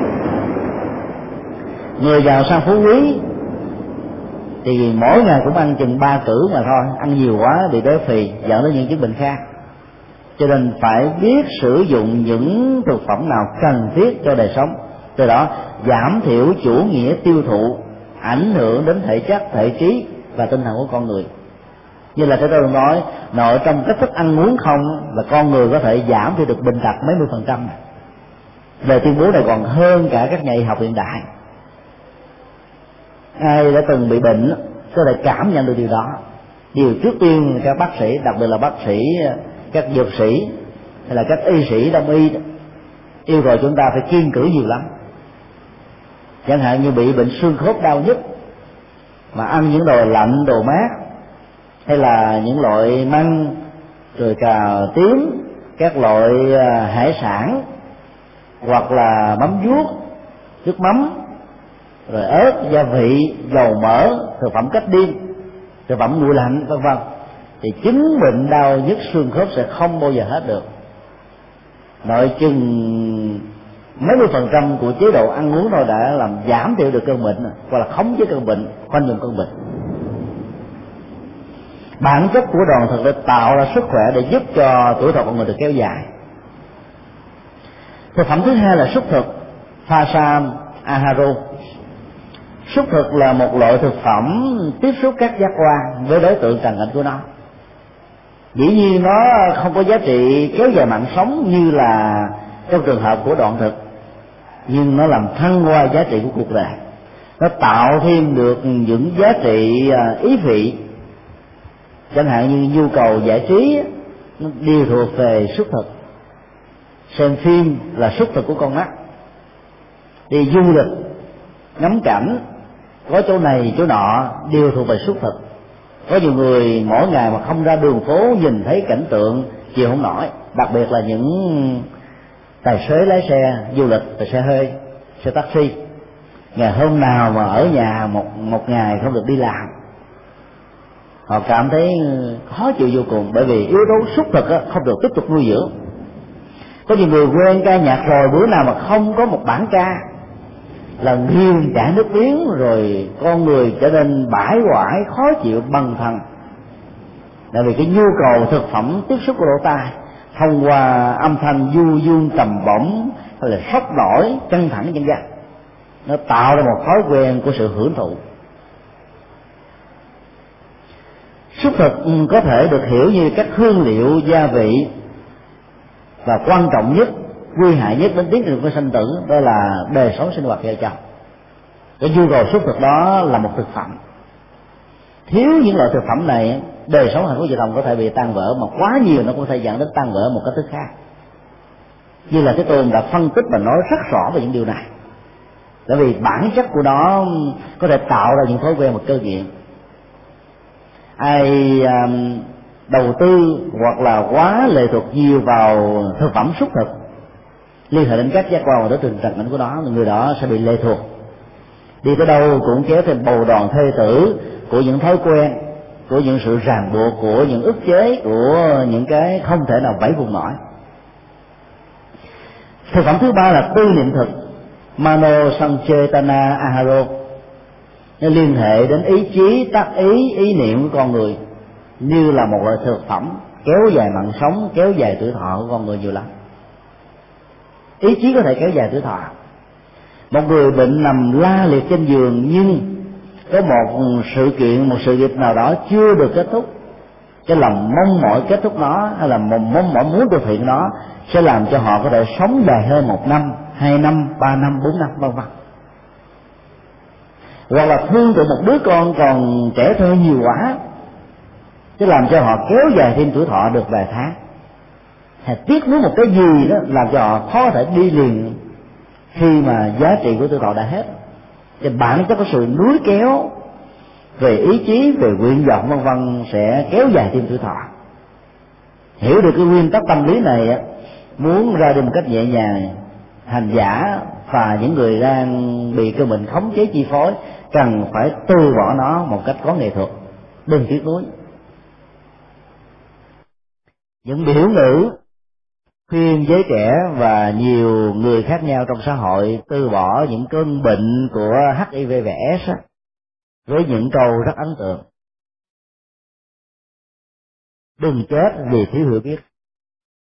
Người giàu sang phú quý thì mỗi ngày cũng ăn chừng 3 cữ mà thôi, ăn nhiều quá bị béo phì, dẫn đến những chứng bệnh khác. cho nên phải biết sử dụng những thực phẩm nào cần thiết cho đời sống, từ đó giảm thiểu chủ nghĩa tiêu thụ ảnh hưởng đến thể chất, thể trí và tinh thần của con người. Như là tôi nói, nội trong cách thức ăn uống không là con người có thể giảm thiểu được bệnh tật mấy mươi %. Lời tuyên bố này còn hơn cả các nhà y học hiện đại. Ai đã từng bị bệnh có thể cảm nhận được điều đó. Điều trước tiên các bác sĩ, đặc biệt là bác sĩ, các dược sĩ hay là các y sĩ đông y yêu cầu chúng ta phải kiêng cữ nhiều lắm. Chẳng hạn như bị bệnh xương khớp đau nhức mà ăn những đồ lạnh, đồ mát, hay là những loại măng, rồi cà tím, các loại hải sản, hoặc là mắm vuốt, nước mắm, rồi ớt, gia vị, dầu mỡ, thực phẩm cách điên, thực phẩm nguội lạnh, vân vân, thì chứng bệnh đau nhức xương khớp sẽ không bao giờ hết được. Nội chừng mấy mươi % của chế độ ăn uống thôi đã làm giảm thiểu được cơn bệnh, hoặc là khống chế cơn bệnh, khoanh vùng cơn bệnh. Bản chất của đoàn thực để tạo ra sức khỏe để giúp cho tuổi thọ của người được kéo dài. Thực phẩm thứ hai là súc thực, Phasam Aharo. Súc thực là một loại thực phẩm tiếp xúc các giác quan với đối tượng trần cảnh của nó. Dĩ nhiên nó không có giá trị kéo dài mạng sống như là trong trường hợp của đoạn thực, nhưng nó làm thăng hoa giá trị của cuộc đời. Nó tạo thêm được những giá trị ý vị, chẳng hạn như nhu cầu giải trí nó đều thuộc về súc thực. Xem phim là súc thực của con mắt, đi du lịch, ngắm cảnh, có chỗ này chỗ nọ đều thuộc về súc thực. Có nhiều người mỗi ngày mà không ra đường phố nhìn thấy cảnh tượng chịu không nổi, đặc biệt là những tài xế lái xe du lịch, tài xe hơi, xe taxi, ngày hôm nào mà ở nhà một ngày không được đi làm, họ cảm thấy khó chịu vô cùng, bởi vì yếu tố súc thực không được tiếp tục nuôi dưỡng. Có nhiều người quen ca nhạc rồi, bữa nào mà không có một bản ca là nghiêng chảy nước miếng, rồi con người trở nên bãi hoại, khó chịu bần thần. Tại vì cái nhu cầu thực phẩm tiếp xúc của lỗ tai thông qua âm thanh du dương trầm bổng hay là sốc nổi, căng thẳng vân vân, nó tạo ra một thói quen của sự hưởng thụ. Súc thực có thể được hiểu như các hương liệu, gia vị, và quan trọng nhất, nguy hại nhất đến tiến trình của sanh tử, đó là đời sống sinh hoạt vợ chồng. Cái nhu cầu súc thực đó là một thực phẩm. Thiếu những loại thực phẩm này, đời sống hạnh phúc vợ chồng có thể bị tan vỡ, mà quá nhiều nó cũng có thể dẫn đến tan vỡ một cách thức khác. Như là Thế Tôn đã phân tích và nói rất rõ về những điều này. Bởi vì bản chất của nó có thể tạo ra những thói quen và cơ nghiện. Ai đầu tư hoặc là quá lệ thuộc nhiều vào thực phẩm súc thực, liên hệ đến các giác quan và đối tượng trần cảnh của nó, người đó sẽ bị lệ thuộc, đi tới đâu cũng kéo thêm bầu đoàn thê tử của những thói quen, của những sự ràng buộc, của những ức chế, của những cái không thể nào vẫy vùng nổi. Thực phẩm thứ ba là tư niệm thực, Mano Sanchetana Aharo. Nó liên hệ đến ý chí, tác ý, ý niệm của con người, như là một loại thực phẩm kéo dài mạng sống, kéo dài tuổi thọ của con người nhiều lắm. Ý chí có thể kéo dài tuổi thọ. Một người bệnh nằm la liệt trên giường, nhưng có một sự kiện nào đó chưa được kết thúc, cái lòng mong mỏi kết thúc nó, hay là mong mỏi muốn thực hiện nó, sẽ làm cho họ có thể sống dài hơn 1 năm, 2 năm, 3 năm, 4 năm, vân vân. Hoặc là thương từ một đứa con còn trẻ thơ nhiều quá, chứ làm cho họ kéo dài thêm tuổi thọ được vài tháng. Hay tiếc nuối một cái gì đó làm cho họ khó thể đi liền khi mà giá trị của tuổi thọ đã hết. Thì bản chất có sự núi kéo về ý chí, về nguyện vọng vân vân sẽ kéo dài thêm tuổi thọ. Hiểu được cái nguyên tắc tâm lý này, muốn ra đi một cách nhẹ nhàng, hành giả và những người đang bị cơn bệnh khống chế chi phối cần phải từ bỏ nó một cách có nghệ thuật, đừng tiếc nuối. Những biểu ngữ khuyên giới trẻ và nhiều người khác nhau trong xã hội từ bỏ những cơn bệnh của HIV và AIDS với những câu rất ấn tượng: đừng chết vì thiếu hiểu biết.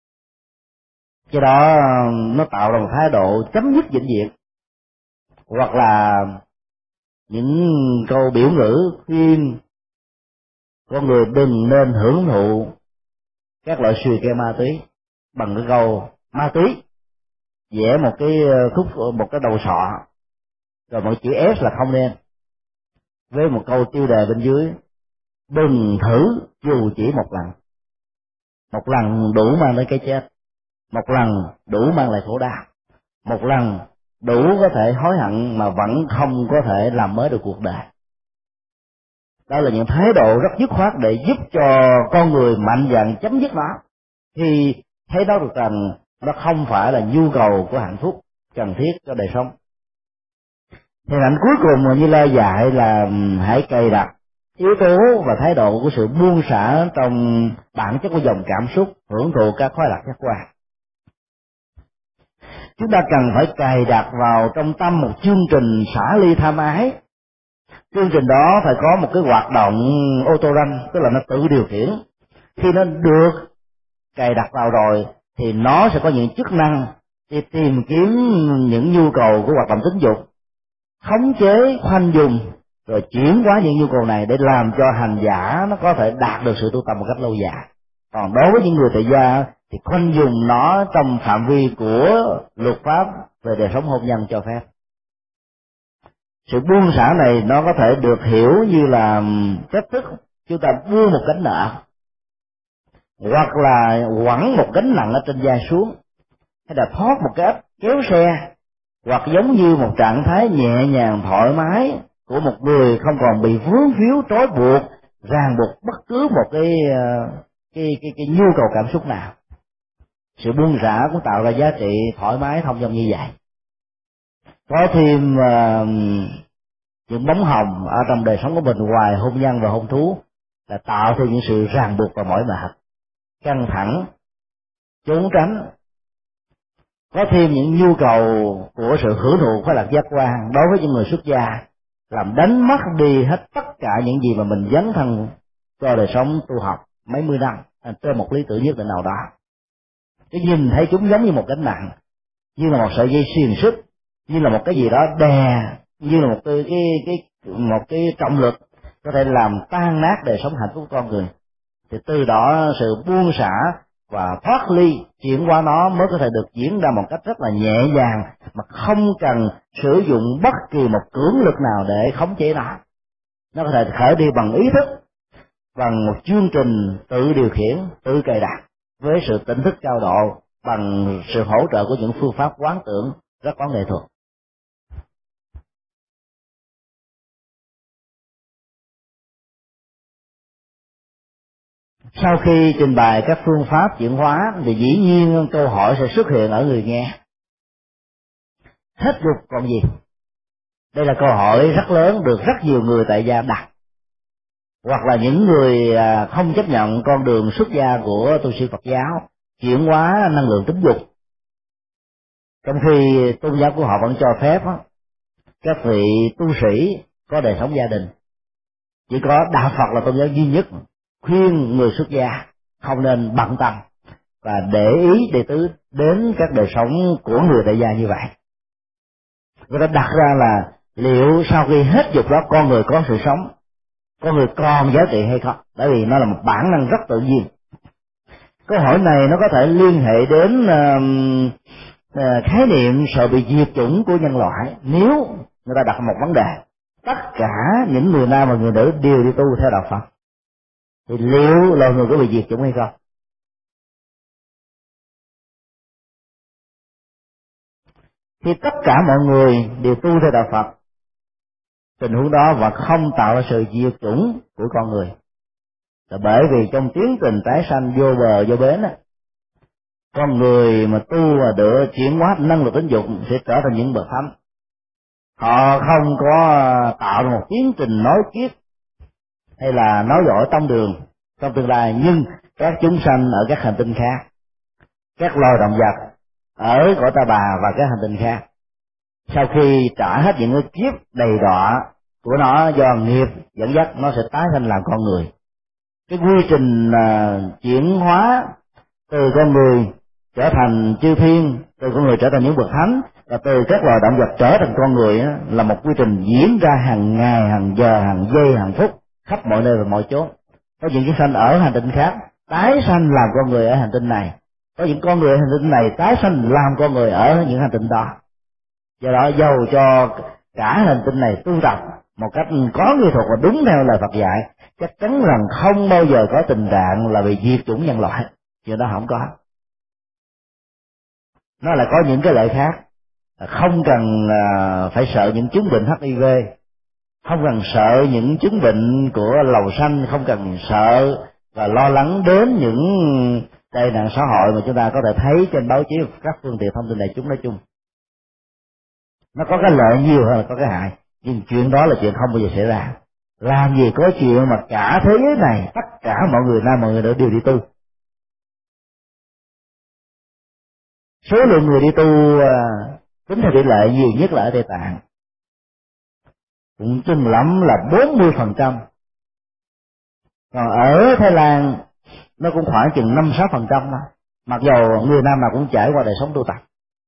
do đó nó tạo ra một thái độ chấm dứt vĩnh viễn, hoặc là những câu biểu ngữ khuyên con người đừng nên hưởng thụ các loại suy ke ma túy bằng cái câu ma túy, vẽ một cái đầu sọ rồi một chữ S là không nên, với một câu tiêu đề bên dưới: đừng thử dù chỉ một lần. Một lần đủ mang đến cái chết, một lần đủ mang lại khổ đau, một lần đủ có thể hối hận mà vẫn không có thể làm mới được cuộc đời. Đó là những thái độ rất dứt khoát để giúp cho con người mạnh dạn chấm dứt nó, khi thấy đó được rằng nó không phải là nhu cầu của hạnh phúc cần thiết cho đời sống. Hình ảnh cuối cùng mà Như Lai dạy là hãy cài đặt yếu tố và thái độ của sự buông xả trong bản chất của dòng cảm xúc hưởng thụ các khoái lạc giác quan. Chúng ta cần phải cài đặt vào trong tâm một chương trình xả ly tham ái. Chương trình đó phải có một cái hoạt động ô tô ranh, tức là nó tự điều khiển. Khi nó được cài đặt vào rồi thì nó sẽ có những chức năng để tìm kiếm những nhu cầu của hoạt động tính dục, khống chế, khoanh dùng, rồi chuyển hóa những nhu cầu này để làm cho hành giả nó có thể đạt được sự tu tập một cách lâu dài. Còn đối với những người tại gia thì khoanh dùng nó trong phạm vi của luật pháp về đời sống hôn nhân cho phép. Sự buông xả này nó có thể được hiểu như là cách thức chúng ta buông một gánh nợ, hoặc là quẳng một gánh nặng ở trên vai xuống, hay là thoát một cái ấp kéo xe, hoặc giống như một trạng thái nhẹ nhàng thoải mái của một người không còn bị vướng víu trói buộc, ràng buộc bất cứ một cái nhu cầu cảm xúc nào. Sự buông xả cũng tạo ra giá trị thoải mái thông dong như vậy. Có thêm những bóng hồng ở trong đời sống của mình ngoài hôn nhân và hôn thú là tạo thêm những sự ràng buộc và mỏi mệt, căng thẳng, trốn tránh. Có thêm những nhu cầu của sự hưởng thụ khoái lạc giác quan đối với những người xuất gia, làm đánh mất đi hết tất cả những gì mà mình dấn thân cho đời sống tu học mấy mươi năm trên một lý tưởng nhất định nào đó. Cái nhìn thấy chúng giống như một gánh nặng, như là một sợi dây xiềng xích, như là một cái gì đó đè, như là một cái trọng lực có thể làm tan nát đời sống hạnh phúc của con người. Thì từ đó sự buông xả và thoát ly, chuyển qua nó mới có thể được diễn ra một cách rất là nhẹ nhàng, mà không cần sử dụng bất kỳ một cưỡng lực nào để khống chế nó. Nó có thể khởi đi bằng ý thức, bằng một chương trình tự điều khiển, tự cài đặt, với sự tỉnh thức cao độ, bằng sự hỗ trợ của những phương pháp quán tưởng rất có nghệ thuật. Sau khi trình bày các phương pháp chuyển hóa thì dĩ nhiên câu hỏi sẽ xuất hiện ở người nghe: hết dục còn gì? Đây là câu hỏi rất lớn được rất nhiều người tại gia đặt, hoặc là những người không chấp nhận con đường xuất gia của tu sĩ Phật giáo chuyển hóa năng lượng tính dục, trong khi tôn giáo của họ vẫn cho phép các vị tu sĩ có đời sống gia đình. Chỉ có đạo Phật là tôn giáo duy nhất khuyên người xuất gia không nên bận tâm và để ý đệ tứ đến các đời sống của người tại gia như vậy. Người ta đặt ra là liệu sau khi hết dục đó con người có sự sống, con người còn giá trị hay không, bởi vì nó là một bản năng rất tự nhiên. Câu hỏi này nó có thể liên hệ đến khái niệm sợ bị diệt chủng của nhân loại. Nếu người ta đặt một vấn đề tất cả những người nam và người nữ đều đi tu theo đạo Phật, thì liệu loài người có bị diệt chủng hay không? Khi tất cả mọi người đều tu theo đạo Phật, tình huống đó vẫn không tạo ra sự diệt chủng của con người. Là bởi vì trong tiến trình tái sanh vô bờ vô bến con người mà tu và được chuyển hóa năng lực tính dục sẽ trở thành những bậc thánh. Họ không có tạo ra một tiến trình nói kiết hay là nói giỏi tông đường trong tương lai, nhưng các chúng sanh ở các hành tinh khác, các loài động vật ở cõi Ta Bà và các hành tinh khác, sau khi trả hết những cái kiếp đầy đọa của nó do nghiệp dẫn dắt, nó sẽ tái sanh làm con người. Cái quy trình chuyển hóa từ con người trở thành chư thiên, từ con người trở thành những bậc thánh, và từ các loài động vật trở thành con người á, là một quy trình diễn ra hàng ngày, hàng giờ, hàng giây, hàng phút, khắp mọi nơi và mọi chỗ. Có những cái sanh ở hành tinh khác tái sanh làm con người ở hành tinh này, có những con người ở hành tinh này tái sanh làm con người ở những hành tinh đó. Do đó dầu cho cả hành tinh này tu tập một cách có nghệ thuật và đúng theo lời Phật dạy, chắc chắn rằng không bao giờ có tình trạng là bị diệt chủng nhân loại, chuyện đó không có. Nó lại có những cái lợi khác, không cần phải sợ những chứng bệnh HIV, không cần sợ những chứng bệnh của lầu xanh, không cần sợ và lo lắng đến những tệ nạn xã hội mà chúng ta có thể thấy trên báo chí và các phương tiện thông tin đại chúng nói chung. Nó có cái lợi nhiều hơn là có cái hại, nhưng chuyện đó là chuyện không bao giờ xảy ra. Làm gì có chuyện mà cả thế giới này tất cả mọi người nam mọi người nữ đều đi tu. Số lượng người đi tu tính theo tỷ lệ nhiều nhất là ở Tây Tạng, cũng chừng lắm là 40%. Còn ở Thái Lan nó cũng khoảng chừng 5-6% thôi, mặc dù người nam nào cũng trải qua đời sống tu tập.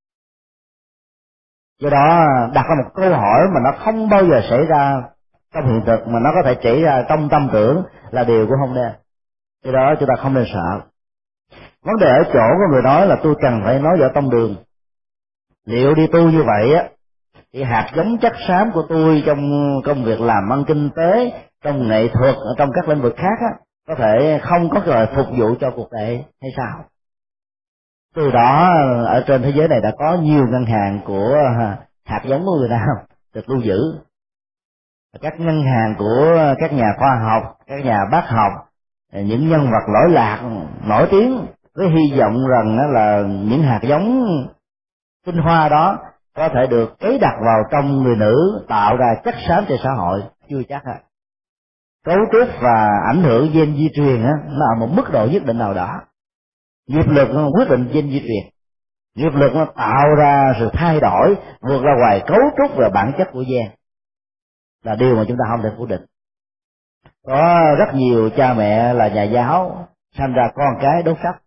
Do đó đặt ra một câu hỏi mà nó không bao giờ xảy ra trong hiện thực, mà nó có thể xảy ra trong tâm tưởng là điều cũng không nên. Do đó chúng ta không nên sợ. Vấn đề ở chỗ có người nói là tôi cần phải nói về tông đường. Liệu đi tu như vậy á, thì hạt giống chất xám của tôi trong công việc làm ăn kinh tế, trong nghệ thuật, trong các lĩnh vực khác á, có thể không có lời phục vụ cho cuộc đời hay sao? Từ đó ở trên thế giới này đã có nhiều ngân hàng của hạt giống của người Nam được lưu giữ. Các ngân hàng của các nhà khoa học, các nhà bác học, những nhân vật lỗi lạc nổi tiếng, với hy vọng rằng là những hạt giống tinh hoa đó có thể được cấy đặt vào trong người nữ, tạo ra chất xám cho xã hội. Chưa chắc à. Cấu trúc và ảnh hưởng gen di truyền á, nó ở một mức độ nhất định nào đó. Nghiệp lực nó quyết định gen di truyền, nghiệp lực nó tạo ra sự thay đổi vượt ra ngoài cấu trúc và bản chất của gen, là điều mà chúng ta không thể phủ định. Có rất nhiều cha mẹ là nhà giáo sanh ra con cái đốt sách,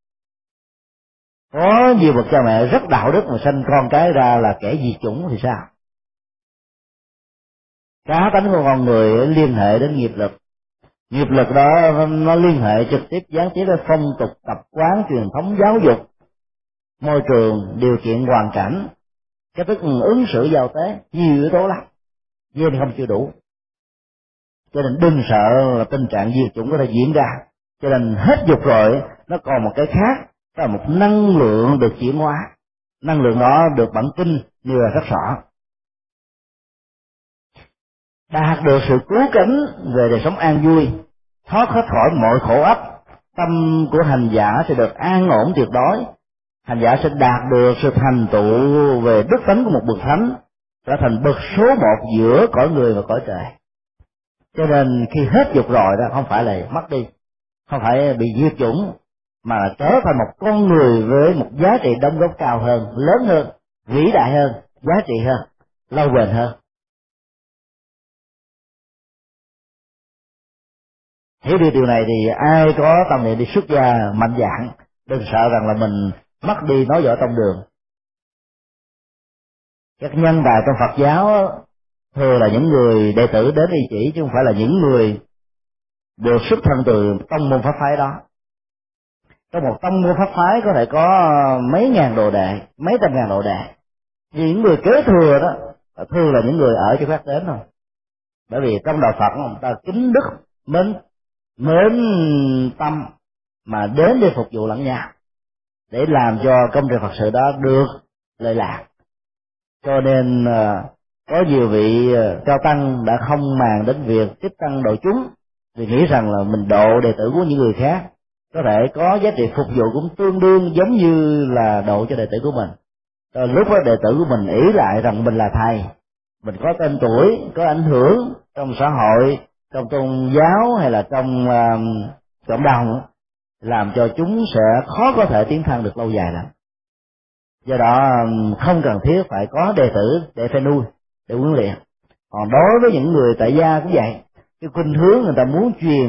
có nhiều bậc cha mẹ rất đạo đức mà sanh con cái ra là kẻ diệt chủng thì sao? Cá tánh của con người liên hệ đến nghiệp lực. Nghiệp lực đó nó liên hệ trực tiếp gián tiếp với phong tục tập quán, truyền thống giáo dục, môi trường, điều kiện hoàn cảnh, cái thức ứng xử giao tế, nhiều yếu tố lắm, gen không chưa đủ. Cho nên đừng sợ là tình trạng diệt chủng có thể diễn ra. Cho nên hết dục rồi, nó còn một cái khác, đó là một năng lượng được chuyển hóa. Năng lượng đó được bản kinh nêu ra rất rõ. Đạt được sự cứu cánh về đời sống an vui, thoát hết khỏi mọi khổ ách, tâm của hành giả sẽ được an ổn tuyệt đối. Hành giả sẽ đạt được sự thành tựu về đức tánh của một bậc thánh, trở thành bậc số một giữa cõi người và cõi trời. Cho nên khi hết dục rồi đó, không phải là mất đi, không phải bị diệt chủng, mà là trở thành một con người với một giá trị đóng góp cao hơn, lớn hơn, vĩ đại hơn, giá trị hơn, lâu bền hơn. Hiểu được điều này thì ai có tâm niệm đi xuất gia mạnh dạn, đừng sợ rằng là mình mất đi nói võ tông đường. Các nhân tài trong Phật giáo thường là những người đệ tử đến y chỉ, chứ không phải là những người được xuất thân từ tông môn pháp phái đó. Trong một tông môn pháp phái có thể có mấy ngàn đồ đệ, mấy trăm ngàn đồ đệ. Những người kế thừa đó thường là những người ở chỗ khác đến thôi. Bởi vì trong đạo Phật người ta kính đức, mến tâm mà đến để phục vụ lẫn nhau, để làm cho công trình Phật sự đó được lợi lạc. Cho nên có nhiều vị cao tăng đã không màng đến việc tiếp tăng độ chúng, vì nghĩ rằng là mình độ đệ tử của những người khác có thể có giá trị phục vụ cũng tương đương giống như là độ cho đệ tử của mình. Rồi lúc đó đệ tử của mình ỷ lại rằng mình là thầy, mình có tên tuổi, có ảnh hưởng trong xã hội, trong tôn giáo hay là trong cộng đồng, làm cho chúng sẽ khó có thể tiến thân được lâu dài lắm. Do đó không cần thiết phải có đệ tử để phải nuôi, để huấn luyện. Còn đối với những người tại gia cũng vậy, cái khuynh hướng người ta muốn truyền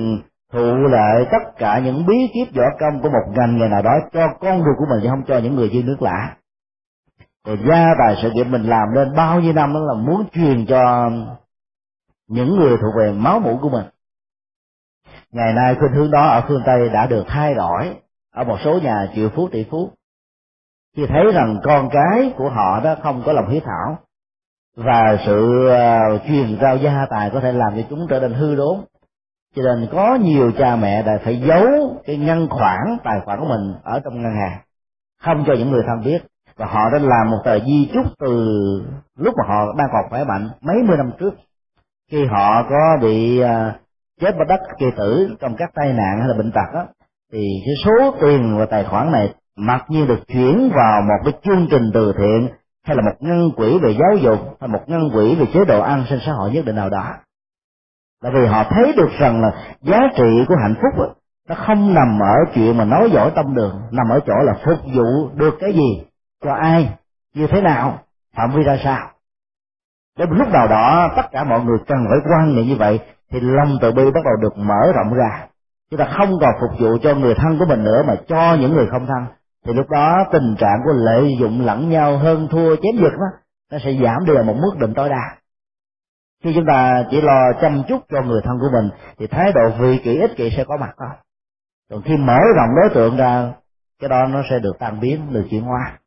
thụ lại tất cả những bí kíp võ công của một ngành nghề nào đó cho con ruột của mình, chứ không cho những người dân nước lạ. Rồi gia tài sự nghiệp mình làm lên bao nhiêu năm đó là muốn truyền cho những người thuộc về máu mủ của mình. Ngày nay khuynh hướng đó ở phương Tây đã được thay đổi ở một số nhà triệu phú tỷ phú, khi thấy rằng con cái của họ đó không có lòng hiếu thảo và sự truyền giao gia tài có thể làm cho chúng trở nên hư đốn, cho nên có nhiều cha mẹ đã phải giấu cái ngân khoản tài khoản của mình ở trong ngân hàng, không cho những người thân biết, và họ đã làm một tờ di chúc từ lúc mà họ đang còn khỏe mạnh mấy mươi năm trước, khi họ có bị chết bất đắc kỳ tử trong các tai nạn hay là bệnh tật đó, thì cái số tiền và tài khoản này mặc nhiên được chuyển vào một cái chương trình từ thiện, hay là một ngân quỹ về giáo dục, hay một ngân quỹ về chế độ an sinh xã hội nhất định nào đó. Là vì họ thấy được rằng là giá trị của hạnh phúc đó, nó không nằm ở chuyện mà nói giỏi tâm đường, nằm ở chỗ là phục vụ được cái gì, cho ai, như thế nào, phạm vi ra sao. Đến lúc nào đó tất cả mọi người cần phải quan niệm như vậy, thì lòng từ bi bắt đầu được mở rộng ra. Chúng ta không còn phục vụ cho người thân của mình nữa mà cho những người không thân, thì lúc đó tình trạng của lợi dụng lẫn nhau, hơn thua, chém giật đó, nó sẽ giảm đi ở một mức định tối đa. Khi chúng ta chỉ lo chăm chút cho người thân của mình thì thái độ vị kỷ ích kỷ sẽ có mặt thôi. Còn khi mở rộng đối tượng ra, cái đó nó sẽ được tan biến, được chuyển hóa.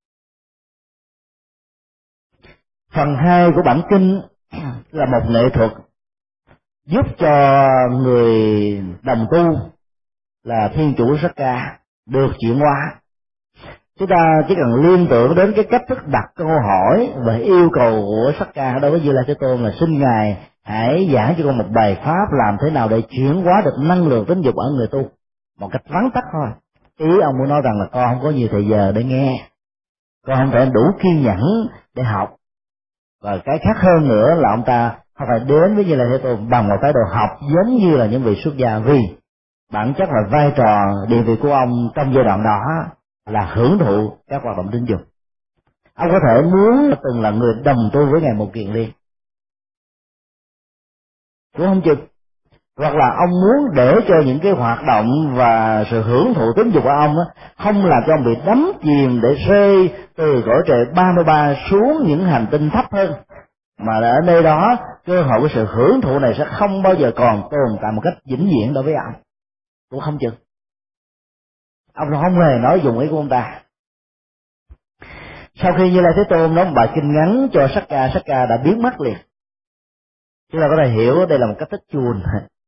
Phần 2 của bản kinh là một nghệ thuật giúp cho người đồng tu là Thiên Chủ Sắc Ca được chuyển hóa. Chúng ta chỉ cần liên tưởng đến cái cách thức đặt câu hỏi và yêu cầu của Sắc Ca đối với Như Lai Thế Tôn là xin Ngài hãy giảng cho con một bài pháp làm thế nào để chuyển hóa được năng lượng tính dục ở người tu, một cách vắn tắt thôi. Ý ông muốn nói rằng là con không có nhiều thời giờ để nghe, con không thể đủ kiên nhẫn để học, và cái khác hơn nữa là ông ta không phải đến với Như Lai Thế Tôn bằng một thái độ học giống như là những vị xuất gia, vì bản chất là vai trò địa vị của ông trong giai đoạn đó là hưởng thụ các hoạt động tính dục. Ông có thể muốn từng là người đồng tu với Ngài Một Kiền Liên, cũng không chừng, hoặc là ông muốn để cho những cái hoạt động và sự hưởng thụ tính dục của ông đó, không làm cho ông bị đắm chìm để rơi từ cõi trời 33 xuống những hành tinh thấp hơn, mà ở nơi đó cơ hội của sự hưởng thụ này sẽ không bao giờ còn tồn tại một cách vĩnh viễn đối với ông, cũng không chừng. Ông không hề nói dùng ý của ông ta. Sau khi Như Lai Thế Tôn nói một bài kinh ngắn cho Sắc Ca đã biến mất liền. Chúng ta có thể hiểu đây là một cách thức chuồn.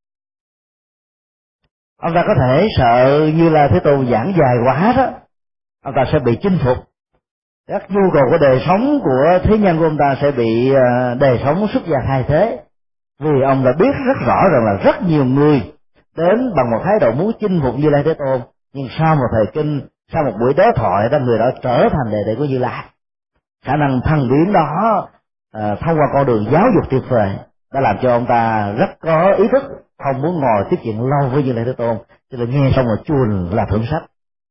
Ông ta có thể sợ Như Lai Thế Tôn giảng dài quá đó, ông ta sẽ bị chinh phục, các nhu cầu của đời sống của thế nhân của ông ta sẽ bị đời sống xuất gia thay thế, vì ông đã biết rất rõ rằng là rất nhiều người đến bằng một thái độ muốn chinh phục Như Lai Thế Tôn, nhưng sau một thời kinh, sau một buổi đối thoại đó, người đó trở thành đệ tử của Như Lai. Khả năng thăng biến đó thông qua con đường giáo dục tuyệt vời đã làm cho ông ta rất có ý thức không muốn ngồi tiếp chuyện lâu với Như Lai Thế Tôn, cho nên nghe xong rồi chuồn là thưởng sách.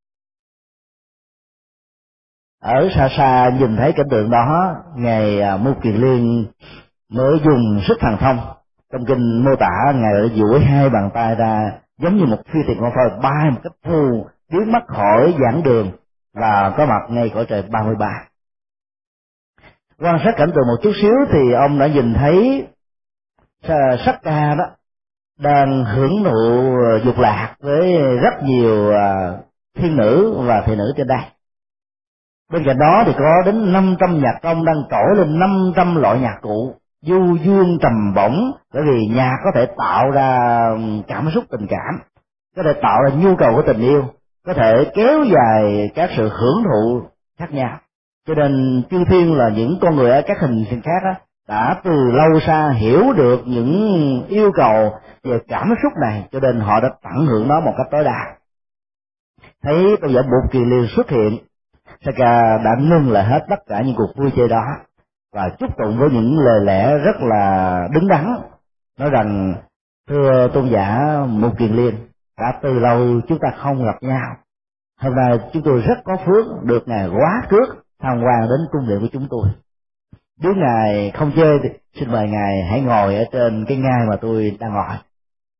Ở xa xa nhìn thấy cảnh tượng đó, Ngài Một Kiền Liên mới dùng sức thần thông. Trong kinh mô tả Ngài đã duỗi hai bàn tay ra giống như một phi thuyền con phơi bay một cách phù biến mất khỏi giảng đường và có mặt ngay cõi trời 33. Quan sát cảnh tượng một chút xíu thì ông đã nhìn thấy Sắc Ca đó đang hưởng thụ dục lạc với rất nhiều thiên nữ và thị nữ trên đây. Bên cạnh đó thì có đến 500 nhạc công đang trỗi lên 500 loại nhạc cụ du dương trầm bổng, bởi vì nhạc có thể tạo ra cảm xúc tình cảm, có thể tạo ra nhu cầu của tình yêu, có thể kéo dài các sự hưởng thụ khác nhau. Cho nên chư thiên là những con người ở các hình sinh khác đó, đã từ lâu xa hiểu được những yêu cầu về cảm xúc này, cho nên họ đã tận hưởng nó một cách tối đa. Thấy tôn giả Một Kiền Liên xuất hiện, Saka đã ngưng lại hết tất cả những cuộc vui chơi đó và chúc tụng với những lời lẽ rất là đứng đắn, nói rằng: thưa tôn giả Một Kiền Liên, đã từ lâu chúng ta không gặp nhau, hôm nay chúng tôi rất có phước được ngài quá cước tham quan đến cung điện của chúng tôi. Nếu ngài không chơi thì xin mời ngài hãy ngồi ở trên cái ngai mà tôi đang ngồi.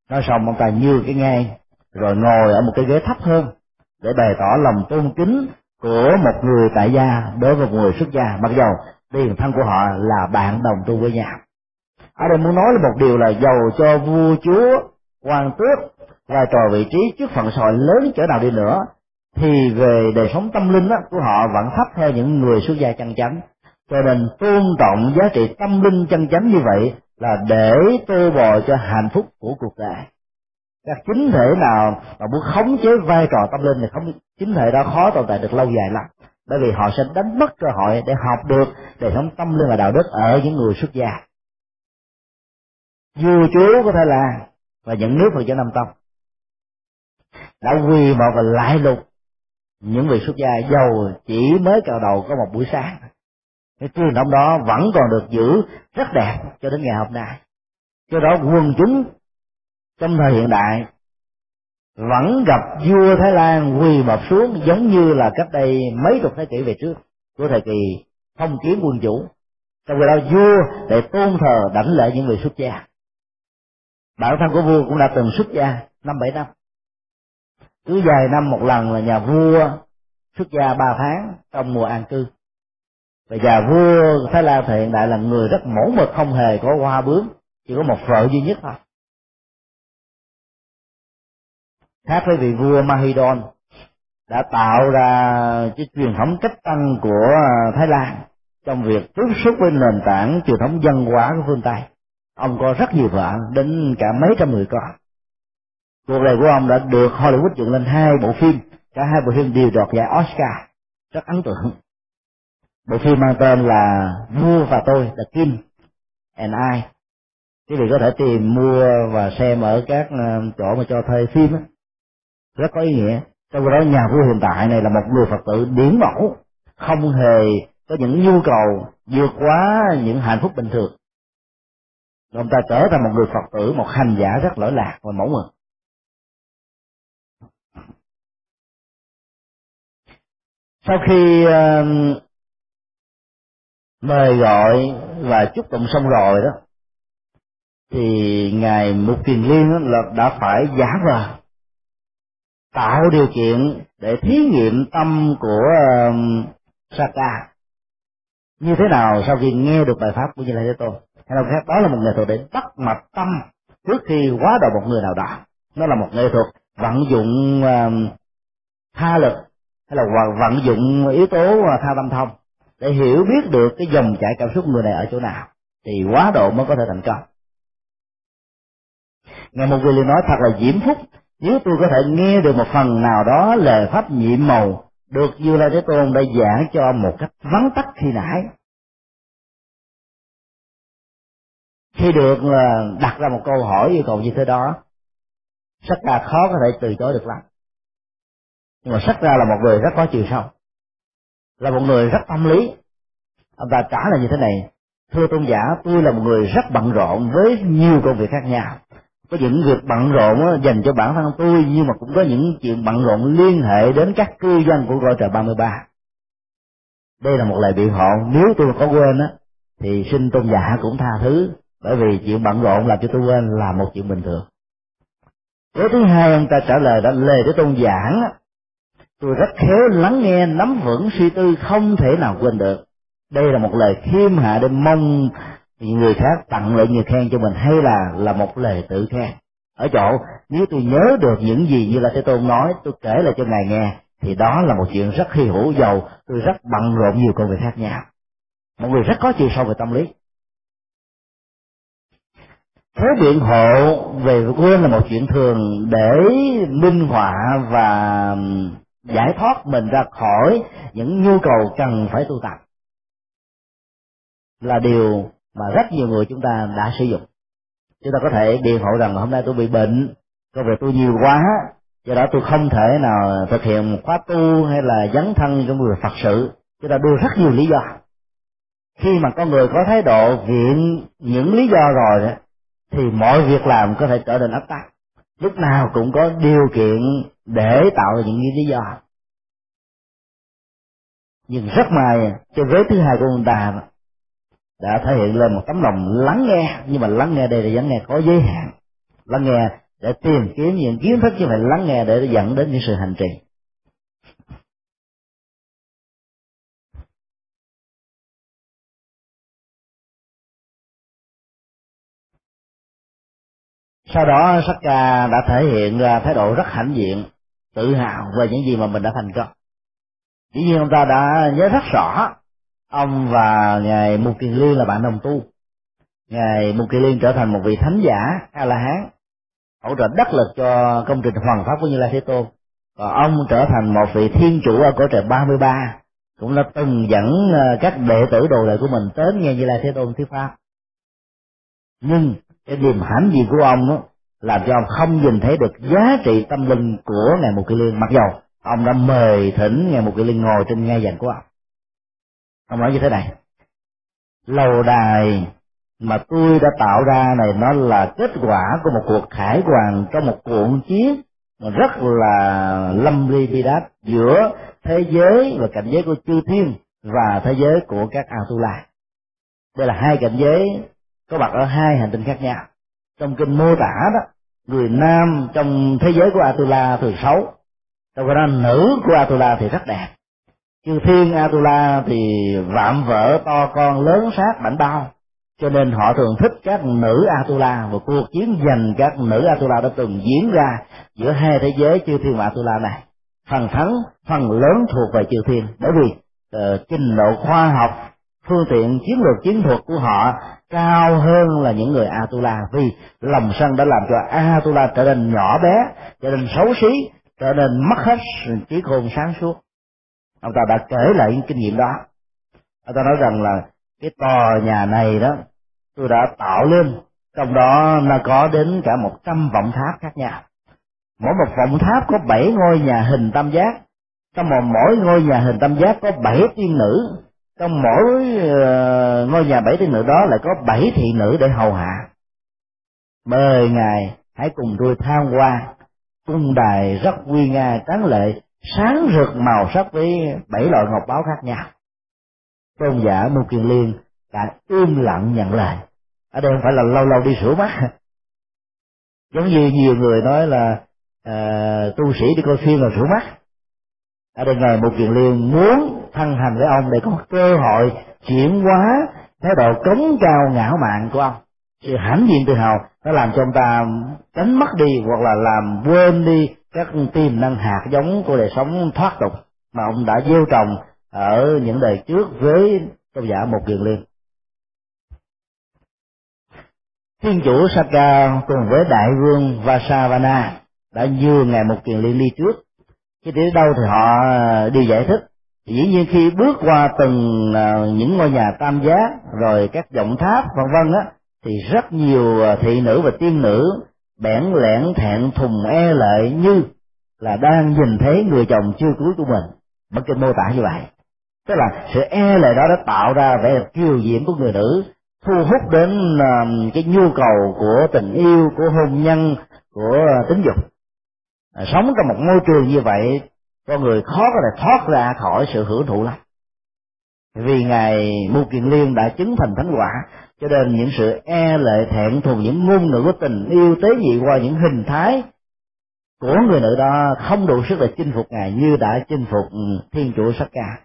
Nói xong ông ta như cái ngai, rồi ngồi ở một cái ghế thấp hơn để bày tỏ lòng tôn kính của một người tại gia đối với một người xuất gia, mặc dầu tiền thân của họ là bạn đồng tu với nhau. Ở đây muốn nói là một điều là dầu cho vua chúa, quan tước, vai trò vị trí trước phận xã hội lớn cỡ nào đi nữa, thì về đời sống tâm linh của họ vẫn thấp hơn những người xuất gia chân chánh. Cho nên tôn trọng giá trị tâm linh chân chánh như vậy là để tô bò cho hạnh phúc của cuộc đời. Các chính thể nào mà muốn khống chế vai trò tâm linh thì không, chính thể đó khó tồn tại được lâu dài lắm, bởi vì họ sẽ đánh mất cơ hội để học được đời sống tâm linh và đạo đức ở những người xuất gia. Vua chúa có thể là và những nước Phật giáo Nam Tông đã quỳ một và lại lục những vị xuất gia, dầu chỉ mới cạo đầu có một buổi sáng. Cái truyền thống đó vẫn còn được giữ rất đẹp cho đến ngày hôm nay. Do đó quần chúng trong thời hiện đại vẫn gặp vua Thái Lan quỳ mọp xuống giống như là cách đây mấy chục thế kỷ về trước, của thời kỳ phong kiến quân chủ. Trong khi đó vua để tôn thờ đảnh lễ những vị xuất gia. Bản thân của vua cũng đã từng xuất gia 5-7 năm. Cứ vài năm một lần là nhà vua xuất gia 3 tháng trong mùa an cư. Và nhà vua Thái Lan thời hiện đại là người rất mẫu mực, không hề có hoa bướm, chỉ có một vợ duy nhất thôi. Khác với vị vua Mahidol đã tạo ra cái truyền thống cách tăng của Thái Lan trong việc tiếp xúc với nền tảng truyền thống văn hóa của phương Tây. Ông có rất nhiều vợ, đến cả mấy trăm người con. Cuộc đời của ông đã được Hollywood dựng lên 2 bộ phim, cả 2 bộ phim đều đoạt giải Oscar, rất ấn tượng. Bộ phim mang tên là Vua và Tôi, The King and I. Quý vị có thể tìm mua và xem ở các chỗ mà cho thuê phim á, rất có ý nghĩa. Trong đó nhà vua hiện tại này là một người Phật tử điển mẫu, không hề có những nhu cầu vượt quá những hạnh phúc bình thường. Ông ta trở thành một người Phật tử, một hành giả rất lỗi lạc và mẫu mực. Sau khi mời gọi và chúc tụng xong rồi đó, thì ngài Mục Kiền Liên đã phải giả vờ tạo điều kiện để thí nghiệm tâm của Saka như thế nào sau khi nghe được bài pháp của Như Lai Thế Tôn. Hay là khác, đó là một nghệ thuật để bắt mạch tâm trước khi hóa độ một người nào đó. Nó là một nghệ thuật vận dụng tha lực hay là vận dụng yếu tố tha tâm thông để hiểu biết được cái dòng chảy cảm xúc người này ở chỗ nào, thì hóa độ mới có thể thành công. Ngài Mục Kiền Liên nói thật là diễm phúc nếu tôi có thể nghe được một phần nào đó lời pháp nhiệm màu được Như Lai Thế Tôn đã giảng cho một cách vắn tắt khi nãy. Khi được đặt ra một câu hỏi yêu cầu như thế đó, Sakka khó có thể từ chối được lắm. Nhưng mà Sakka là một người rất có chiều sâu, là một người rất tâm lý. Ông ta trả lời như thế này: thưa tôn giả, tôi là một người rất bận rộn với nhiều công việc khác nhau. Có những việc bận rộn dành cho bản thân tôi, nhưng mà cũng có những chuyện bận rộn liên hệ đến các cư dân của cõi trời 33. Đây là một lời biện hộ, nếu tôi có quên thì xin tôn giả cũng tha thứ, bởi vì chuyện bận rộn làm cho tôi quên là một chuyện bình thường. Cái thứ hai ông ta trả lời đã lời Thế Tôn giảng, tôi rất khéo lắng nghe, nắm vững suy tư, không thể nào quên được. Đây là một lời khiêm hạ để mong người khác tặng lại nhiều khen cho mình, hay là một lời tự khen. Ở chỗ nếu tôi nhớ được những gì Như Lai Thế Tôn nói, tôi kể lại cho ngài nghe, thì đó là một chuyện rất hy hữu, dầu tôi rất bận rộn nhiều công việc khác nhau. Một người rất có chiều sâu về tâm lý. Thế biện hộ về quên là một chuyện thường để minh họa và giải thoát mình ra khỏi những nhu cầu cần phải tu tập, là điều mà rất nhiều người chúng ta đã sử dụng. Chúng ta có thể biện hộ rằng hôm nay tôi bị bệnh, công việc tôi nhiều quá, do đó tôi không thể nào thực hiện một khóa tu hay là dấn thân trong người Phật sự. Chúng ta đưa rất nhiều lý do. Khi mà con người có thái độ viện những lý do rồi thì mọi việc làm có thể trở nên áp tắc, lúc nào cũng có điều kiện để tạo ra những lý do. Nhưng rất may cái vế thứ hai của ông ta đã thể hiện lên một tấm lòng lắng nghe, nhưng mà lắng nghe đây là lắng nghe có giới hạn, lắng nghe để tìm kiếm những kiến thức, chứ phải lắng nghe để dẫn đến những sự hành trì. Sau đó Sakka đã thể hiện ra thái độ rất hãnh diện, tự hào về những gì mà mình đã thành công. Dĩ nhiên ông ta đã nhớ rất rõ ông và ngài Mục Kiền Liên là bạn đồng tu. Ngài Mục Kiền Liên trở thành một vị thánh giả A La Hán, hỗ trợ đắc lực cho công trình hoàn pháp của Như Lai Thế Tôn. Còn ông trở thành một vị thiên chủ ở cõi trời 33, cũng đã từng dẫn các đệ tử đồ đệ của mình đến nghe Như Lai Thế Tôn thuyết pháp. Nhưng cái niềm hãnh diện của ông đó làm cho ông không nhìn thấy được giá trị tâm linh của ngài Mục Kiền Liên, mặc dầu ông đã mời thỉnh ngài Mục Kiền Liên ngồi trên ngai vàng của ông. Ông nói như thế này: lầu đài mà tôi đã tạo ra này, nó là kết quả của một cuộc khải hoàn trong một cuộc chiến rất là lâm ly bi đát giữa thế giới và cảnh giới của chư thiên và thế giới của các Atula. Đây là hai cảnh giới có mặt ở hai hành tinh khác nhau. Trong kinh mô tả đó, người nam trong thế giới của Atula thường xấu, trong khi đó nữ của Atula thì rất đẹp. Chư thiên Atula thì vạm vỡ, to con, lớn sát, bảnh bao, cho nên họ thường thích các nữ Atula, và cuộc chiến giành các nữ Atula đã từng diễn ra giữa hai thế giới chư thiên và Atula này. Phần thắng phần lớn thuộc về chư thiên, bởi vì trình độ khoa học, phương tiện chiến lược chiến thuật của họ cao hơn là những người Atula, vì lòng sân đã làm cho Atula trở nên nhỏ bé, trở nên xấu xí, trở nên mất hết trí khôn sáng suốt. Ông ta đã kể lại những kinh nghiệm đó. Ông ta nói rằng là cái tòa nhà này đó tôi đã tạo lên, trong đó nó có đến cả 100 vọng tháp khác nhau. Mỗi một vọng tháp có 7 ngôi nhà hình tam giác, trong mỗi ngôi nhà hình tam giác có 7 tiên nữ, trong mỗi ngôi nhà 7 tiên nữ đó lại có 7 thị nữ để hầu hạ. Mời ngài hãy cùng tôi tham quan cung đài rất uy nga tráng lệ, sáng rực màu sắc với 7 loại ngọc báu khác nhau. Tôn giả Mục Kiền Liên đã im lặng nhận lời. Ở đây không phải là lâu lâu đi sửa mắt, giống như nhiều người nói là tu sĩ đi coi phim là sửa mắt. Ở đây ngài Mục Kiền Liên muốn thân hành với ông để có cơ hội chuyển hóa thái độ cống cao ngạo mạn của ông. Sự hãnh diện tự hào nó làm cho ông ta đánh mất đi hoặc là làm quên đi các tiềm năng hạt giống của đời sống thoát tục mà ông đã gieo trồng ở những đời trước với tôn giả Mục Kiền Liên. Thiên chủ Sakka cùng với đại vương Vasavana đã nhường ngài Mục Kiền Liên đi trước. Khi đến đâu thì họ đi giải thích. Dĩ nhiên khi bước qua từng những ngôi nhà tam giác rồi các vọng tháp vân vân á, thì rất nhiều thị nữ và tiên nữ bẽn lẽn thẹn thùng e lệ như là đang nhìn thấy người chồng chưa cưới của mình. Bản kinh mô tả như vậy, tức là sự e lệ đó đã tạo ra vẻ kiều diễm của người nữ, thu hút đến cái nhu cầu của tình yêu, của hôn nhân, của tính dục. Sống trong một môi trường như vậy, con người khó có thể thoát ra khỏi sự hưởng thụ lắm. Vì ngài Mục Kiền Liên đã chứng thành thánh quả, cho nên những sự e lệ thẹn thùng, những ngôn ngữ của tình yêu tế nhị qua những hình thái của người nữ đó không đủ sức để chinh phục ngài như đã chinh phục thiên chủ Sakka.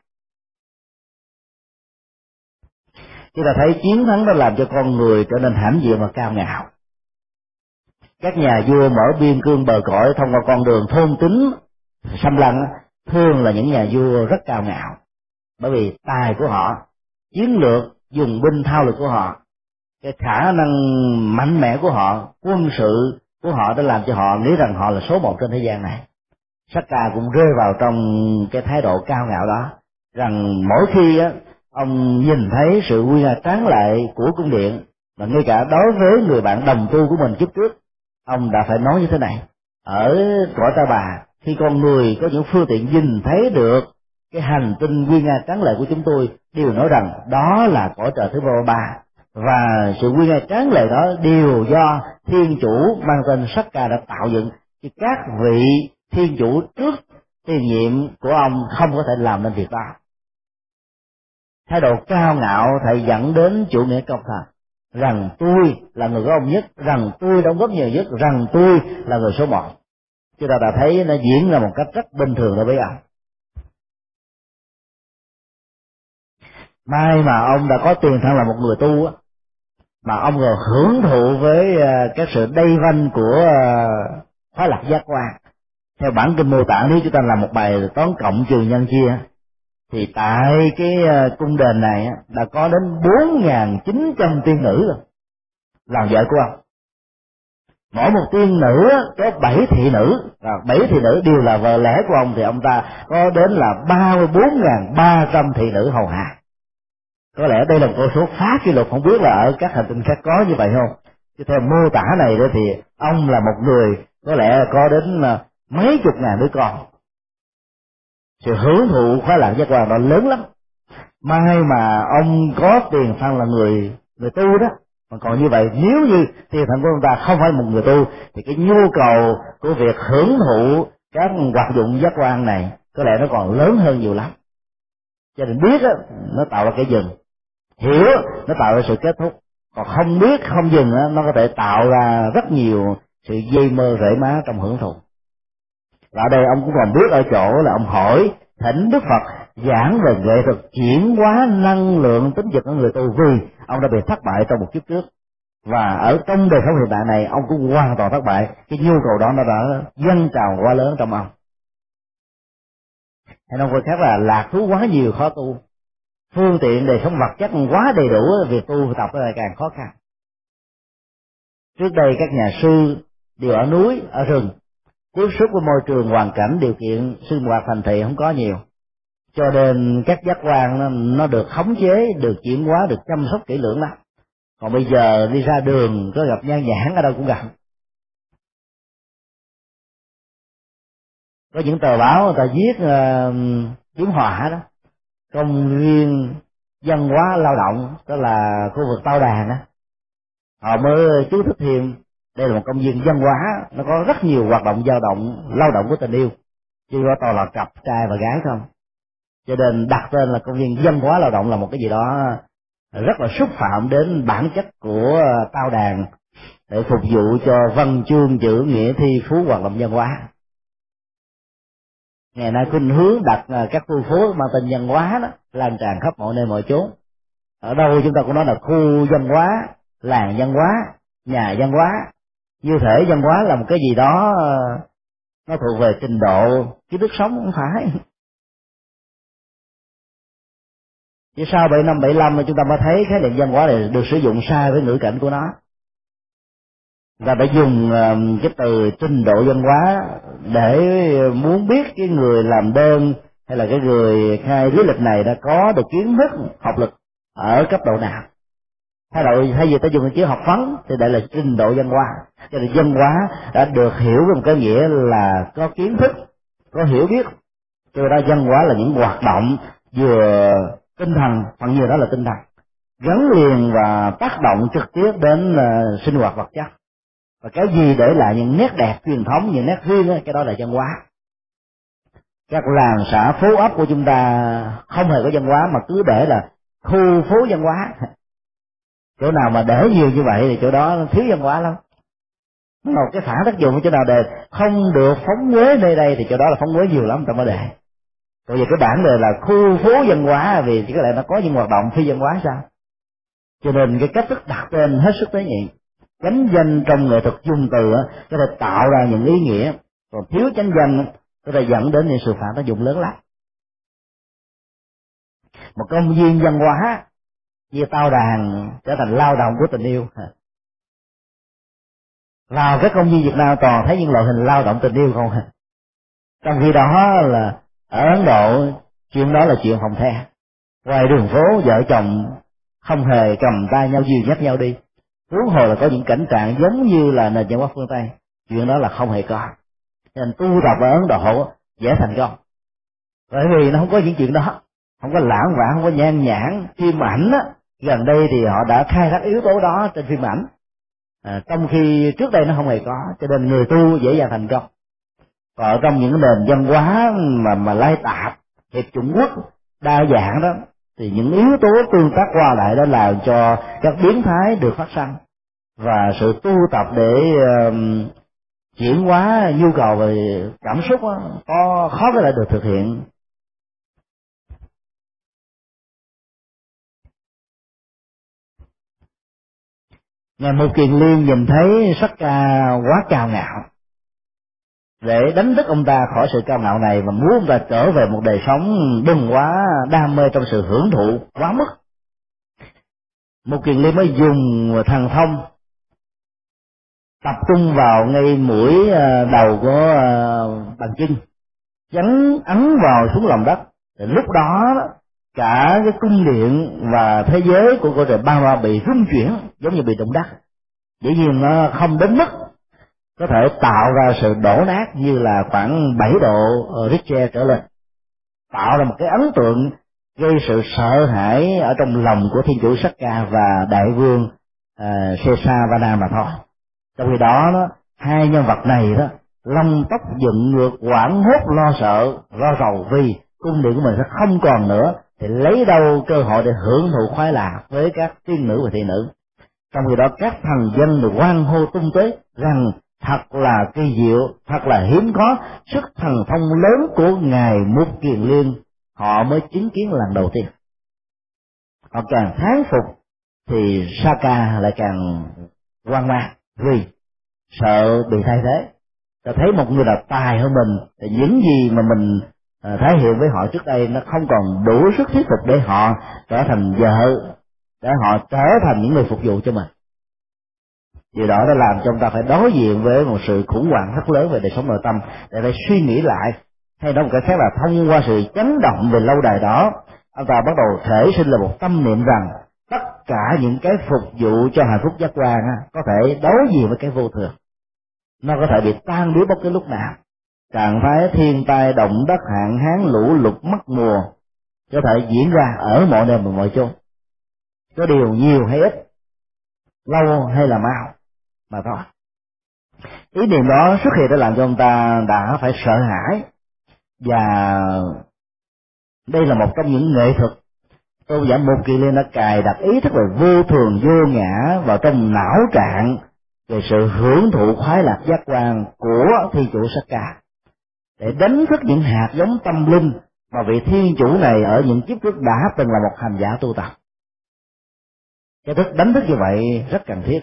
Chúng ta thấy chiến thắng đó làm cho con người trở nên hãnh diện và cao ngạo. Các nhà vua mở biên cương bờ cõi thông qua con đường thôn tính xâm lăng thường là những nhà vua rất cao ngạo, bởi vì tài của họ, chiến lược dùng binh thao lược của họ, cái khả năng mạnh mẽ của họ, quân sự của họ đã làm cho họ nghĩ rằng họ là số một trên thế gian này. Sakka cũng rơi vào trong cái thái độ cao ngạo đó, rằng mỗi khi á, ông nhìn thấy sự uy nga tráng lệ của cung điện, mà ngay cả đối với người bạn đồng tu của mình kiếp trước, ông đã phải nói như thế này: ở cõi Ta Bà, khi con người có những phương tiện nhìn thấy được cái hành tinh uy nga tráng lệ của chúng tôi, đều nói rằng đó là cõi trời thứ ba, và sự uy nga tráng lệ đó đều do thiên chủ mang tên Sakka đã tạo dựng, thì các vị thiên chủ trước tiền nhiệm của ông không có thể làm nên việc đó. Thái độ cao ngạo thể dẫn đến chủ nghĩa công thần. rằng tôi là người có ông nhất, rằng tôi đóng góp nhiều nhất, rằng tôi là người số một. Chúng ta đã thấy nó diễn ra một cách rất bình thường đối với ông. May mà ông đã có tiền thân là một người tu á, mà ông còn hưởng thụ với các sự đầy vanh của khoái lạc giác quan. Theo bản kinh mô tả, nếu chúng ta làm một bài toán cộng trừ nhân chia, thì tại cái cung đền này đã có đến 4.900 tiên nữ rồi, làm vợ của ông. Mỗi một tiên nữ có 7 thị nữ, và 7 thị nữ đều là vợ lẽ của ông, thì ông ta có đến là 34.300 thị nữ hầu hạ. Có lẽ đây là một con số phá kỷ lục, không biết là ở các hành tinh khác có như vậy không. Chứ theo mô tả này đó thì ông là một người có lẽ có đến mấy chục ngàn đứa con. Sự hưởng thụ khoái lạc giác quan đó lớn lắm. May mà ông có tiền thân là người tu đó. Mà còn như vậy, nếu như tiền thân của ông ta không phải một người tu, thì cái nhu cầu của việc hưởng thụ các hoạt dụng giác quan này có lẽ nó còn lớn hơn nhiều lắm. Cho nên biết á, nó tạo ra cái dừng, hiểu nó tạo ra sự kết thúc, còn không biết không dừng á, nó có thể tạo ra rất nhiều sự dây mơ rễ má trong hưởng thụ. Và ở đây ông cũng còn biết ở chỗ là ông hỏi thỉnh Đức Phật giảng về nghệ thuật chuyển hóa năng lượng tính dục của người tu, vì ông đã bị thất bại trong một kiếp trước, và ở trong đời sống hiện tại này ông cũng hoàn toàn thất bại. Cái nhu cầu đó nó đã dâng trào quá lớn trong ông. Hay nói khác là lạc thú quá nhiều khó tu, phương tiện đời sống vật chất quá đầy đủ, việc tu tập lại càng khó khăn. Trước đây các nhà sư đều ở núi, ở rừng, tiếp xúc với môi trường, hoàn cảnh, điều kiện sinh hoạt thành thị không có nhiều, cho nên các giác quan nó được khống chế, được chuyển hóa, được chăm sóc kỹ lưỡng lắm. Còn bây giờ đi ra đường có gặp nhan nhản ở đâu cũng gặp. Có những tờ báo người ta viết tiếng họa đó, công viên văn hóa lao động, đó là khu vực Tao Đàn á, họ mới chú thích thêm đây là một công viên văn hóa, nó có rất nhiều hoạt động dao động lao động của tình yêu, chứ có toàn là cặp trai và gái không. Cho nên đặt tên là công viên văn hóa lao động là một cái gì đó rất là xúc phạm đến bản chất của Tao Đàn, để phục vụ cho văn chương chữ nghĩa thi phú hoạt động văn hóa. Ngày nay khuynh hướng đặt các khu phố mang tên văn hóa đó lan tràn khắp mọi nơi mọi chốn. Ở đâu chúng ta cũng nói là khu văn hóa, làng văn hóa, nhà văn hóa. Như thể văn hóa là một cái gì đó nó thuộc về trình độ kiến thức sống, không phải. Chỉ sau 7 năm 75 chúng ta mới thấy khái niệm văn hóa này được sử dụng sai với ngữ cảnh của nó. Và đã dùng cái từ trình độ văn hóa để muốn biết cái người làm đơn hay là cái người khai lý lịch này đã có được kiến thức học lực ở cấp độ nào. Thay vì ta dùng cái chữ học vấn thì đây là trình độ văn hóa. Cho nên văn hóa đã được hiểu với một cái nghĩa là có kiến thức, có hiểu biết. Cho nên văn hóa là những hoạt động vừa tinh thần, phần nhiều đó là tinh thần, gắn liền và tác động trực tiếp đến sinh hoạt vật chất. Và cái gì để lại những nét đẹp truyền thống, những nét riêng ấy, cái đó là văn hóa. Các làng xã phố ấp của chúng ta không hề có văn hóa, mà cứ để là khu phố văn hóa. Chỗ nào mà để nhiều như vậy thì chỗ đó thiếu văn hóa lắm. Một cái phản tác dụng chỗ nào đề không được phóng uế nơi đây thì chỗ đó là phóng uế nhiều lắm trong vấn đề. Còn về cái bản đề là khu phố văn hóa, vì có lẽ nó có những hoạt động phi văn hóa sao. Cho nên cái cách thức đặt tên hết sức tế nhị. Chánh danh trong nghệ thuật dùng từ có thể tạo ra những ý nghĩa, còn thiếu chánh danh có thể dẫn đến những sự phản tác dụng lớn lắm. Một công viên văn hóa như Tao Đàn trở thành lao động của tình yêu. Vào các công viên Việt Nam toàn thấy những loại hình lao động tình yêu không. Trong khi đó là ở Ấn Độ chuyện đó là chuyện phòng the. Ngoài đường phố vợ chồng không hề cầm tay nhau dìu dắt nhau đi. Huống hồ là có những cảnh trạng giống như là nền văn hóa phương Tây, chuyện đó là không hề có. Nên tu tập ở Ấn Độ dễ thành công, bởi vì nó không có những chuyện đó, không có lãng vãng, không có nhan nhản. Phim ảnh á, gần đây thì họ đã khai thác yếu tố đó trên phim ảnh, trong khi trước đây nó không hề có, cho nên người tu dễ dàng thành công. Còn ở trong những nền văn hóa mà lai tạp, hiệp chủng quốc đa dạng đó, thì những yếu tố tương tác qua lại đó làm cho các biến thái được phát sinh, và sự tu tập để chuyển hóa nhu cầu về cảm xúc đó, có khó có thể được thực hiện. Ngài Mục Kiền Liên nhìn thấy Sắc Ca quá cao ngạo, để đánh thức ông ta khỏi sự cao ngạo này và muốn ông ta trở về một đời sống đừng quá đam mê trong sự hưởng thụ quá mức. Mục Kiền Liên mới dùng thần thông tập trung vào ngay mũi đầu của bàn chân, chấn ấn vào xuống lòng đất. Thì lúc đó cả cái cung điện và thế giới của cõi trời ba ba bị rung chuyển giống như bị động đất. Dĩ nhiên nó không đến mức có thể tạo ra sự đổ nát như là khoảng 7 độ Richter trở lên, tạo ra một cái ấn tượng gây sự sợ hãi ở trong lòng của Thiên Chủ Sắc Ca và Đại Vương Sesavana mà thôi. Trong khi đó, hai nhân vật này đó lông tóc dựng ngược, hoảng hốt lo sợ lo rầu vì cung điện của mình sẽ không còn nữa, thì lấy đâu cơ hội để hưởng thụ khoái lạc với các tiên nữ và thị nữ. Trong khi đó các thần dân được hoan hô tung tuế rằng thật là kỳ diệu, thật là hiếm có, sức thần thông lớn của Ngài Mục Kiền Liên họ mới chứng kiến lần đầu tiên. Họ càng thán phục thì Saka lại càng hoang mang vì sợ bị thay thế. Ta thấy một người nào tài hơn mình thì những gì mà mình thể hiện với họ trước đây nó không còn đủ sức thuyết phục để họ trở thành vợ, để họ trở thành những người phục vụ cho mình. Điều đó đã làm cho ông ta phải đối diện với một sự khủng hoảng rất lớn về đời sống nội tâm, để phải suy nghĩ lại, hay nói một cái khác là thông qua sự chấn động về lâu đài đó, ông ta bắt đầu thể sinh là một tâm niệm rằng tất cả những cái phục vụ cho hạnh phúc giác quan có thể đối diện với cái vô thường, nó có thể bị tan biến bất cứ lúc nào. Trạng thái thiên tai, động đất, hạn hán, lũ lụt, mất mùa có thể diễn ra ở mọi nơi và mọi chỗ, có điều nhiều hay ít, lâu hay là mau mà thôi. Ý niệm đó xuất hiện đã làm cho ông ta đã phải sợ hãi, và đây là một trong những nghệ thuật tôn giả Mục Kiền Liên đã cài đặt ý thức về vô thường vô ngã vào trong não trạng về sự hưởng thụ khoái lạc giác quan của Thiên Chủ Sắc Ca, để đánh thức những hạt giống tâm linh mà vị Thiên Chủ này ở những kiếp trước đã từng là một hành giả tu tập. Cái thức đánh thức như vậy rất cần thiết.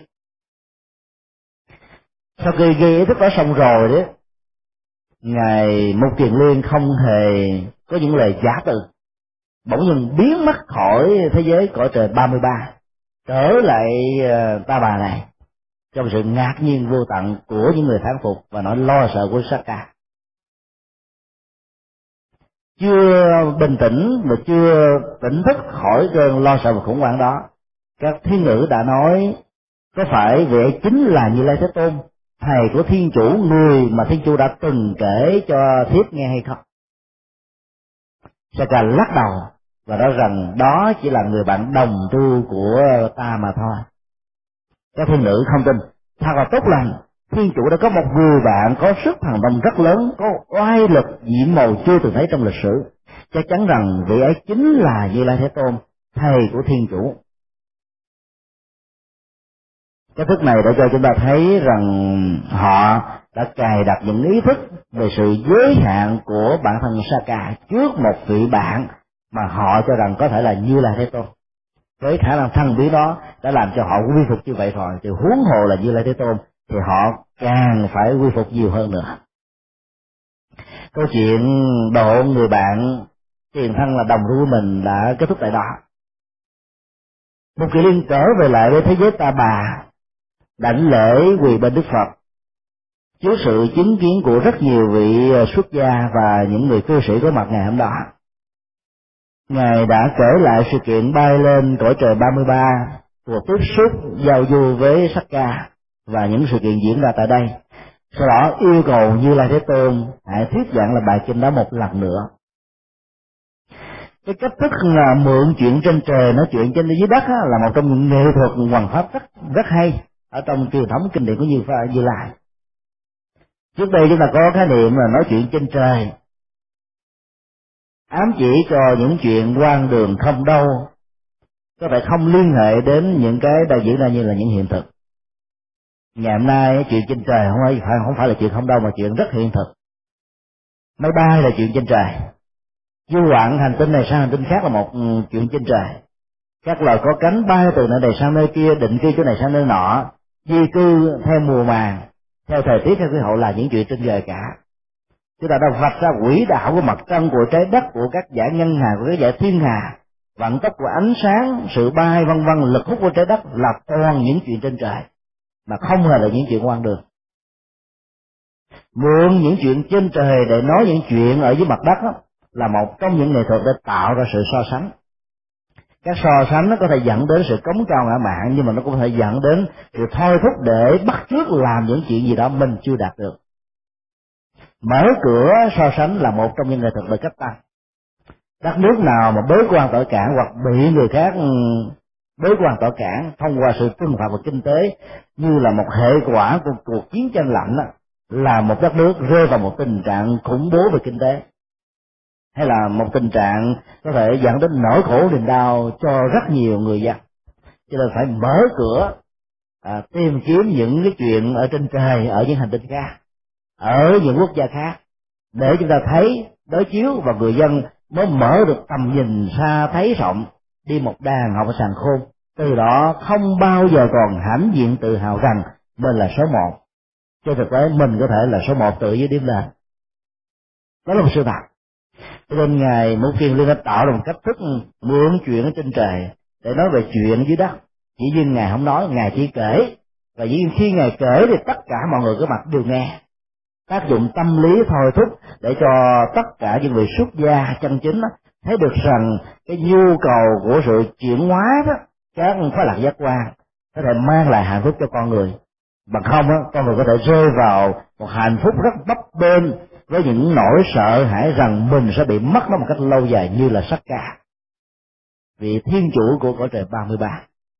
Sau khi ghi ý thức đó xong rồi đấy, Ngài Mục Kiền Liên không hề có những lời giả từ, bỗng dưng biến mất khỏi thế giới cõi trời 33, trở lại Ta Bà này trong sự ngạc nhiên vô tận của những người thán phục và nỗi lo sợ của Sắc Ca. Chưa bình tĩnh và chưa tỉnh thức khỏi cơn lo sợ và khủng hoảng đó, các thiên nữ đã nói: có phải vị ấy chính là Như Lai Thế Tôn, thầy của Thiên Chủ, người mà Thiên Chủ đã từng kể cho thiếp nghe hay không? Sắc Ca lắc đầu và nói rằng đó chỉ là người bạn đồng tu của ta mà thôi. Các thiên nữ không tin. Thật là tốt lành, Thiên Chủ đã có một người bạn có sức thần thông rất lớn, có oai lực diễm màu chưa từng thấy trong lịch sử. Chắc chắn rằng vị ấy chính là Như Lai Thế Tôn, thầy của Thiên Chủ. Cái thức này đã cho chúng ta thấy rằng họ đã cài đặt những ý thức về sự giới hạn của bản thân Saka trước một vị bạn mà họ cho rằng có thể là Như Lai Thế Tôn. Với khả năng thân bí đó đã làm cho họ quy phục như vậy rồi, thì huống hồ là Như Lai Thế Tôn thì họ càng phải quy phục nhiều hơn nữa. Câu chuyện độ người bạn tiền thân là đồng tu của mình đã kết thúc tại đó. Mục Kiền Liên trở về lại với thế giới Ta Bà, đảnh lễ quỳ bên Đức Phật trước sự chứng kiến của rất nhiều vị xuất gia và những người cư sĩ có mặt ngày hôm đó. Ngài đã kể lại sự kiện bay lên cõi trời 33, cuộc tiếp xúc giao du với Sắc Ca và những sự kiện diễn ra tại đây. Sau đó yêu cầu Như Lai Thế Tôn hãy thuyết giảng là bài kinh đó một lần nữa. Cái cách thức là mượn chuyện trên trời nói chuyện trên dưới đất là một trong những nghệ thuật hoằng pháp rất hay ở trong truyền thống kinh điển của Như Lai. Trước đây chúng ta có khái niệm là nói chuyện trên trời, ám chỉ cho những chuyện quan đường không đâu, có thể không liên hệ đến những cái đang diễn ra như là những hiện thực. Ngày hôm nay chuyện trên trời không phải là chuyện không đâu, mà chuyện rất hiện thực. Máy bay là chuyện trên trời, du ngoạn hành tinh này sang hành tinh khác là một chuyện trên trời. Các loài có cánh bay từ nơi này sang nơi kia, định cư chỗ này sang nơi nọ, di cư theo mùa màng, theo thời tiết, theo khí hậu là những chuyện trên trời cả. Chúng ta đã vạch ra quỹ đạo của mặt trăng, của trái đất, của các dải ngân hà, của các dải thiên hà, vận tốc của ánh sáng, sự bay vân vân, lực hút của trái đất là toàn những chuyện trên trời, mà không hề là những chuyện quan đường. Mượn những chuyện trên trời để nói những chuyện ở dưới mặt đất đó, là một trong những nghệ thuật để tạo ra sự so sánh. Các so sánh nó có thể dẫn đến sự cống cao ngã mạn, nhưng mà nó cũng có thể dẫn đến sự thôi thúc để bắt chước làm những chuyện gì đó mình chưa đạt được. Mở cửa so sánh là một trong những nghệ thuật để cách tăng. Đất nước nào mà bế quan tội cản hoặc bị người khác bế quan tội cản thông qua sự trừng phạt về kinh tế như là một hệ quả của cuộc chiến tranh lạnh đó, là một đất nước rơi vào một tình trạng khủng bố về kinh tế, hay là một tình trạng có thể dẫn đến nỗi khổ niềm đau cho rất nhiều người dân. Cho nên phải mở cửa tìm kiếm những cái chuyện ở trên trời, ở những hành tinh khác, ở những quốc gia khác, để chúng ta thấy đối chiếu, và người dân mới mở được tầm nhìn xa thấy rộng, đi một đàn học ở sàn khôn. Từ đó không bao giờ còn hãnh diện tự hào rằng mình là số một. Trên thực tế mình có thể là số một tự dưới điểm lên. Đó là một sự thật. Cho nên Ngài Mục Kiền Liên đã tạo ra một cách thức mượn chuyện ở trên trời để nói về chuyện dưới đất. Chỉ riêng Ngài không nói, Ngài chỉ kể, và chỉ khi Ngài kể thì tất cả mọi người có mặt đều nghe. Tác dụng tâm lý thôi thúc để cho tất cả những người xuất gia chân chính đó, thấy được rằng cái nhu cầu của sự chuyển hóa đó, các khoái lạc giác quan có thể mang lại hạnh phúc cho con người. Bằng không đó, con người có thể rơi vào một hạnh phúc rất bấp bênh, với những nỗi sợ hãi rằng mình sẽ bị mất nó một cách lâu dài, như là Sakka, vị thiên chủ của cõi trời 33.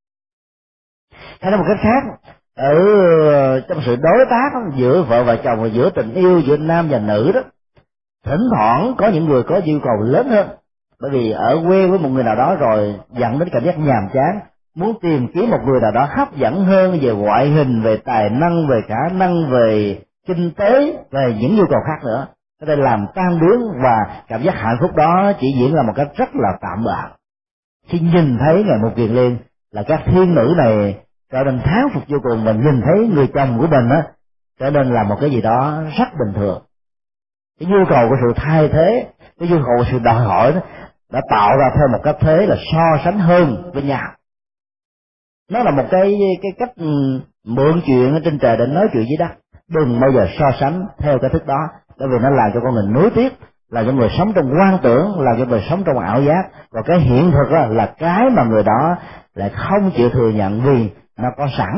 Hay nói một cách khác, ở trong sự đối tác giữa vợ và chồng, và giữa tình yêu giữa nam và nữ đó, thỉnh thoảng có những người có yêu cầu lớn hơn, bởi vì ở quê với một người nào đó rồi dẫn đến cảm giác nhàm chán, muốn tìm kiếm một người nào đó hấp dẫn hơn về ngoại hình, về tài năng, về khả năng, về kinh tế, về những nhu cầu khác nữa, có thể làm tan biến, và cảm giác hạnh phúc đó chỉ diễn ra một cách rất là tạm bợ. Khi nhìn thấy Ngài Mục Kiền Liên là các thiên nữ này trở nên thán phục vô cùng, mình nhìn thấy người chồng của mình á trở nên là một cái gì đó rất bình thường. Cái nhu cầu của sự thay thế, cái nhu cầu của sự đòi hỏi đó đã tạo ra theo một cách thế là so sánh hơn với nhau. Nó là một cái cách mượn chuyện ở trên trời để nói chuyện dưới đất. Đừng bao giờ so sánh theo cái thức đó, bởi vì nó làm cho con người nuối tiếc, là cho người sống trong quan tưởng, là cho người sống trong ảo giác. Và cái hiện thực đó là cái mà người đó lại không chịu thừa nhận vì nó có sẵn.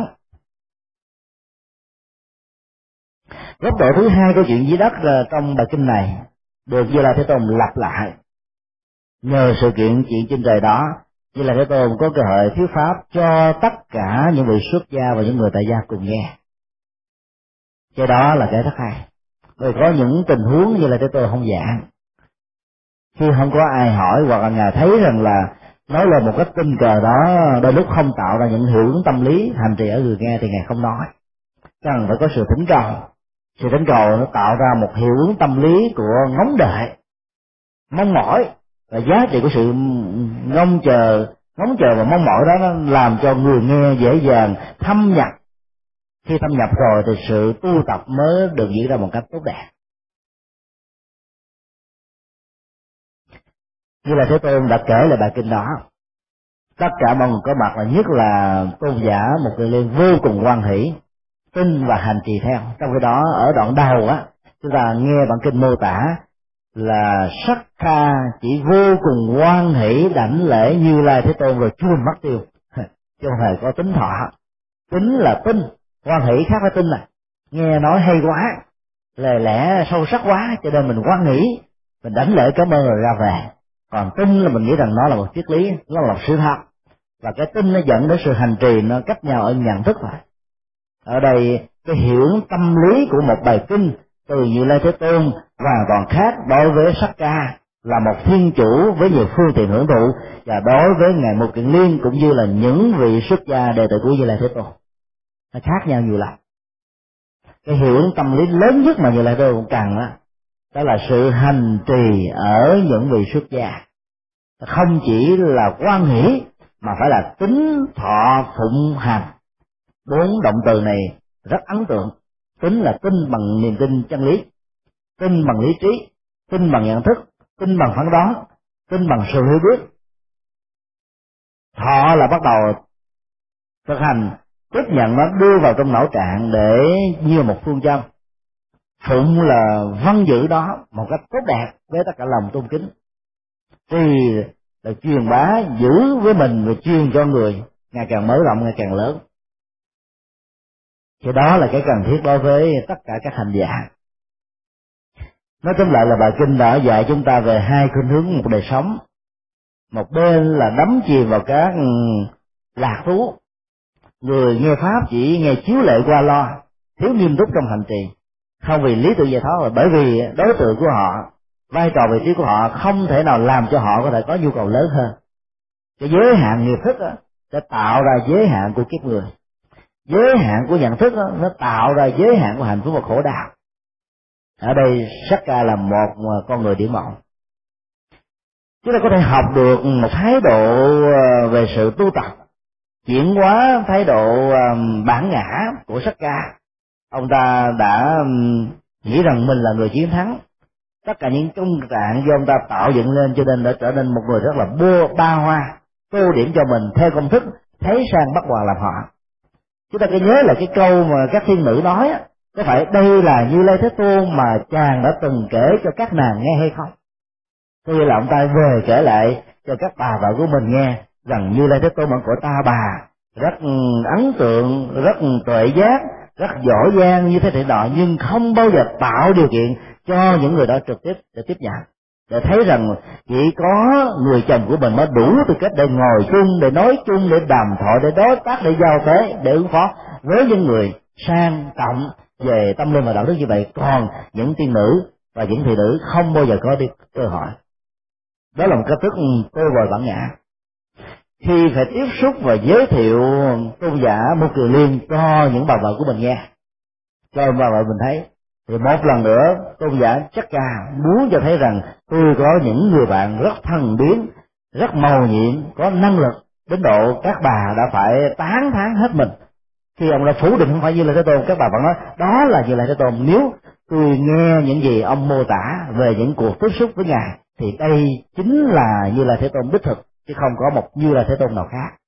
Góc độ thứ hai của chuyện dưới đất trong bài kinh này được Như Lai Thế Tôn lặp lại. Nhờ sự kiện chuyện trên trời đó, Như Lai Thế Tôn có cơ hội thuyết pháp cho tất cả những vị xuất gia và những người tại gia cùng nghe. Cái đó là cái rất hay. Bởi có những tình huống Như Lai Thế Tôn không giảng, khi không có ai hỏi, hoặc là Ngài thấy rằng là nói lên một cách tình cờ đó đôi lúc không tạo ra những hiệu ứng tâm lý hành trì ở người nghe, thì Ngài không nói. Cần phải có sự thỉnh cầu. Sự thỉnh cầu nó tạo ra một hiệu ứng tâm lý của ngóng đợi, mong mỏi, và giá trị của sự ngóng chờ và mong mỏi đó nó làm cho người nghe dễ dàng thâm nhập. Khi thâm nhập rồi thì sự tu tập mới được diễn ra một cách tốt đẹp. Như là Thế Tôn đã kể lại bài kinh đó, tất cả mọi người có mặt, là nhất là tôn giả Mục Kiền Liên vô cùng hoan hỷ, tin và hành trì theo. Trong khi đó ở đoạn đầu á, chúng ta nghe bản kinh mô tả là Sakka chỉ vô cùng hoan hỷ đảnh lễ Như Lai Thế Tôn rồi chuồn mất tiêu, chứ không hề có tính thọ. Tính là tin, hoan hỷ khác với tin này. Nghe nói hay quá, lời lẽ sâu sắc quá, cho nên mình hoan hỷ, mình đảnh lễ cảm ơn rồi ra về. Còn tin là mình nghĩ rằng nó là một triết lý, nó là một sự thật, và cái tin nó dẫn đến sự hành trì, nó cách nhau ở nhận thức thôi. Ở đây cái hiệu ứng tâm lý của một bài kinh từ Như Lai Thế Tôn hoàn toàn khác đối với Sakka, là một thiên chủ với nhiều phương tiện hưởng thụ, và đối với ngài Mục Kiền Liên cũng như là những vị xuất gia đệ tử của Như Lai Thế Tôn, nó khác nhau nhiều lắm. Cái hiệu ứng tâm lý lớn nhất mà Như Lai Thế Tôn cần đó là sự hành trì ở những vị xuất gia, không chỉ là quan hỷ mà phải là tín thọ phụng hành. 4 động từ này rất ấn tượng. Tín là tin bằng niềm tin chân lý, tin bằng lý trí, tin bằng nhận thức, tin bằng phán đoán, tin bằng sự hiểu biết. Thọ là bắt đầu thực hành, tiếp nhận nó, đưa vào trong não trạng để như một phương châm. Phụng là vâng giữ đó một cách tốt đẹp với tất cả lòng tôn kính. Thì là truyền bá giữ với mình và truyền cho người ngày càng mở rộng, ngày càng lớn. Thì đó là cái cần thiết đối với tất cả các hành giả. Nói tóm lại là bài kinh đã dạy chúng ta về hai khuynh hướng một đời sống. Một bên là đắm chìm vào các lạc thú, người nghe pháp chỉ nghe chiếu lệ qua lo, thiếu nghiêm túc trong hành trì, không vì lý tưởng giải thoát, là bởi vì đối tượng của họ, vai trò vị trí của họ không thể nào làm cho họ có thể có nhu cầu lớn hơn. Cái giới hạn nghiệp thức sẽ tạo ra giới hạn của kiếp người, giới hạn của nhận thức nó tạo ra giới hạn của hạnh phúc và khổ đau. Ở đây Sakka là một con người điển mẫu. Chúng ta có thể học được một thái độ về sự tu tập, chuyển hóa thái độ bản ngã của Sakka. Ông ta đã nghĩ rằng mình là người chiến thắng. Tất cả những công trạng do ông ta tạo dựng lên, cho nên đã trở nên một người rất là ba hoa, tô điểm cho mình theo công thức thấy sang bắt hoàng làm họ. Chúng ta cứ nhớ là cái câu mà các thiên nữ nói, có phải đây là Như Lai Thế Tôn mà chàng đã từng kể cho các nàng nghe hay không? Có nghĩa là ông ta về kể lại cho các bà vợ của mình nghe rằng Như Lai Thế Tôn ở cõi Ta Bà rất ấn tượng, rất tuệ giác, rất giỏi giang như thế thể nọ, nhưng không bao giờ tạo điều kiện cho những người đó trực tiếp để tiếp nhận, để thấy rằng chỉ có người chồng của mình mới đủ tư cách để ngồi chung, để nói chung, để đàm thoại, để đối tác, để giao tế, để ứng phó với những người sang trọng về tâm linh và đạo đức như vậy. Còn những tiên nữ và những thị nữ không bao giờ có được cơ hội. Đó là một cách thức tô vời bản ngã. Khi phải tiếp xúc và giới thiệu tôn giả Mục Kiền Liên cho những bà vợ của mình nghe, cho bà vợ mình thấy, thì một lần nữa tôn giả chắc ca muốn cho thấy rằng tôi có những người bạn rất thần biến, rất mầu nhiệm, có năng lực đến độ các bà đã phải tán thán hết mình. Khi ông đã phủ định không phải Như Lai Thế Tôn, các bà vẫn nói đó là Như Lai Thế Tôn. Nếu tôi nghe những gì ông mô tả về những cuộc tiếp xúc với ngài thì đây chính là Như Lai Thế Tôn đích thực, chứ không có một Như Lai Thế Tôn nào khác.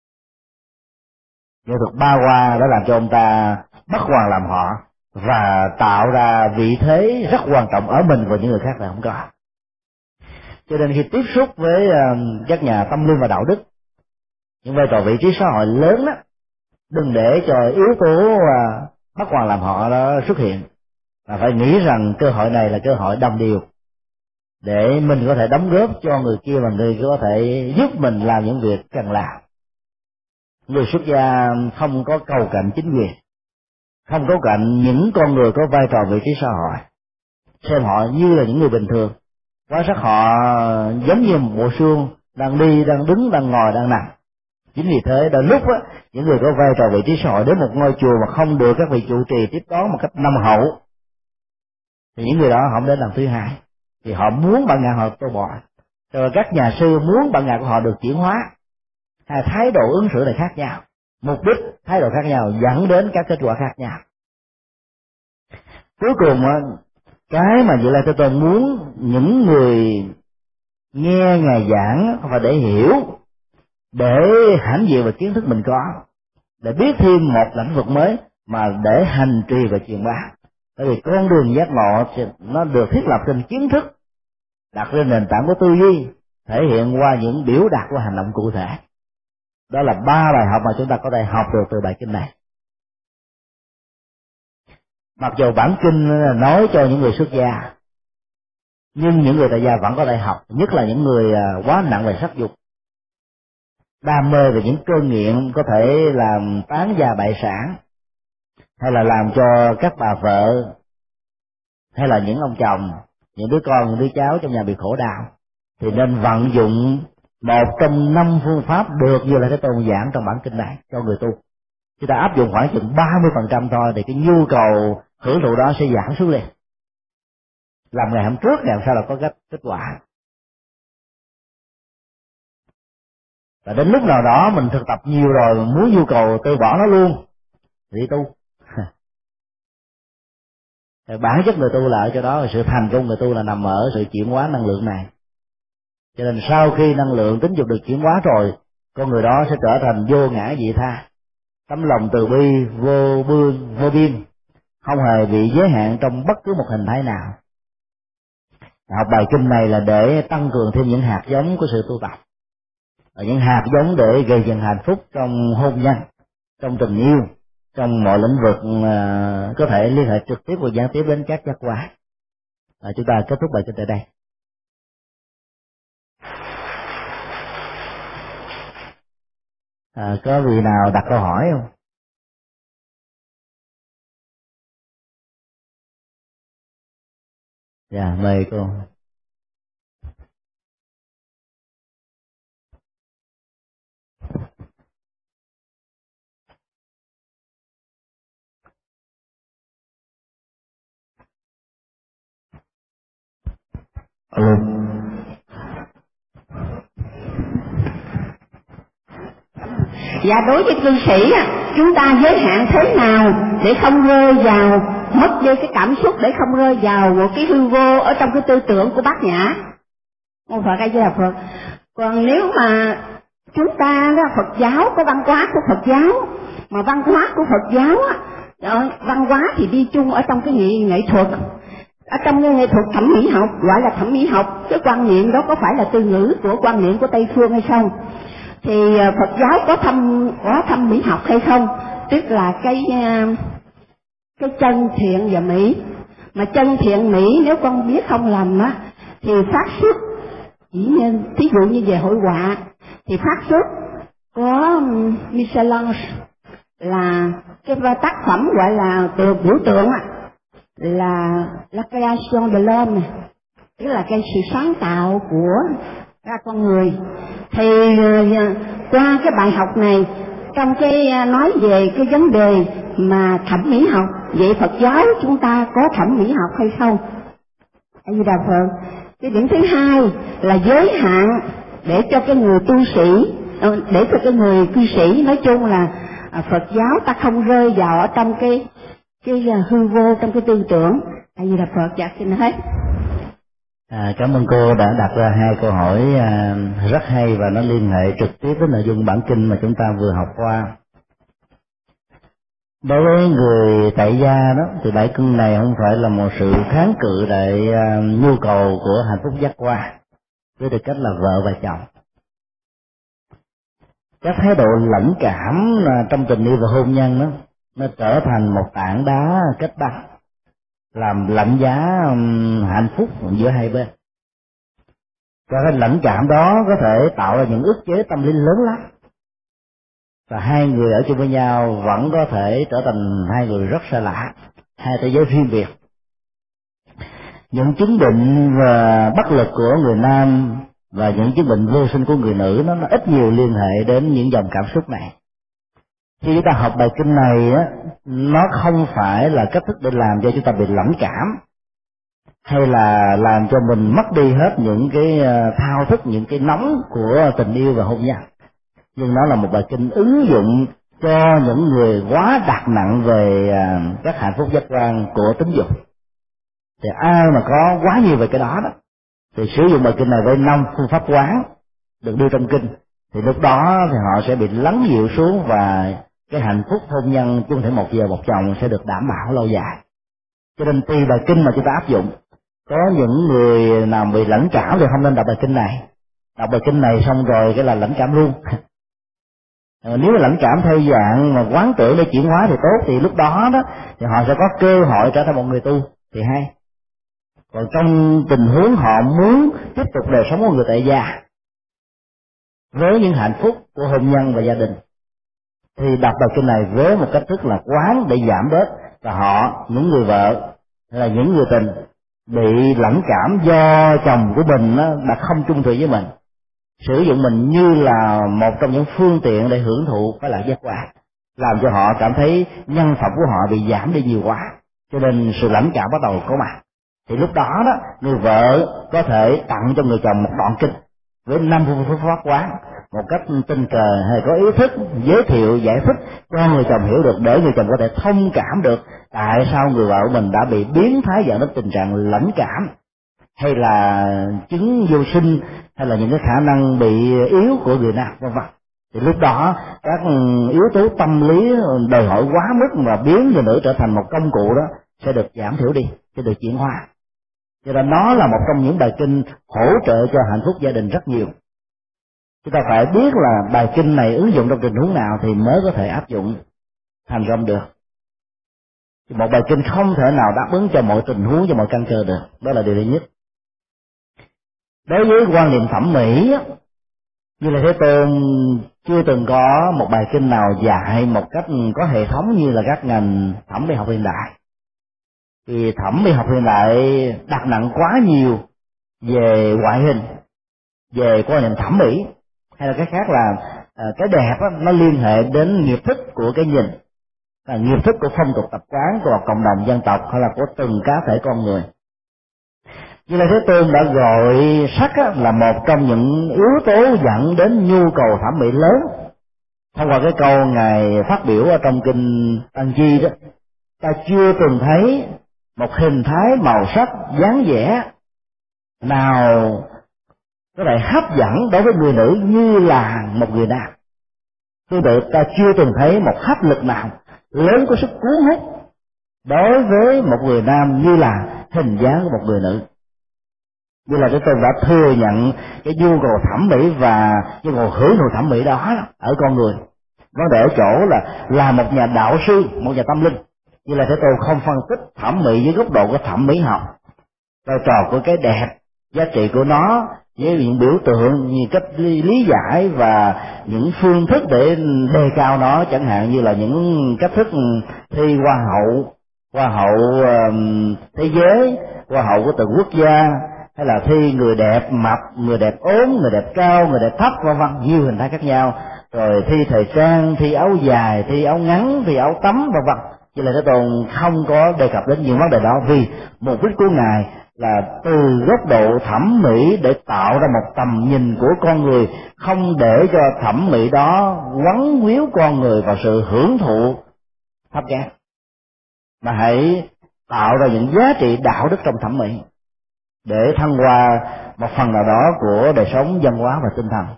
Nghệ thuật ba hoa đã làm cho ông ta bắt hoàng làm họ và tạo ra vị thế rất quan trọng ở mình và những người khác là không có. Cho nên khi tiếp xúc với các nhà tâm linh và đạo đức, những vai trò vị trí xã hội lớn đó, đừng để cho yếu tố bắt hoàng làm họ đó xuất hiện, mà phải nghĩ rằng cơ hội này là cơ hội đồng điều để mình có thể đóng góp cho người kia và người có thể giúp mình làm những việc cần làm. Người xuất gia không có cầu cạnh chính quyền, không có cạnh những con người có vai trò vị trí xã hội, xem họ như là những người bình thường, quan sát họ giống như một bộ xương đang đi, đang đứng, đang ngồi, đang nằm. Chính vì thế đôi lúc những người có vai trò vị trí xã hội đến một ngôi chùa mà không được các vị trụ trì tiếp đón một cách nồng hậu, thì những người đó không đến lần thứ hai, thì họ muốn bản ngã họ tô bò, rồi các nhà sư muốn bản ngã của họ được chuyển hóa. Hai thái độ ứng xử này khác nhau, mục đích thái độ khác nhau dẫn đến các kết quả khác nhau. Cuối cùng cái mà Như Lai Thế Tôn muốn những người nghe ngài giảng không phải để hiểu, để hãnh diện về kiến thức mình có, để biết thêm một lĩnh vực mới, mà để hành trì và truyền bá. Bởi vì con đường giác ngộ nó được thiết lập trên kiến thức, đặt lên nền tảng của tư duy, thể hiện qua những biểu đạt của hành động cụ thể. Đó là 3 bài học mà chúng ta có thể học được từ bài kinh này. Mặc dù bản kinh nói cho những người xuất gia, nhưng những người tại gia vẫn có thể học, nhất là những người quá nặng về sắc dục, đam mê về những cơn nghiện có thể làm tán gia bại sản, hay là làm cho các bà vợ hay là những ông chồng những đứa con, những đứa cháu trong nhà bị khổ đau, thì nên vận dụng một trong 5 phương pháp được Như Lai Thế Tôn giảng trong bản kinh này cho người tu. Chúng ta áp dụng khoảng chừng 30% thôi, thì cái nhu cầu hưởng thụ đó sẽ giảm xuống liền. Làm ngày hôm trước, ngày hôm sau là có kết quả. Và đến lúc nào đó mình thực tập nhiều rồi, mình muốn nhu cầu từ bỏ nó luôn thì đi tu. Bản chất người tu là ở chỗ đó, sự thành công người tu là nằm ở sự chuyển hóa năng lượng này. Cho nên sau khi năng lượng tính dục được chuyển hóa rồi, con người đó sẽ trở thành vô ngã vị tha, tấm lòng từ bi vô biên, không hề bị giới hạn trong bất cứ một hình thái nào. Học bài kinh này là để tăng cường thêm những hạt giống của sự tu tập, những hạt giống để gây dựng hạnh phúc trong hôn nhân, trong tình yêu, trong mọi lĩnh vực có thể liên hệ trực tiếp và gián tiếp đến các giác quan. Chúng ta kết thúc bài kinh tại đây. Có vị nào đặt câu hỏi không? Dạ, mời cô. Dạ, đối với cư sĩ chúng ta giới hạn thế nào để không rơi vào mất đi cái cảm xúc, để không rơi vào một cái hư vô ở trong cái tư tưởng của Bát Nhã? Mô Phật A Di Đà Phật. Còn nếu mà chúng ta là Phật giáo, có văn hóa của Phật giáo, mà văn hóa của Phật giáo văn hóa thì đi chung ở trong cái nghệ thuật, ở trong cái nghệ thuật thẩm mỹ học, gọi là thẩm mỹ học. Cái quan niệm đó có phải là từ ngữ của quan niệm của Tây phương hay không? Thì Phật giáo có thẩm mỹ học hay không? Tức là cái chân thiện và mỹ. Mà chân thiện mỹ nếu con biết không lầm thì phát xuất, thí dụ như về hội họa thì phát xuất có Michel-Ange, là cái tác phẩm gọi là biểu tượng là La Création de l'Homme, tức là cái sự sáng tạo của các con người. Thì qua cái bài học này, trong cái nói về cái vấn đề mà thẩm mỹ học, vậy Phật giáo chúng ta có thẩm mỹ học hay không? A Di Đà Phật. Cái điểm thứ hai là giới hạn để cho cái người tu sĩ, để cho cái người cư sĩ, nói chung là Phật giáo ta không rơi vào ở trong cái hư vô, trong cái tư tưởng. A Di Đà Phật. Dạ, xin hết. Cảm ơn cô đã đặt ra 2 câu hỏi rất hay, và nó liên hệ trực tiếp với nội dung bản kinh mà chúng ta vừa học qua. Đối với người tại gia đó, thì bài kinh này không phải là một sự kháng cự lại nhu cầu của hạnh phúc giác quan với tư cách là vợ và chồng. Các thái độ lãnh cảm trong tình yêu và hôn nhân đó, nó trở thành một tảng đá kết băng, làm lạnh giá hạnh phúc giữa hai bên. Và cái lãnh cảm đó có thể tạo ra những ức chế tâm linh lớn lắm, và hai người ở chung với nhau vẫn có thể trở thành hai người rất xa lạ, hai thế giới riêng biệt. Những chứng bệnh và bất lực của người nam và những chứng bệnh vô sinh của người nữ nó ít nhiều liên hệ đến những dòng cảm xúc này. Khi chúng ta học bài kinh này nó không phải là cách thức để làm cho chúng ta bị lãnh cảm, hay là làm cho mình mất đi hết những cái thao thức, những cái nóng của tình yêu và hôn nhân. Nhưng nó là một bài kinh ứng dụng cho những người quá đặt nặng về các hạnh phúc giác quan của tính dục. Thì ai mà có quá nhiều về cái đó thì sử dụng bài kinh này với 5 phương pháp quán được đưa trong kinh, thì lúc đó thì họ sẽ bị lắng dịu xuống, và cái hạnh phúc hôn nhân chung thể một vợ một chồng sẽ được đảm bảo lâu dài. Cho nên tùy bài kinh mà chúng ta áp dụng. Có những người nào bị lãnh cảm thì không nên đọc bài kinh này. Đọc bài kinh này xong rồi cái là lãnh cảm luôn. Nếu mà lãnh cảm theo dạng mà quán tưởng để chuyển hóa thì tốt, thì lúc đó thì họ sẽ có cơ hội trở thành một người tu thì hay. Còn trong tình huống họ muốn tiếp tục đời sống của người tại gia với những hạnh phúc của hôn nhân và gia đình, thì đọc bài kinh này với một cách thức là quán để giảm bớt, và họ, những người vợ hay là những người tình, bị lãnh cảm do chồng của mình đã không trung thủy với mình, sử dụng mình như là một trong những phương tiện để hưởng thụ cái lợi giác quan, làm cho họ cảm thấy nhân phẩm của họ bị giảm đi nhiều quá, cho nên sự lãnh cảm bắt đầu có mặt. Thì lúc đó người vợ có thể tặng cho người chồng một đoạn kinh với 5 phương pháp quán một cách tình cờ hay có ý thức, giới thiệu giải thích cho người chồng hiểu được, để người chồng có thể thông cảm được tại sao người vợ của mình đã bị biến thái dẫn đến tình trạng lãnh cảm, hay là chứng vô sinh, hay là những cái khả năng bị yếu của người nam, vân vân. Thì lúc đó các yếu tố tâm lý đòi hỏi quá mức và biến người nữ trở thành một công cụ đó sẽ được giảm thiểu đi, sẽ được chuyển hóa. Cho nên nó là một trong những bài kinh hỗ trợ cho hạnh phúc gia đình rất nhiều. Chúng ta phải biết là bài kinh này ứng dụng trong tình huống nào thì mới có thể áp dụng thành công được. Một bài kinh không thể nào đáp ứng cho mọi tình huống, cho mọi căn cơ được. Đó là điều thứ nhất. Đối với quan niệm thẩm mỹ, như là Thế Tôn chưa từng có một bài kinh nào dạy một cách có hệ thống như là các ngành thẩm mỹ học hiện đại. Vì thẩm mỹ học hiện đại đặt nặng quá nhiều về ngoại hình, về quan niệm thẩm mỹ, hay là cái khác là cái đẹp nó liên hệ đến nghiệp thức của cái nhìn, là nghiệp thức của phong tục tập quán của cộng đồng dân tộc hay là của từng cá thể con người. Như là Thế Tôn đã gọi sắc là một trong những yếu tố dẫn đến nhu cầu thẩm mỹ lớn. Thông qua cái câu Ngài phát biểu ở trong kinh Tăng Chi đó, ta chưa từng thấy một hình thái màu sắc dáng vẻ nào có thể hấp dẫn đối với người nữ như là một người nam. Tương tự, ta chưa từng thấy một hấp lực nào lớn có sức cuốn hút đối với một người nam như là hình dáng của một người nữ. Như là Thế Tôn đã thừa nhận cái nhu cầu thẩm mỹ và nhu cầu hưởng thụ thẩm mỹ đó ở con người. Vấn đề ở chỗ là một nhà đạo sư, một nhà tâm linh, như là Thế Tôn không phân tích thẩm mỹ dưới góc độ của thẩm mỹ học, vai trò của cái đẹp, giá trị của nó với những biểu tượng, như cách lý giải và những phương thức để đề cao nó, chẳng hạn như là những cách thức thi hoa hậu thế giới, hoa hậu của từng quốc gia, hay là thi người đẹp mập, người đẹp ốm, người đẹp cao, người đẹp thấp, vân vân, nhiều hình thái khác nhau. Rồi thi thời trang, thi áo dài, thi áo ngắn, thi áo tắm, vân vân. Chỉ là Thế Tôn không có đề cập đến những vấn đề đó, vì mục đích của Ngài là từ góc độ thẩm mỹ để tạo ra một tầm nhìn của con người, không để cho thẩm mỹ đó quấn quýu con người vào sự hưởng thụ thấp kém, mà hãy tạo ra những giá trị đạo đức trong thẩm mỹ để thăng hoa một phần nào đó của đời sống văn hóa và tinh thần.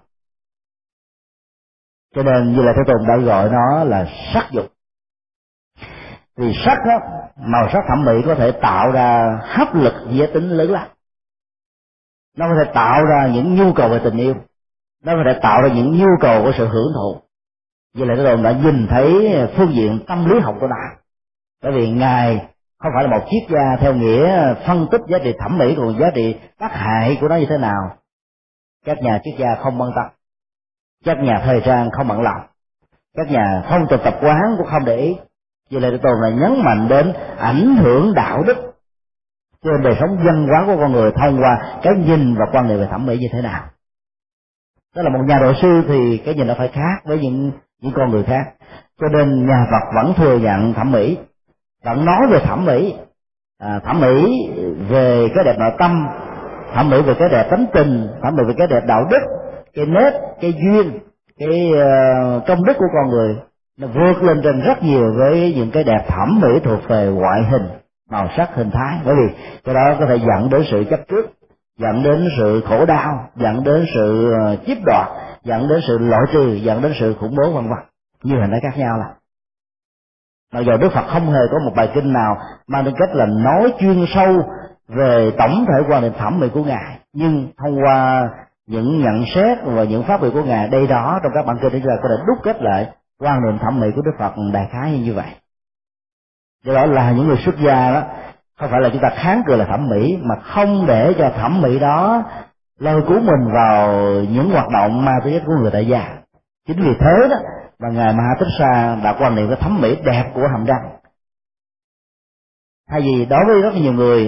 Cho nên như là Thế Tôn đã gọi nó là sắc dục. Vì sắc đó, màu sắc thẩm mỹ có thể tạo ra hấp lực giới tính lớn lắm. Nó có thể tạo ra những nhu cầu về tình yêu, nó có thể tạo ra những nhu cầu của sự hưởng thụ. Như là Thế Tôn đã nhìn thấy phương diện tâm lý học của nó. Bởi vì Ngài không phải là một triết gia theo nghĩa phân tích giá trị thẩm mỹ, còn giá trị tác hại của nó như thế nào các nhà triết gia không quan tâm, các nhà thời trang không bận lòng, các nhà phong tục tập quán cũng không để ý. Vì là Thế Tôn là nhấn mạnh đến ảnh hưởng đạo đức trên đời sống văn hóa của con người thông qua cái nhìn và quan niệm về thẩm mỹ như thế nào. Đó là một nhà đạo sư thì cái nhìn nó phải khác với những con người khác. Cho nên nhà Phật vẫn thừa nhận thẩm mỹ, vẫn nói về thẩm mỹ, thẩm mỹ về cái đẹp nội tâm, thẩm mỹ về cái đẹp tánh tình, thẩm mỹ về cái đẹp đạo đức, cái nết, cái duyên, cái công đức của con người. Nó vượt lên trên rất nhiều với những cái đẹp thẩm mỹ thuộc về ngoại hình, màu sắc, hình thái. Bởi vì cái đó có thể dẫn đến sự chấp trước, dẫn đến sự khổ đau, dẫn đến sự chiếm đoạt, dẫn đến sự loại trừ, dẫn đến sự khủng bố, vân vân, nhiều hình thái khác nhau là. Mặc dù Đức Phật không hề có một bài kinh nào mang tính cách là nói chuyên sâu về tổng thể quan niệm thẩm mỹ của Ngài, nhưng thông qua những nhận xét và những phát biểu của Ngài đây đó trong các bản kinh, chúng ta có thể đúc kết lại quan niệm thẩm mỹ của Đức Phật đại khái như vậy. Do đó là những người xuất gia đó, không phải là chúng ta kháng cự là thẩm mỹ, mà không để cho thẩm mỹ đó lôi cuốn mình vào những hoạt động ma túy của người tại gia. Chính vì thế đó mà Ngài Mahathissa đã quan niệm cái thẩm mỹ đẹp của hàm răng. Thay vì đối với rất nhiều người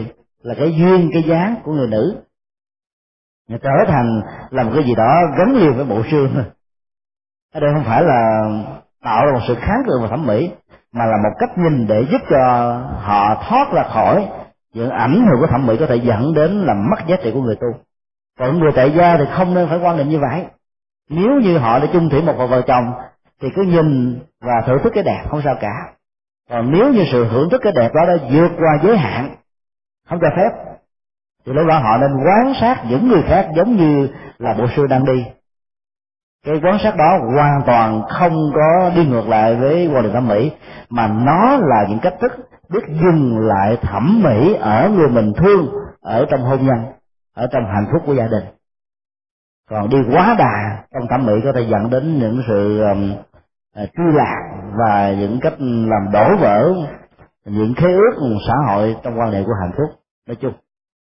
là cái duyên, cái dáng của người nữ, trở thành là một cái gì đó gắn liền với bộ xương. Ở đây không phải là tạo ra một sự kháng cự và thẩm mỹ, mà là một cách nhìn để giúp cho họ thoát ra khỏi những ảnh hưởng của thẩm mỹ có thể dẫn đến làm mất giá trị của người tu. Còn người tại gia thì không nên phải quan niệm như vậy. Nếu như họ đã chung thủy một vợ chồng thì cứ nhìn và thưởng thức cái đẹp không sao cả. Còn nếu như sự thưởng thức cái đẹp đó đã vượt qua giới hạn, không cho phép, thì lúc đó họ nên quan sát những người khác giống như là bộ xương đang đi. Cái quan sát đó hoàn toàn không có đi ngược lại với quan điểm thẩm mỹ, mà nó là những cách thức biết dừng lại thẩm mỹ ở người mình thương, ở trong hôn nhân, ở trong hạnh phúc của gia đình. Còn đi quá đà trong thẩm mỹ có thể dẫn đến những sự truy lạc và những cách làm đổ vỡ những khế ước xã hội trong quan hệ của hạnh phúc nói chung.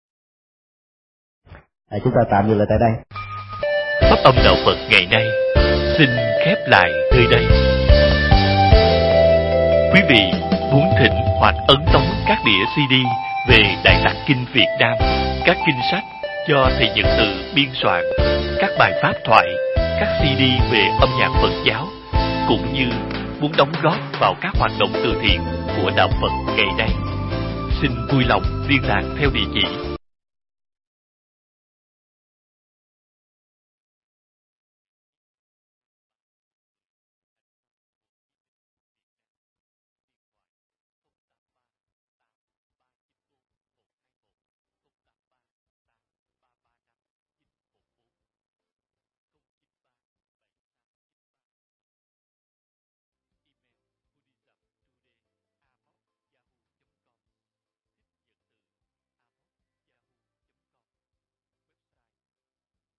Chúng ta tạm dừng lại tại đây. Pháp âm đạo Phật ngày nay xin khép lại nơi đây. Quý vị muốn thỉnh hoặc ấn tống các đĩa CD về Đại Tạng Kinh Việt Nam, các kinh sách do thầy Nhật Từ biên soạn, các bài pháp thoại, các CD về âm nhạc Phật giáo, cũng như muốn đóng góp vào các hoạt động từ thiện của đạo Phật ngày nay, xin vui lòng liên lạc theo địa chỉ